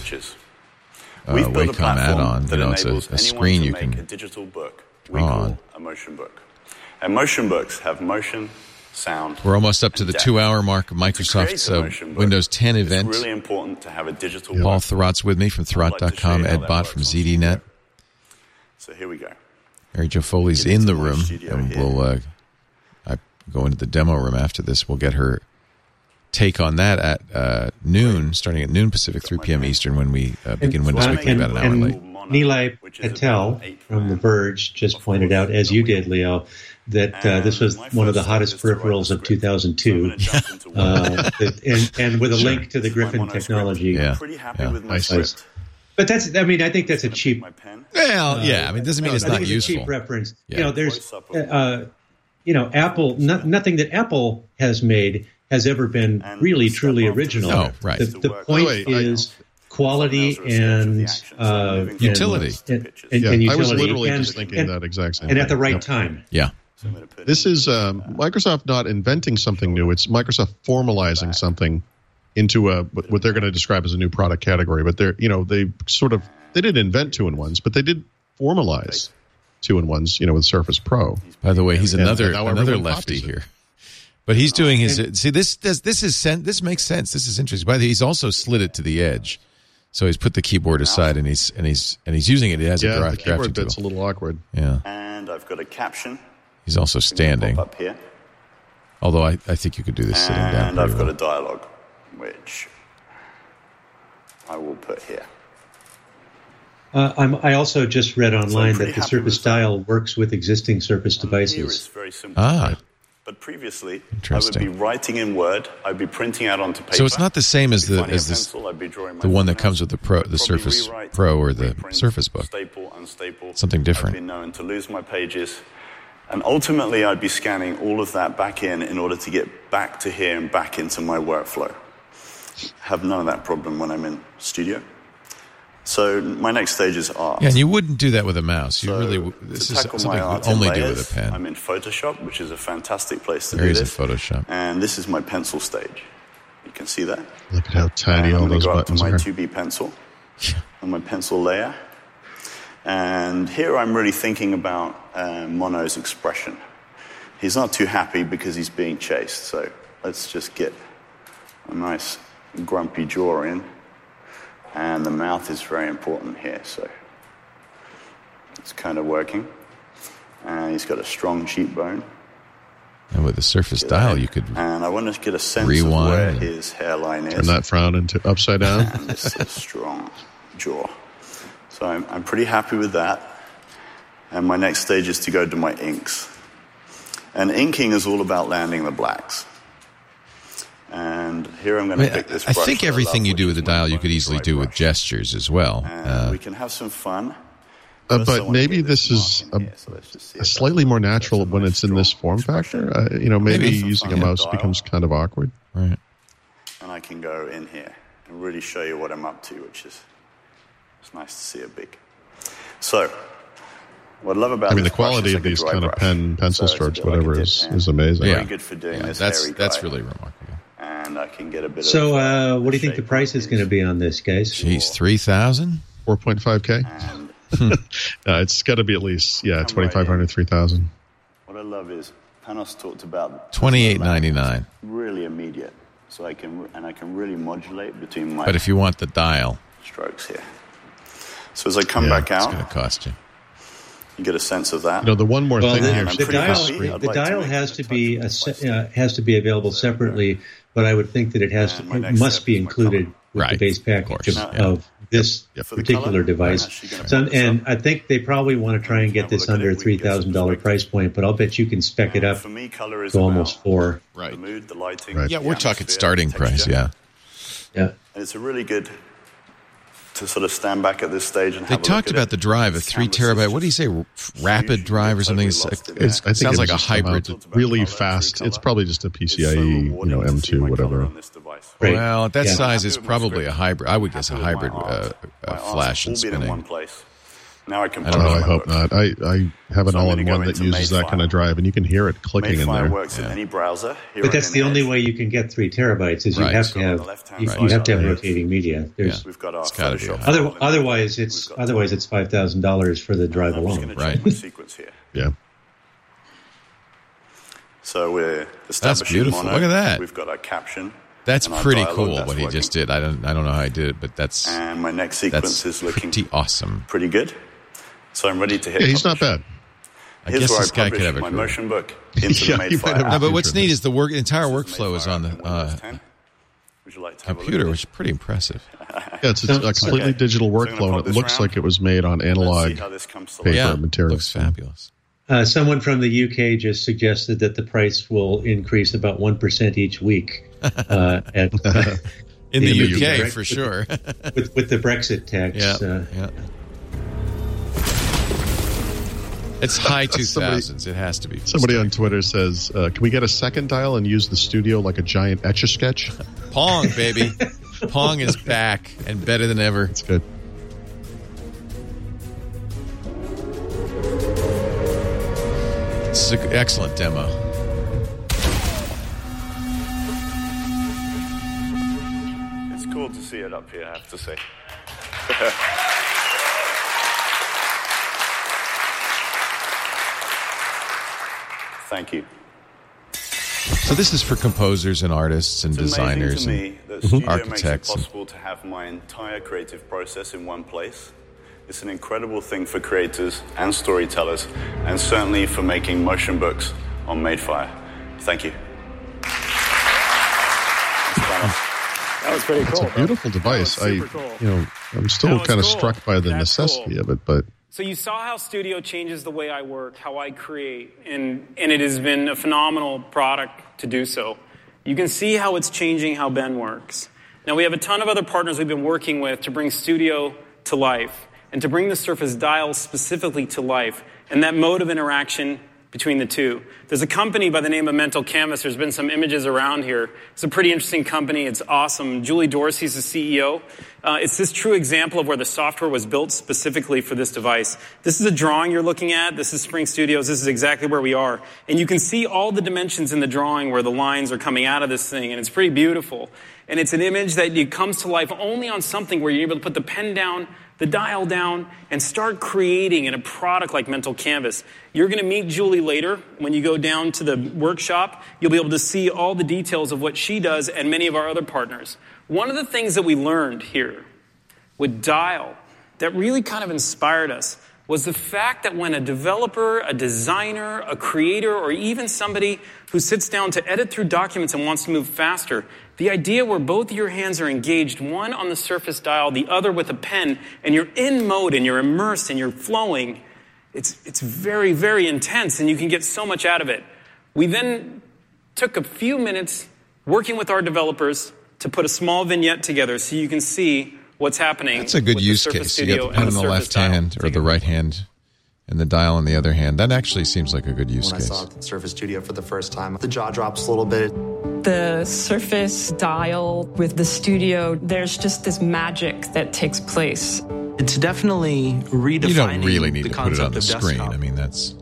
Wacom add-on. You know, it's a screen you can a digital book we call a motion book. And motion books have motion, sound. We're almost up to the 2-hour mark of Microsoft's Windows 10 event. It's really important to have a digital Paul book. Thurrott's with me from Thurrott.com, Ed Bott from ZDNet. So here we go. Mary Jo Foley's in the room, and we'll go into the demo room after this. We'll get her take on that at noon, starting at noon Pacific, 3 p.m. Eastern, when we begin Windows Weekly about an hour late. Nilay Patel from The Verge just pointed out, as you did, Leo, that this was one of the hottest peripherals of 2002, and with a link to the Griffin technology. Yeah. But that's, I mean, I think that's a cheap. Well, yeah, I mean, it doesn't mean it's not useful. A cheap reference. Yeah. You know, there's, Apple. Nothing that Apple has made has ever been really truly original. No, right. The point is quality and utility. And utility. I was literally just thinking that exact same and thing. at the right time. Yeah. This is Microsoft not inventing something new. It's Microsoft formalizing something into what they're going to describe as a new product category. But they didn't invent 2-in-1s, but they did formalize 2-in-1s, with Surface Pro. By the way, he's another lefty here. But he's doing his. This makes sense. This is interesting. By the way, he's also slid it to the edge, so he's put the keyboard aside and he's using it as a the drafting keyboard bit's tool. a little awkward. Yeah. And I've got a caption. He's also standing. Pop up here. Although I think you could do this sitting down. And I've got a dialogue, which I will put here. I also just read online that the Surface Dial works with existing Surface devices. Here it's very simple. But previously, I would be writing in Word. I'd be printing out onto paper. So it's not the same as the one that comes with the Surface Pro or the Surface Book. Staple, unstaple. Something different. I've been known to lose my pages. And ultimately, I'd be scanning all of that back in order to get back to here and back into my workflow. Have none of that problem when I'm in Studio. So my next stage is art. Yeah, and you wouldn't do that with a mouse. This is something you would only do with a pen. I'm in Photoshop, which is a fantastic place to do this. There is in Photoshop. And this is my pencil stage. You can see that. Look at how tiny all those buttons are. I'm going to go up to my 2B pencil and my pencil layer. And here I'm really thinking about Mono's expression. He's not too happy because he's being chased. So let's just get a nice grumpy jaw in. And the mouth is very important here, so it's kind of working. And he's got a strong cheekbone. And with the Surface Dial, you could and I want to get a sense of where his hairline is. Turn that frown into upside down. And this strong jaw. So I'm pretty happy with that. And my next stage is to go to my inks. And inking is all about landing the blacks. And here I'm going to pick this brush. I think everything you do with the dial you could easily do with gestures as well. We can have some fun. But maybe this is a slightly more natural when it's in this form factor. Maybe using a mouse becomes kind of awkward. Right. And I can go in here and really show you what I'm up to, which is it's nice to see it big. So, what I love about the quality of these kind of pencil strokes, whatever, is amazing. Very good for doing this. That's really remarkable. And I can get a bit So, what do you think the price is going to be on this, guys? Jeez, $3,000? 4.5K? It's got to be at least, $2,500, $3,000. What I love is Panos talked about $28.99. Really immediate. So I can really modulate between my. But if you want the dial strokes here, so as I come back out, it's going to cost you. You get a sense of that. The one more thing here. The dial has to be available separately, but I would think that it must be included with the base package of this particular device. And I think they probably want to try and get this under a $3,000 price point, but I'll bet you can spec it up for me, color is to almost $4,000. Right. The mood, the lighting. Yeah, we're talking starting price. Yeah. And it's a really good to sort of stand back at this stage and they talked about the drive, a 3 terabyte. What do you say, rapid drive or something? It sounds like a hybrid. Really fast. It's probably just a PCIe, M2, whatever. Well, at that size, it's probably a hybrid. I would guess a hybrid flash and spinning. In one place. Now I can. I hope not. I have an all-in-one that uses that kind of drive, and you can hear it clicking in there. Works in any browser. But that's the only way you can get 3 terabytes. Is you have to have rotating media. We've got our otherwise it's $5,000 for the drive alone. Right. Sequence here. Yeah. So we're establishing that's beautiful. mono. Look at that. We've got our caption. That's pretty cool what he just did. I don't know how he did it, but that's. And my next sequence is looking pretty awesome. Pretty good. So I'm ready to hit. Yeah, he's not bad. I guess this guy could have a my career. motion book into the Made-Fire app. No, but what's neat is the entire workflow is on the computer, which is pretty impressive. Yeah, it's a completely digital workflow, and it looks like it was made on analog paper material. Looks fabulous. Someone from the UK just suggested that the price will increase about 1% each week. In the UK, for sure. with the Brexit tax. Yeah. It's high 2000s. It has to be. Somebody on Twitter says, can we get a second dial and use the studio like a giant Etch-a-Sketch? Pong, baby. Pong is back and better than ever. It's good. It's an excellent demo. It's cool to see it up here, I have to say. Thank you. So this is for composers and artists and designers and architects. It's possible to have my entire creative process in one place. It's an incredible thing for creators and storytellers, and certainly for making motion books on Made-Fire. Thank you. That was pretty cool. It's a beautiful device. Cool. I'm still kind of struck by the necessity of it, but. So you saw how Studio changes the way I work, how I create, and it has been a phenomenal product to do so. You can see how it's changing how Ben works. Now, we have a ton of other partners we've been working with to bring Studio to life and to bring the Surface Dial specifically to life and that mode of interaction between the two. There's a company by the name of Mental Canvas. There's been some images around here. It's a pretty interesting company. It's awesome. Julie Dorsey's the CEO. It's this true example of where the software was built specifically for this device. This is a drawing you're looking at. This is Spring Studios. This is exactly where we are. And you can see all the dimensions in the drawing where the lines are coming out of this thing. And it's pretty beautiful. And it's an image that comes to life only on something where you're able to put the pen down, the dial down, and start creating in a product like Mental Canvas. You're going to meet Julie later. When you go down to the workshop, you'll be able to see all the details of what she does and many of our other partners. One of the things that we learned here with Dial that really kind of inspired us was the fact that when a developer, a designer, a creator, or even somebody who sits down to edit through documents and wants to move faster, the idea where both of your hands are engaged, one on the Surface Dial, the other with a pen, and you're in mode and you're immersed and you're flowing, it's very, very intense and you can get so much out of it. We then took a few minutes working with our developers to put a small vignette together so you can see what's happening. That's a good use case. You got the pen in the left hand or the right hand and the dial in the other hand. That actually seems like a good use case. When I saw the Surface Studio for the first time, the jaw drops a little bit. The Surface dial with the Studio, there's just this magic that takes place. It's definitely redefining. You don't really need to put it on the screen. Desktop. I mean, it's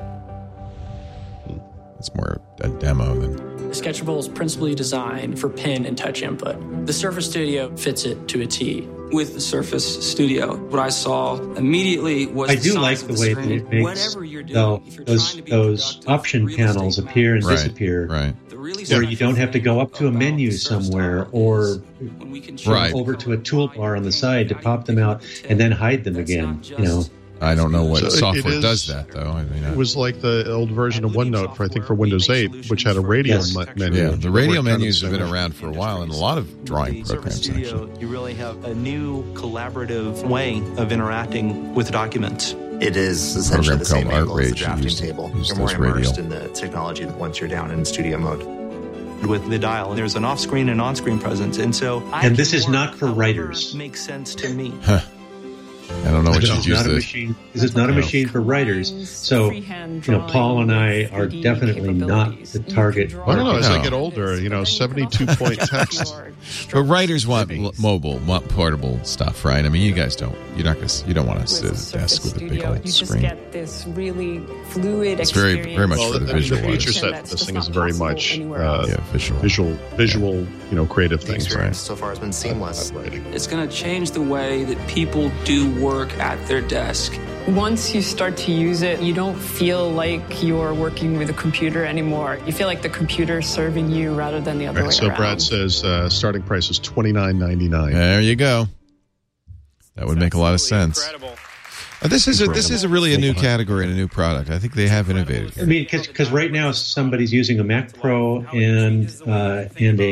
more a demo than... Sketchable is principally designed for pen and touch input. The Surface Studio fits it to a T. With the Surface Studio, what I saw immediately was I do like the way that it makes those option panels appear and disappear. Right. Where you don't have to go up to a menu somewhere or over to a toolbar on the side to pop them out and then hide them again. I don't know what software does that, though. I mean, it was like the old version of OneNote for Windows 8, which had a radial menu. Yeah, the radial menus have been around for a while in a lot of drawing programs, actually. You really have a new collaborative way of interacting with documents. It is essentially the same angle as the drafting used table. You're more immersed in the technology once you're down in studio mode. With the dial, there's an off-screen and on-screen presence, and so... And this is not for writers. Makes sense to me. I don't know what you'd use this. This is not a machine for writers. So, Paul and I are definitely not the target. I don't know. As I get older, 72-point text. But writers want mobile, want portable stuff, right? I mean, you guys don't. You don't want to sit at a desk with a big old screen. You just get this really fluid experience. It's very much for the visual. The feature set for this thing is very much visual, creative things. Right. So far has been seamless. It's going to change the way that people do work at their desk. Once you start to use it, you don't feel like you're working with a computer anymore. You feel like the computer's serving you rather than the other way around. So Brad says starting price is $29.99. There you go. That would make a lot of sense. This is really a new category and a new product. I think they have innovated here. I mean, because right now somebody's using a Mac Pro and a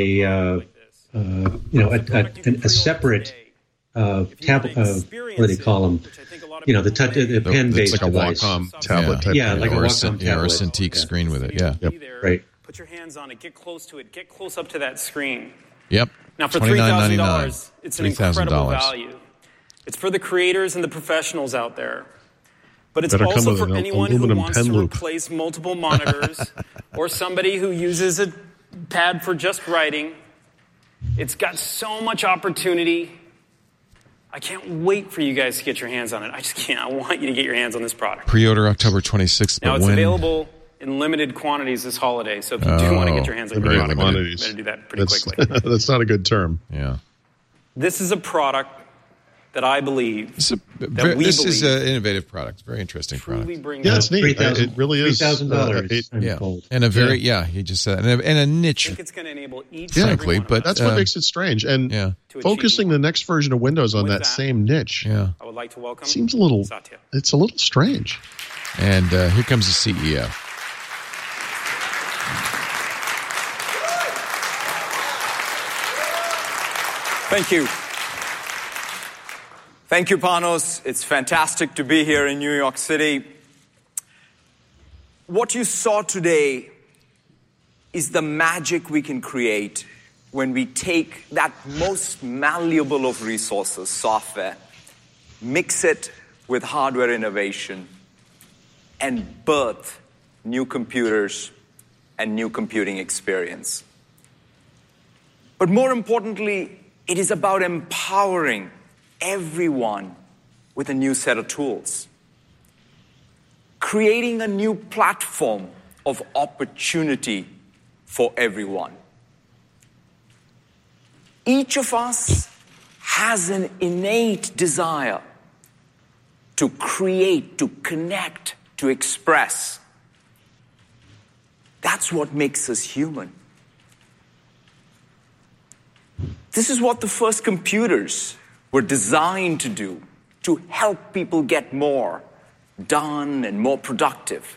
separate tablet. What do they call them? The pen-based device. It's like a Wacom tablet type. Yeah, like a Wacom tablet. Or a Cintiq screen with it. Yeah. Yep. Right. Put your hands on it. Get close to it. Get close up to that screen. Yep. Now, for $3,000, it's an incredible value. It's for the creators and the professionals out there. But it's also for anyone who wants to replace multiple monitors or somebody who uses a pad for just writing. It's got so much opportunity. I can't wait for you guys to get your hands on it. I just can't. I want you to get your hands on this product. Pre-order October 26th. Now, it's available in limited quantities this holiday, so if you do want to get your hands on it, you better do that pretty quickly. That's not a good term. Yeah. This is a product that I believe is an innovative product. Very interesting product. Yeah, it's neat. It really is. $3,000. And a very he just said, and a niche. I think it's going to enable each. Frankly, but that's what makes it strange. And focusing the next version of Windows on that same niche, I would like to welcome seems a little. Satya. It's a little strange. And here comes the CEO. Thank you. Thank you, Panos. It's fantastic to be here in New York City. What you saw today is the magic we can create when we take that most malleable of resources, software, mix it with hardware innovation, and birth new computers and new computing experience. But more importantly, it is about empowering everyone with a new set of tools. Creating a new platform of opportunity for everyone. Each of us has an innate desire to create, to connect, to express. That's what makes us human. This is what the first computers were designed to do, to help people get more done and more productive.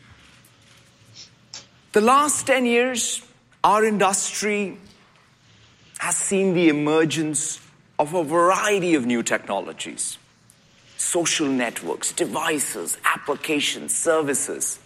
The last 10 years, our industry has seen the emergence of a variety of new technologies. Social networks, devices, applications, services.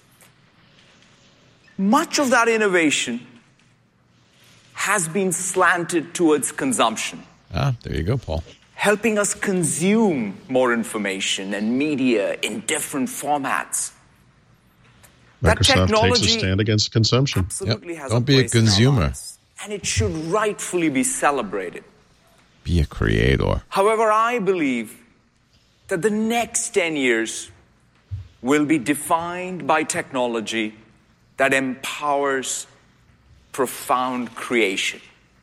Much of that innovation has been slanted towards consumption. There you go, Paul. helping us consume more information and media in different formats. Microsoft takes a stand against consumption. Absolutely has Don't be a consumer. And it should rightfully be celebrated. Be a creator. However, I believe that the next 10 years will be defined by technology that empowers profound creation.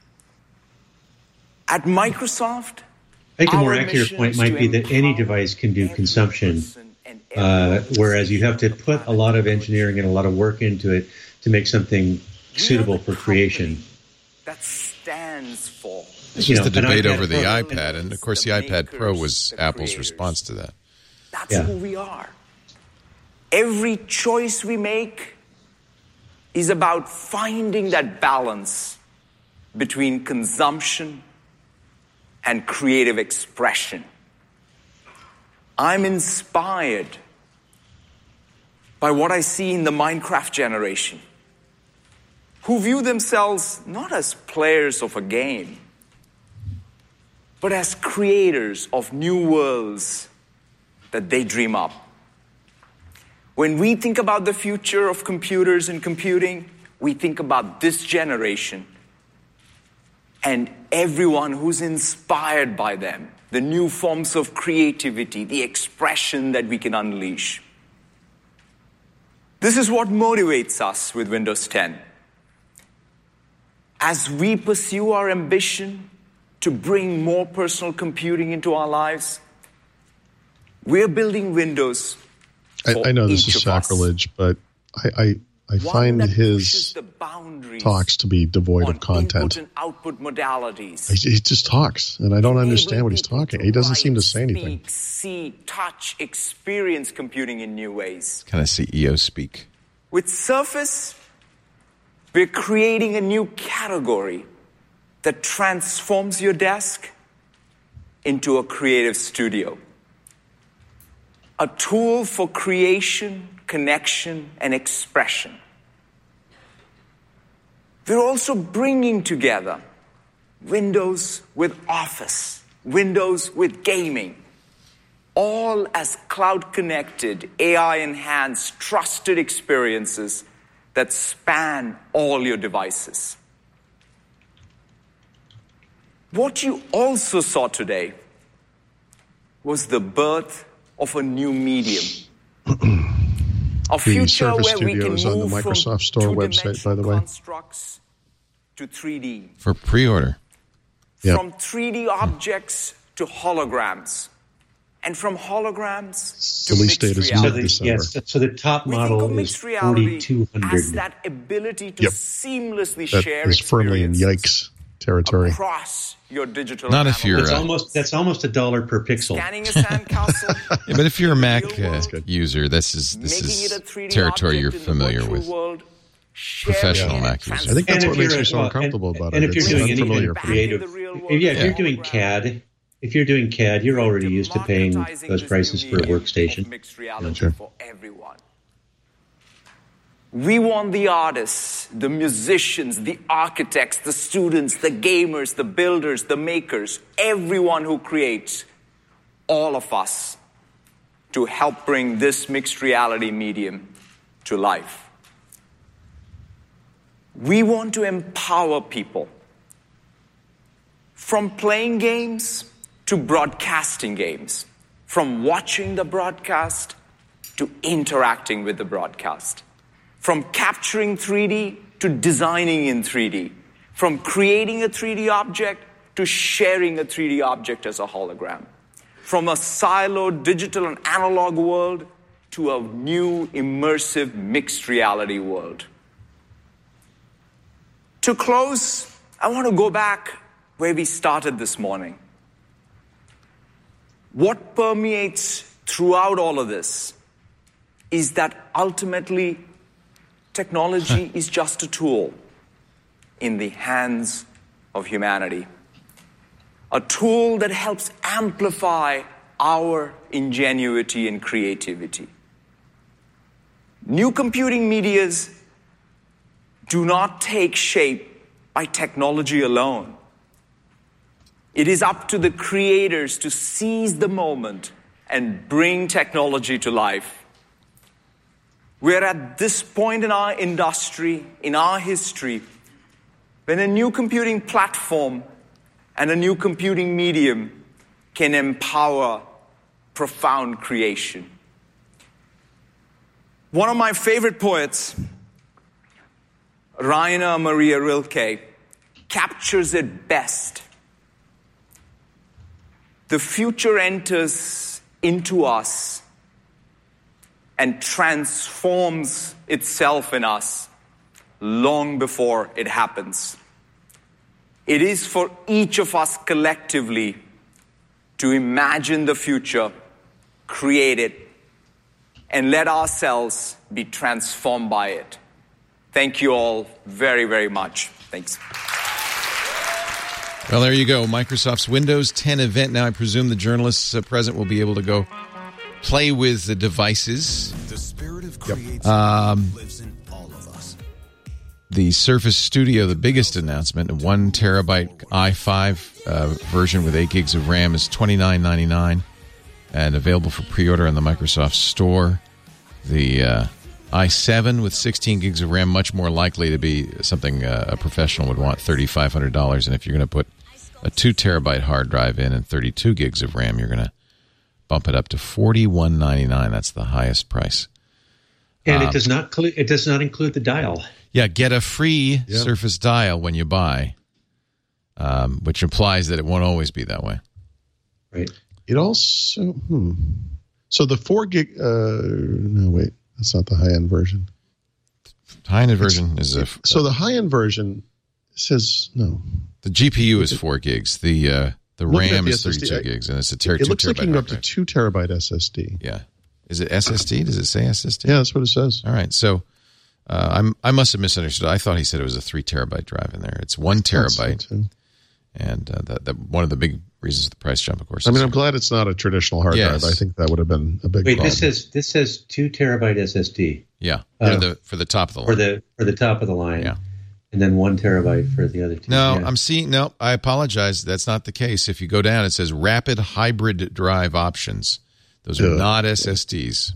At Microsoft, I think a more accurate point might be that any device can do consumption, whereas you have to put a lot of engineering and a lot of work into it to make something suitable for creation. That stands for. This was the debate over the iPad, and of course the iPad Pro was Apple's response to that. That's who we are. Every choice we make is about finding that balance between consumption and creative expression. I'm inspired by what I see in the Minecraft generation, who view themselves not as players of a game, but as creators of new worlds that they dream up. When we think about the future of computers and computing, we think about this generation and everyone who's inspired by them, the new forms of creativity, the expression that we can unleash. This is what motivates us with Windows 10. As we pursue our ambition to bring more personal computing into our lives, we're building Windows. I know this is sacrilege, but I find his talks to be devoid of content. Output modalities. He just talks, and I don't understand what he's talking. He doesn't seem to say anything. Speak, see, touch, experience computing in new ways. Kind of CEO speak. With Surface, we're creating a new category that transforms your desk into a creative studio. A tool for creation, connection, and expression. We're also bringing together Windows with Office, Windows with gaming, all as cloud-connected, AI-enhanced, trusted experiences that span all your devices. What you also saw today was the birth of a new medium. A the Surface Studio is on the Microsoft Store website, by the way. To 3D. For pre-order. Yep. From 3D objects to holograms. And from holograms to release date is mixed reality. So the top model is 4,200. As that ability to seamlessly share that is firmly in yikes territory. Across your digital Not if you're that's almost $1 per pixel. Scanning a sandcastle. Yeah, but if you're a Mac user, this is territory you're familiar with. Professional Mac users. I think that's what makes me so uncomfortable about it. And if you're doing anything creative, if you're doing CAD, you're already used to paying those prices for a workstation. Mixed reality for everyone. We want the artists, the musicians, the architects, the students, the gamers, the builders, the makers, everyone who creates, all of us, to help bring this mixed reality medium to life. We want to empower people from playing games to broadcasting games, from watching the broadcast to interacting with the broadcast, from capturing 3D to designing in 3D, from creating a 3D object to sharing a 3D object as a hologram, from a siloed digital and analog world to a new immersive mixed reality world. To close, I want to go back where we started this morning. What permeates throughout all of this is that ultimately technology is just a tool in the hands of humanity. A tool that helps amplify our ingenuity and creativity. New computing medias do not take shape by technology alone. It is up to the creators to seize the moment and bring technology to life. We're at this point in our industry, in our history, when a new computing platform and a new computing medium can empower profound creation. One of my favorite poets, Rainer Maria Rilke, captures it best. The future enters into us and transforms itself in us long before it happens. It is for each of us collectively to imagine the future, create it, and let ourselves be transformed by it. Thank you all very, very much. Thanks. Well, there you go. Microsoft's Windows 10 event. Now, I presume the journalists present will be able to go play with the devices. The spirit of creativity lives in all of us. The Surface Studio, the biggest announcement, a 1 terabyte i5 version with 8 gigs of RAM is $29.99 and available for pre-order on the Microsoft Store. The i7 with 16 gigs of RAM, much more likely to be something a professional would want, $3,500. And if you're going to put a 2 terabyte hard drive in and 32 gigs of RAM, you're going to bump it up to $41.99. That's the highest price. And it does not include the dial. Yeah, get a free Surface dial when you buy, which implies that it won't always be that way. Right. It also, So the 4 gig, no, wait, that's not the high-end version. High-end version is so the high-end version says, no. The GPU is 4 gigs. The RAM is 32 gigs, and it's a It looks like you can go up to 2 terabyte SSD. Yeah. Is it SSD? Does it say SSD? Yeah, that's what it says. All right. So I must have misunderstood. I thought he said it was a 3 terabyte drive in there. It's 1 terabyte. And that one of the big reasons for the price jump, of course. I mean, I'm glad it's not a traditional hard drive. I think that would have been a big problem. This says 2 terabyte SSD. Yeah, for the top of the line. For the top of the line. Yeah. And then 1 terabyte for the other two. No, yeah. I apologize. That's not the case. If you go down, it says rapid hybrid drive options. Those are not SSDs.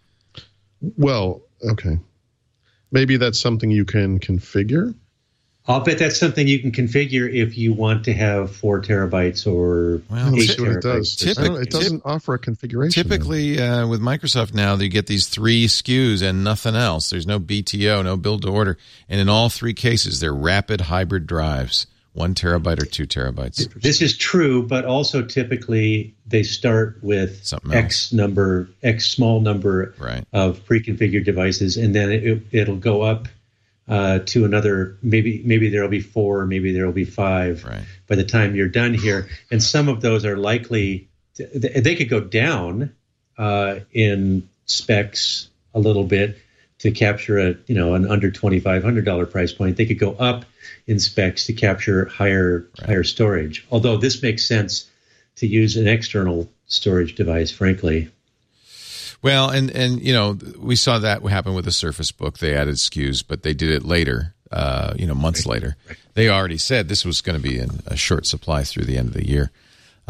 Well, okay. Maybe that's something you can configure. I'll bet that's something you can configure if you want to have 4 terabytes or 8 terabytes. It doesn't offer a configuration. Typically, with Microsoft now, you get these 3 SKUs and nothing else. There's no BTO, no build to order. And in all 3 cases, they're rapid hybrid drives, 1 terabyte or 2 terabytes. This is true, but also typically they start with X small number of pre-configured devices, and then it'll go up to another, maybe there'll be 4, maybe there'll be 5 by the time you're done here. And some of those are likely, they could go down in specs a little bit to capture an under $2,500 price point. They could go up in specs to capture higher storage. Although this makes sense to use an external storage device, frankly. Well, and we saw that happen with the Surface Book. They added SKUs, but they did it later, months later. Right. They already said this was going to be in a short supply through the end of the year.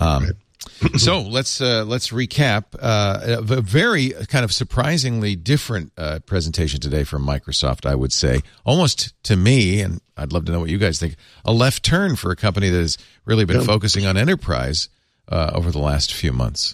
So let's recap a very kind of surprisingly different presentation today from Microsoft, I would say. Almost to me, and I'd love to know what you guys think, a left turn for a company that has really been focusing on enterprise over the last few months.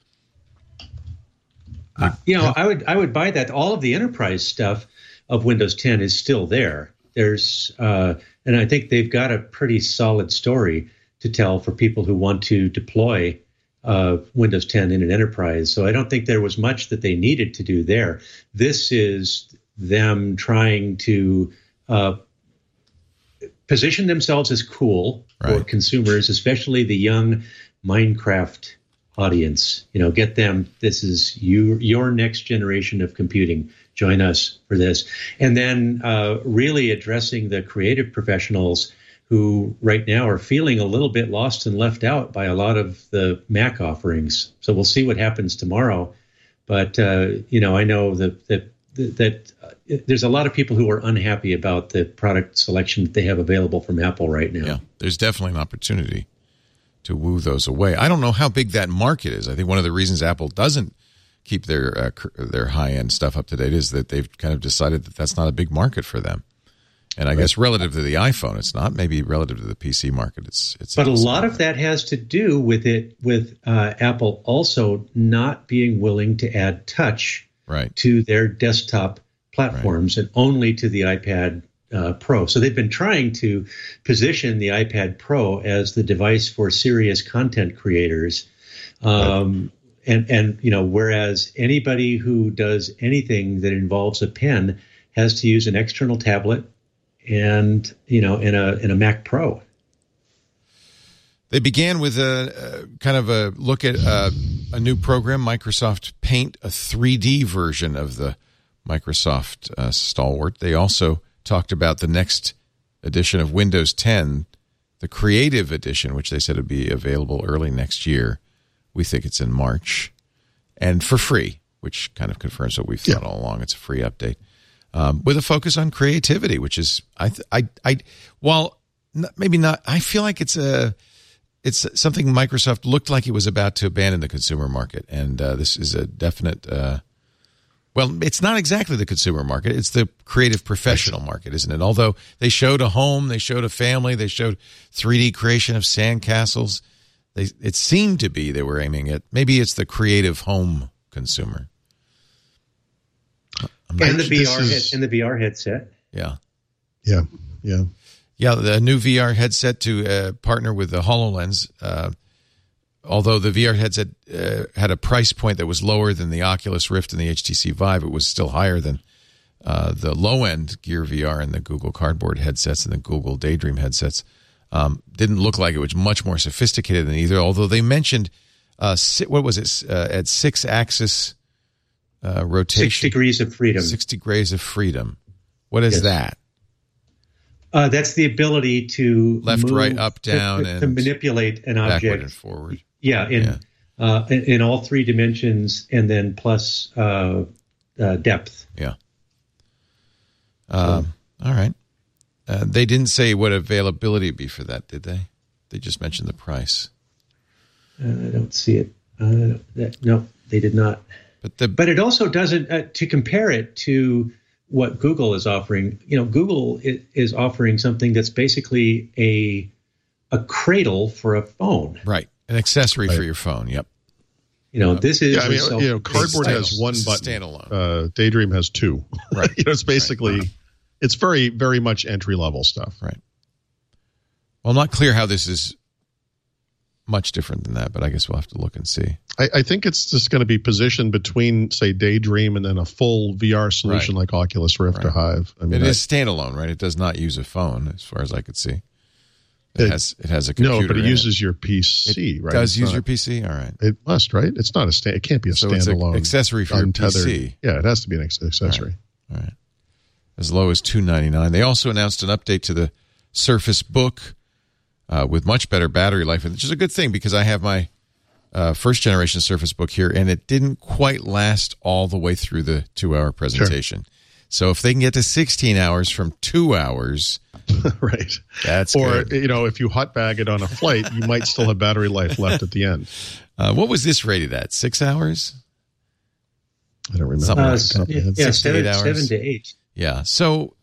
I would buy that. All of the enterprise stuff of Windows 10 is still there. There's and I think they've got a pretty solid story to tell for people who want to deploy Windows 10 in an enterprise. So I don't think there was much that they needed to do there. This is them trying to position themselves as cool for consumers, especially the young Minecraft audience. Get them. This is your next generation of computing. Join us for this. And then really addressing the creative professionals who right now are feeling a little bit lost and left out by a lot of the Mac offerings. So we'll see what happens tomorrow. But I know that there's a lot of people who are unhappy about the product selection that they have available from Apple right now. Yeah, there's definitely an opportunity woo those away. I don't know how big that market is. I think one of the reasons Apple doesn't keep their high-end stuff up to date is that they've kind of decided that that's not a big market for them. And I guess relative to the iPhone, it's not. Maybe relative to the PC market, it's. But a lot of that has to do with Apple also not being willing to add touch to their desktop platforms and only to the iPad Pro. So they've been trying to position the iPad Pro as the device for serious content creators. And whereas anybody who does anything that involves a pen has to use an external tablet and in a Mac Pro. They began with a kind of a look at a new program, Microsoft Paint, a 3D version of the Microsoft stalwart. They also talked about the next edition of Windows 10, the Creative Edition, which they said would be available early next year. We think it's in March, and for free, which kind of confirms what we've thought all along. It's a free update. With a focus on creativity, which is, maybe not, I feel like it's something Microsoft looked like it was about to abandon the consumer market. And this is a definite, it's not exactly the consumer market. It's the creative professional market, isn't it? Although they showed a home, they showed a family, they showed 3D creation of sandcastles. It seemed to be they were aiming at, maybe it's the creative home consumer. And the VR headset. Yeah. The new VR headset to partner with the HoloLens. Although the VR headset had a price point that was lower than the Oculus Rift and the HTC Vive, it was still higher than the low-end Gear VR and the Google Cardboard headsets and the Google Daydream headsets. Didn't look like it was much more sophisticated than either, although they mentioned, at 6-axis rotation. 6 degrees of freedom. 6 degrees of freedom. What is that? That's the ability to left, move, right, up, down, to manipulate an object backward and forward. In all 3 dimensions, and then plus depth. Yeah. All right. They didn't say what availability would be for that, did they? They just mentioned the price. I don't see it. No, they did not. But it also doesn't, to compare it to what Google is offering, Google is offering something that's basically a cradle for a phone. Right. An accessory for your phone. Yep. This is... Cardboard has one button. Standalone. Daydream has 2. Right. It's basically... It's very, very much entry-level stuff. Right. Well, not clear how this is much different than that, but I guess we'll have to look and see. I think it's just going to be positioned between, say, Daydream and then a full VR solution like Oculus Rift or Hive. It is standalone, right? It does not use a phone, as far as I could see. It has a computer. No, but it uses your PC, right? It does use your PC? All right. It must, right? It's not it can't be a standalone. It's an accessory for your PC. Yeah, it has to be an accessory. All right. As low as $299. They also announced an update to the Surface Book with much better battery life, which is a good thing because I have my first-generation Surface Book here, and it didn't quite last all the way through the 2-hour presentation. Sure. So if they can get to 16 hours from 2 hours, right? That's or good. If you hot bag it on a flight, you might still have battery life left at the end. What was this rated at? 6 hours? I don't remember. Something like 6 to 8 hours. 7 to 8. Yeah, so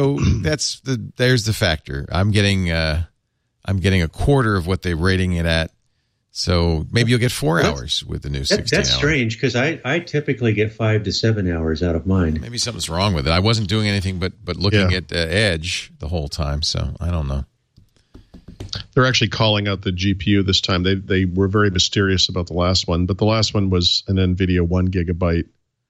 there's the factor. I'm getting a quarter of what they're rating it at. So maybe you'll get 4 hours with the new 16 That's strange because I typically get 5 to 7 hours out of mine. Maybe something's wrong with it. I wasn't doing anything but looking at Edge the whole time, so I don't know. They're actually calling out the GPU this time. They were very mysterious about the last one, but the last one was an NVIDIA 1 gigabyte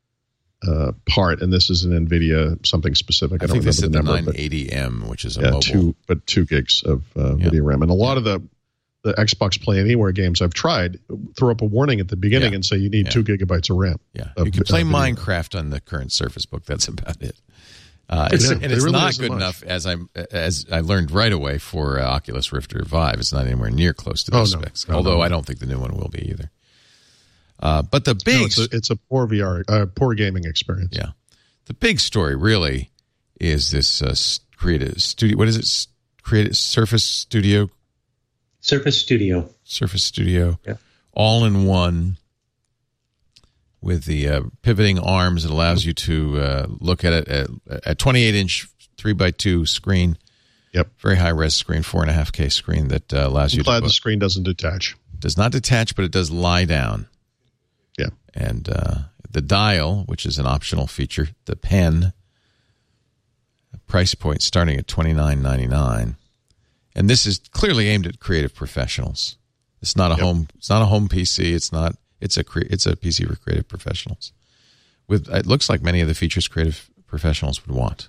part, and this is an NVIDIA something specific. I don't think this is the number, 980M, which is a mobile. 2 gigs of video RAM, and a lot of the Xbox Play Anywhere games I've tried throw up a warning at the beginning and say you need 2 gigabytes of RAM. Yeah, you can play Minecraft on the current Surface Book. That's about it. It's really not good enough, as I learned right away, for Oculus Rift or Vive. It's not anywhere near close to those specs. Although I don't think the new one will be either. But the big... No, it's a poor poor gaming experience. Yeah. The big story really is this Creative Studio... What is it? Creative Surface Studio Surface Studio. Surface Studio. Yeah. All in one with the pivoting arms. It allows you to look at it at 28-inch 3x2 screen. Yep. Very high-res screen, 4.5K screen that allows you to... I'm glad the screen doesn't detach. Does not detach, but it does lie down. Yeah. And the dial, which is an optional feature, the pen, price point starting at $29.99. And this is clearly aimed at creative professionals. It's not a home. It's not a home PC. It's not. It's a PC for creative professionals. It looks like many of the features creative professionals would want.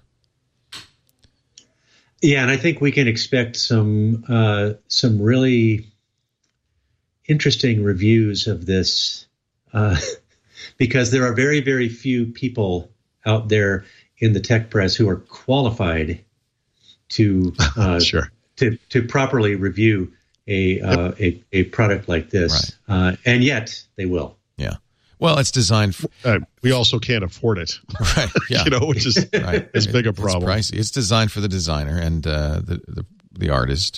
Yeah, and I think we can expect some really interesting reviews of this because there are very, very few people out there in the tech press who are qualified to to properly review a product like this, right. And yet they will. Yeah. Well, it's designed. We also can't afford it, right? Yeah. Which is right. It's big a problem. It's pricey. It's designed for the designer and the artist.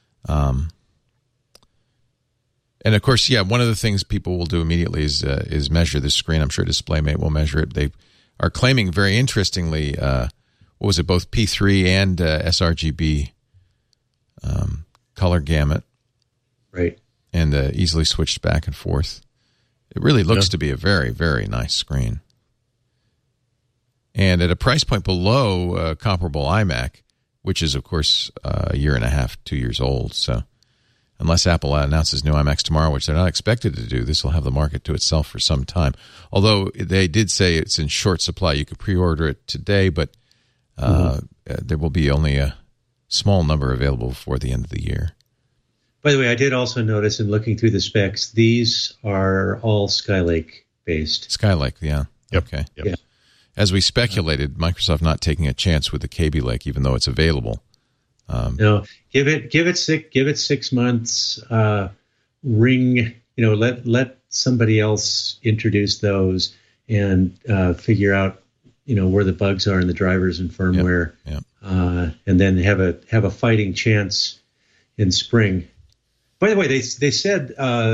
And of course, one of the things people will do immediately is measure the screen. I'm sure DisplayMate will measure it. They are claiming very interestingly, what was it, both P3 and sRGB color gamut, right? And easily switched back and forth. It really looks to be a very, very nice screen. And at a price point below comparable iMac, which is, of course, a year and a half, 2 years old. So unless Apple announces new iMacs tomorrow, which they're not expected to do, this will have the market to itself for some time. Although they did say it's in short supply. You could pre-order it today, but there will be only a small number available before the end of the year. By the way, I did also notice in looking through the specs, these are all Skylake based. Skylake, yeah. Yep. Okay. Yep. Yeah. As we speculated, Microsoft not taking a chance with the Kaby Lake, even though it's available. No, give it 6 months. Let somebody else introduce those and figure out where the bugs are in the drivers and firmware. Yep. And then have a fighting chance in spring. By the way, they said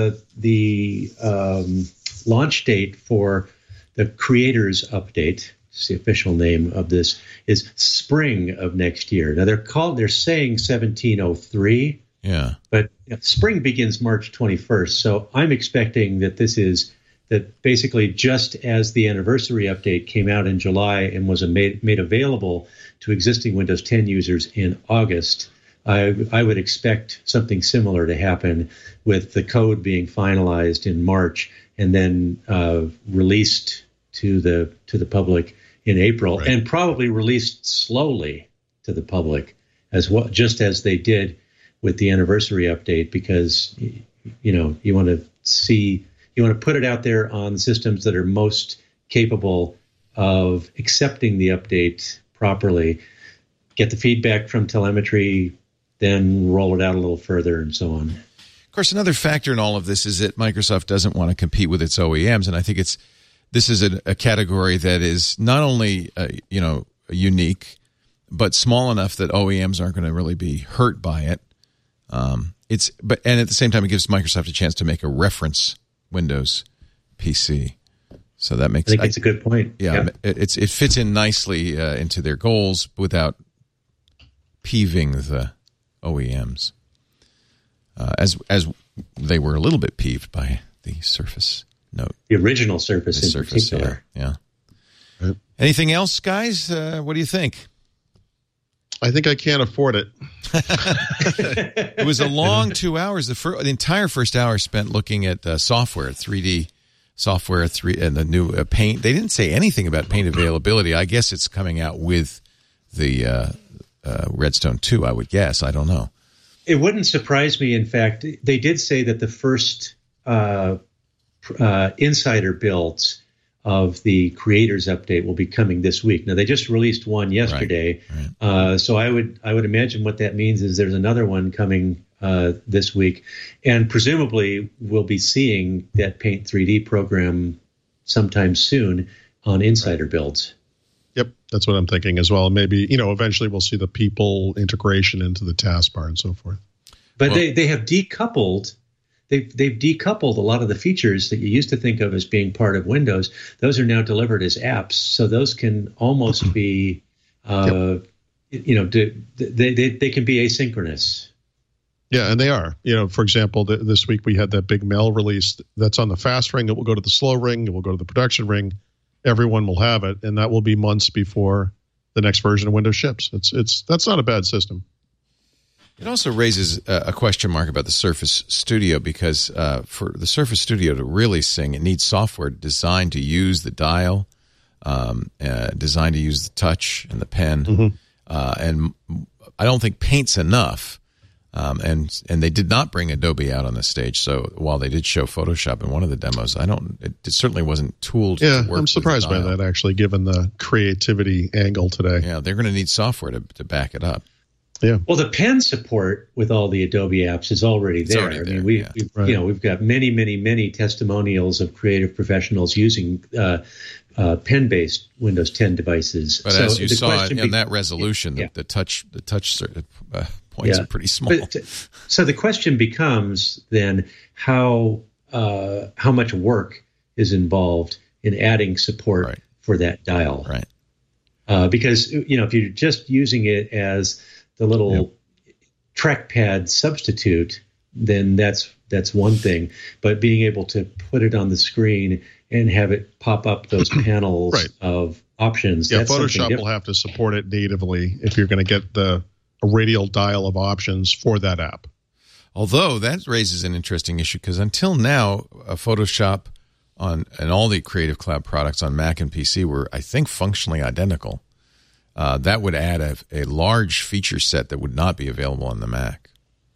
the launch date for the Creators Update, it's the official name of this, is spring of next year. Now they're saying 1703. Yeah. But spring begins March 21st, so I'm expecting that that basically just as the anniversary update came out in July and was made available to existing Windows 10 users in August, I would expect something similar to happen with the code being finalized in March and then released to the public in April, right. And probably released slowly to the public as well, just as they did with the anniversary update, because you want to put it out there on systems that are most capable of accepting the update properly, get the feedback from telemetry, then roll it out a little further and so on. Of course, another factor in all of this is that Microsoft doesn't want to compete with its OEMs, and I think this is a category that is not only unique, but small enough that OEMs aren't going to really be hurt by it. And at the same time, it gives Microsoft a chance to make a reference Windows PC. So that makes. I think it's a good point. Yeah. It fits in nicely into their goals without peeving the OEMs, as they were a little bit peeved by the Surface Note, the original Surface in particular. Yeah. Right. Anything else, guys? What do you think? I think I can't afford it. It was a long 2 hours. The entire first hour spent looking at software, 3D software, and the new Paint. They didn't say anything about Paint availability. I guess it's coming out with the Redstone 2, I would guess. I don't know. It wouldn't surprise me. In fact, they did say that the first insider builds of the Creators Update will be coming this week. Now, they just released one yesterday, right. So I would imagine what that means is there's another one coming this week, and presumably we'll be seeing that Paint 3D program sometime soon on insider builds. Yep, that's what I'm thinking as well. Maybe eventually we'll see the people integration into the taskbar and so forth. But they have decoupled. They've decoupled a lot of the features that you used to think of as being part of Windows. Those are now delivered as apps, so those can almost be, they can be asynchronous. Yeah, and they are. For example, this week we had that big mail release that's on the fast ring. It will go to the slow ring. It will go to the production ring. Everyone will have it, and that will be months before the next version of Windows ships. That's not a bad system. It also raises a question mark about the Surface Studio because for the Surface Studio to really sing, it needs software designed to use the dial, designed to use the touch and the pen. And I don't think Paint's enough. And they did not bring Adobe out on the stage. So while they did show Photoshop in one of the demos, it certainly wasn't tooled to work. I'm surprised by that, actually, given the creativity angle today. Yeah, they're going to need software to back it up. Yeah. Well, the pen support with all the Adobe apps is already there. We've got many testimonials of creative professionals using pen-based Windows 10 devices. But as you saw in that resolution, the touch points are pretty small. So the question becomes then how much work is involved in adding support for that dial, right? Because if you're just using it as the little trackpad substitute, then that's one thing. But being able to put it on the screen and have it pop up those panels of options. Yeah, Photoshop will have to support it natively if you're going to get a radial dial of options for that app. Although that raises an interesting issue because until now, Photoshop and all the Creative Cloud products on Mac and PC were, I think, functionally identical. That would add a large feature set that would not be available on the Mac.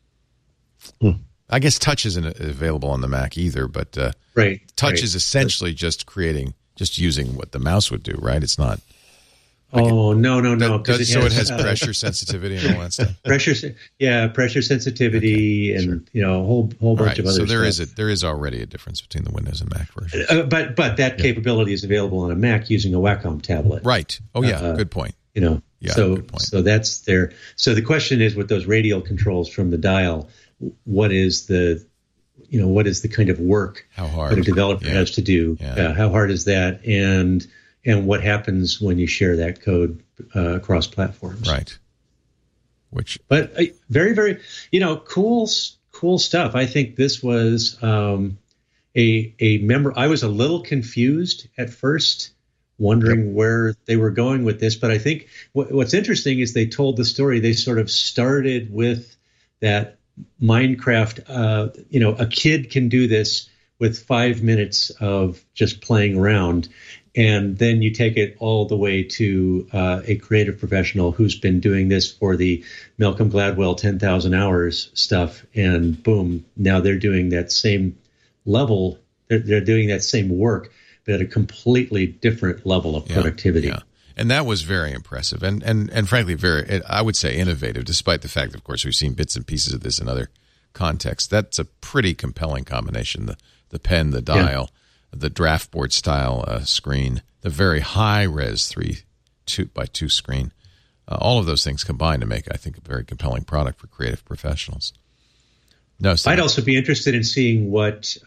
I guess Touch isn't available on the Mac either, but Touch is essentially just using what the mouse would do, right? It's not. No. So it has pressure sensitivity and all that stuff. Pressure sensitivity and a whole bunch of other stuff. So there is already a difference between the Windows and Mac versions. But that capability is available on a Mac using a Wacom tablet. Right. Oh yeah, good point. Good point. So that's there. So the question is, with those radial controls from the dial, what is the kind of work that a developer has to do? How hard is that? And what happens when you share that code across platforms? Right. But very, very, cool stuff. I think this was a I was a little confused at first, wondering where they were going with this. But I think what's interesting is they told the story. They sort of started with that Minecraft. A kid can do this with 5 minutes of just playing around. And then you take it all the way to a creative professional who's been doing this for the Malcolm Gladwell 10,000 hours stuff. And boom, now they're doing that same level. They're doing that same work, but at a completely different level of productivity. Yeah. And that was very impressive and frankly, very, I would say, innovative, despite the fact that, of course, we've seen bits and pieces of this in other contexts. That's a pretty compelling combination. The pen, the dial, the draft board style screen, the very high-res 3:2 screen. All of those things combined to make, I think, a very compelling product for creative professionals. I'd also be interested in seeing what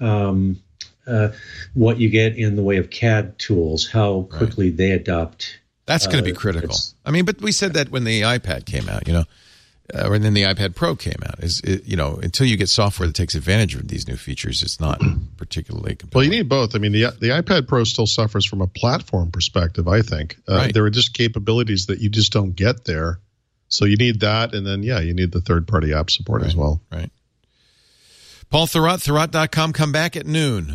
you get in the way of CAD tools, how quickly they adopt. That's going to be critical. But we said that when the iPad came out, or then the iPad Pro came out. Until you get software that takes advantage of these new features, it's not particularly compelling. Well, you need both. The iPad Pro still suffers from a platform perspective, I think. There are just capabilities that you just don't get there. So you need that, and then, you need the third-party app support as well. Right. Paul Thurrott, Thurrott.com, come back at noon.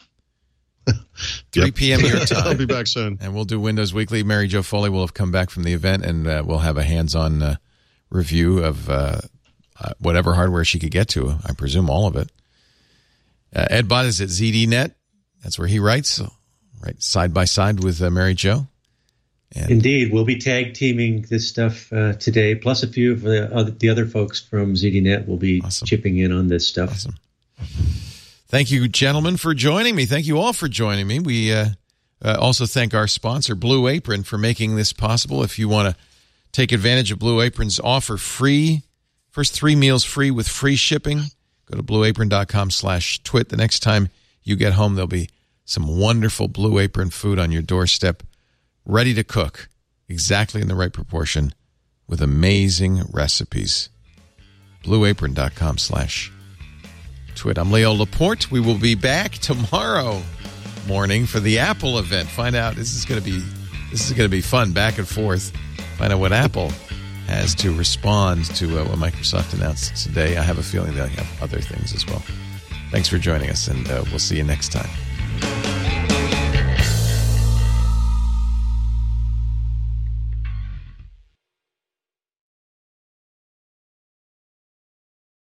3 p.m. your time. I'll be back soon. And we'll do Windows Weekly. Mary Jo Foley will have come back from the event, and we'll have a hands-on review of whatever hardware she could get to. I presume all of it. Ed Bott is at ZDNet. That's where he writes, right side by side with Mary Jo. Indeed, we'll be tag teaming this stuff today. Plus, a few of the other folks from ZDNet will be chipping in on this stuff. Awesome. Thank you, gentlemen, for joining me. Thank you all for joining me. We also thank our sponsor, Blue Apron, for making this possible. If you want to take advantage of Blue Apron's offer, free First 3 meals free with free shipping. Go to blueapron.com/twit. The next time you get home, there'll be some wonderful Blue Apron food on your doorstep, ready to cook, exactly in the right proportion, with amazing recipes. blueapron.com/twit. I'm Leo Laporte. We will be back tomorrow morning for the Apple event. Find out, this is going to be fun, back and forth. Find out what Apple has to respond to what Microsoft announced today. I have a feeling they'll have other things as well. Thanks for joining us, and we'll see you next time.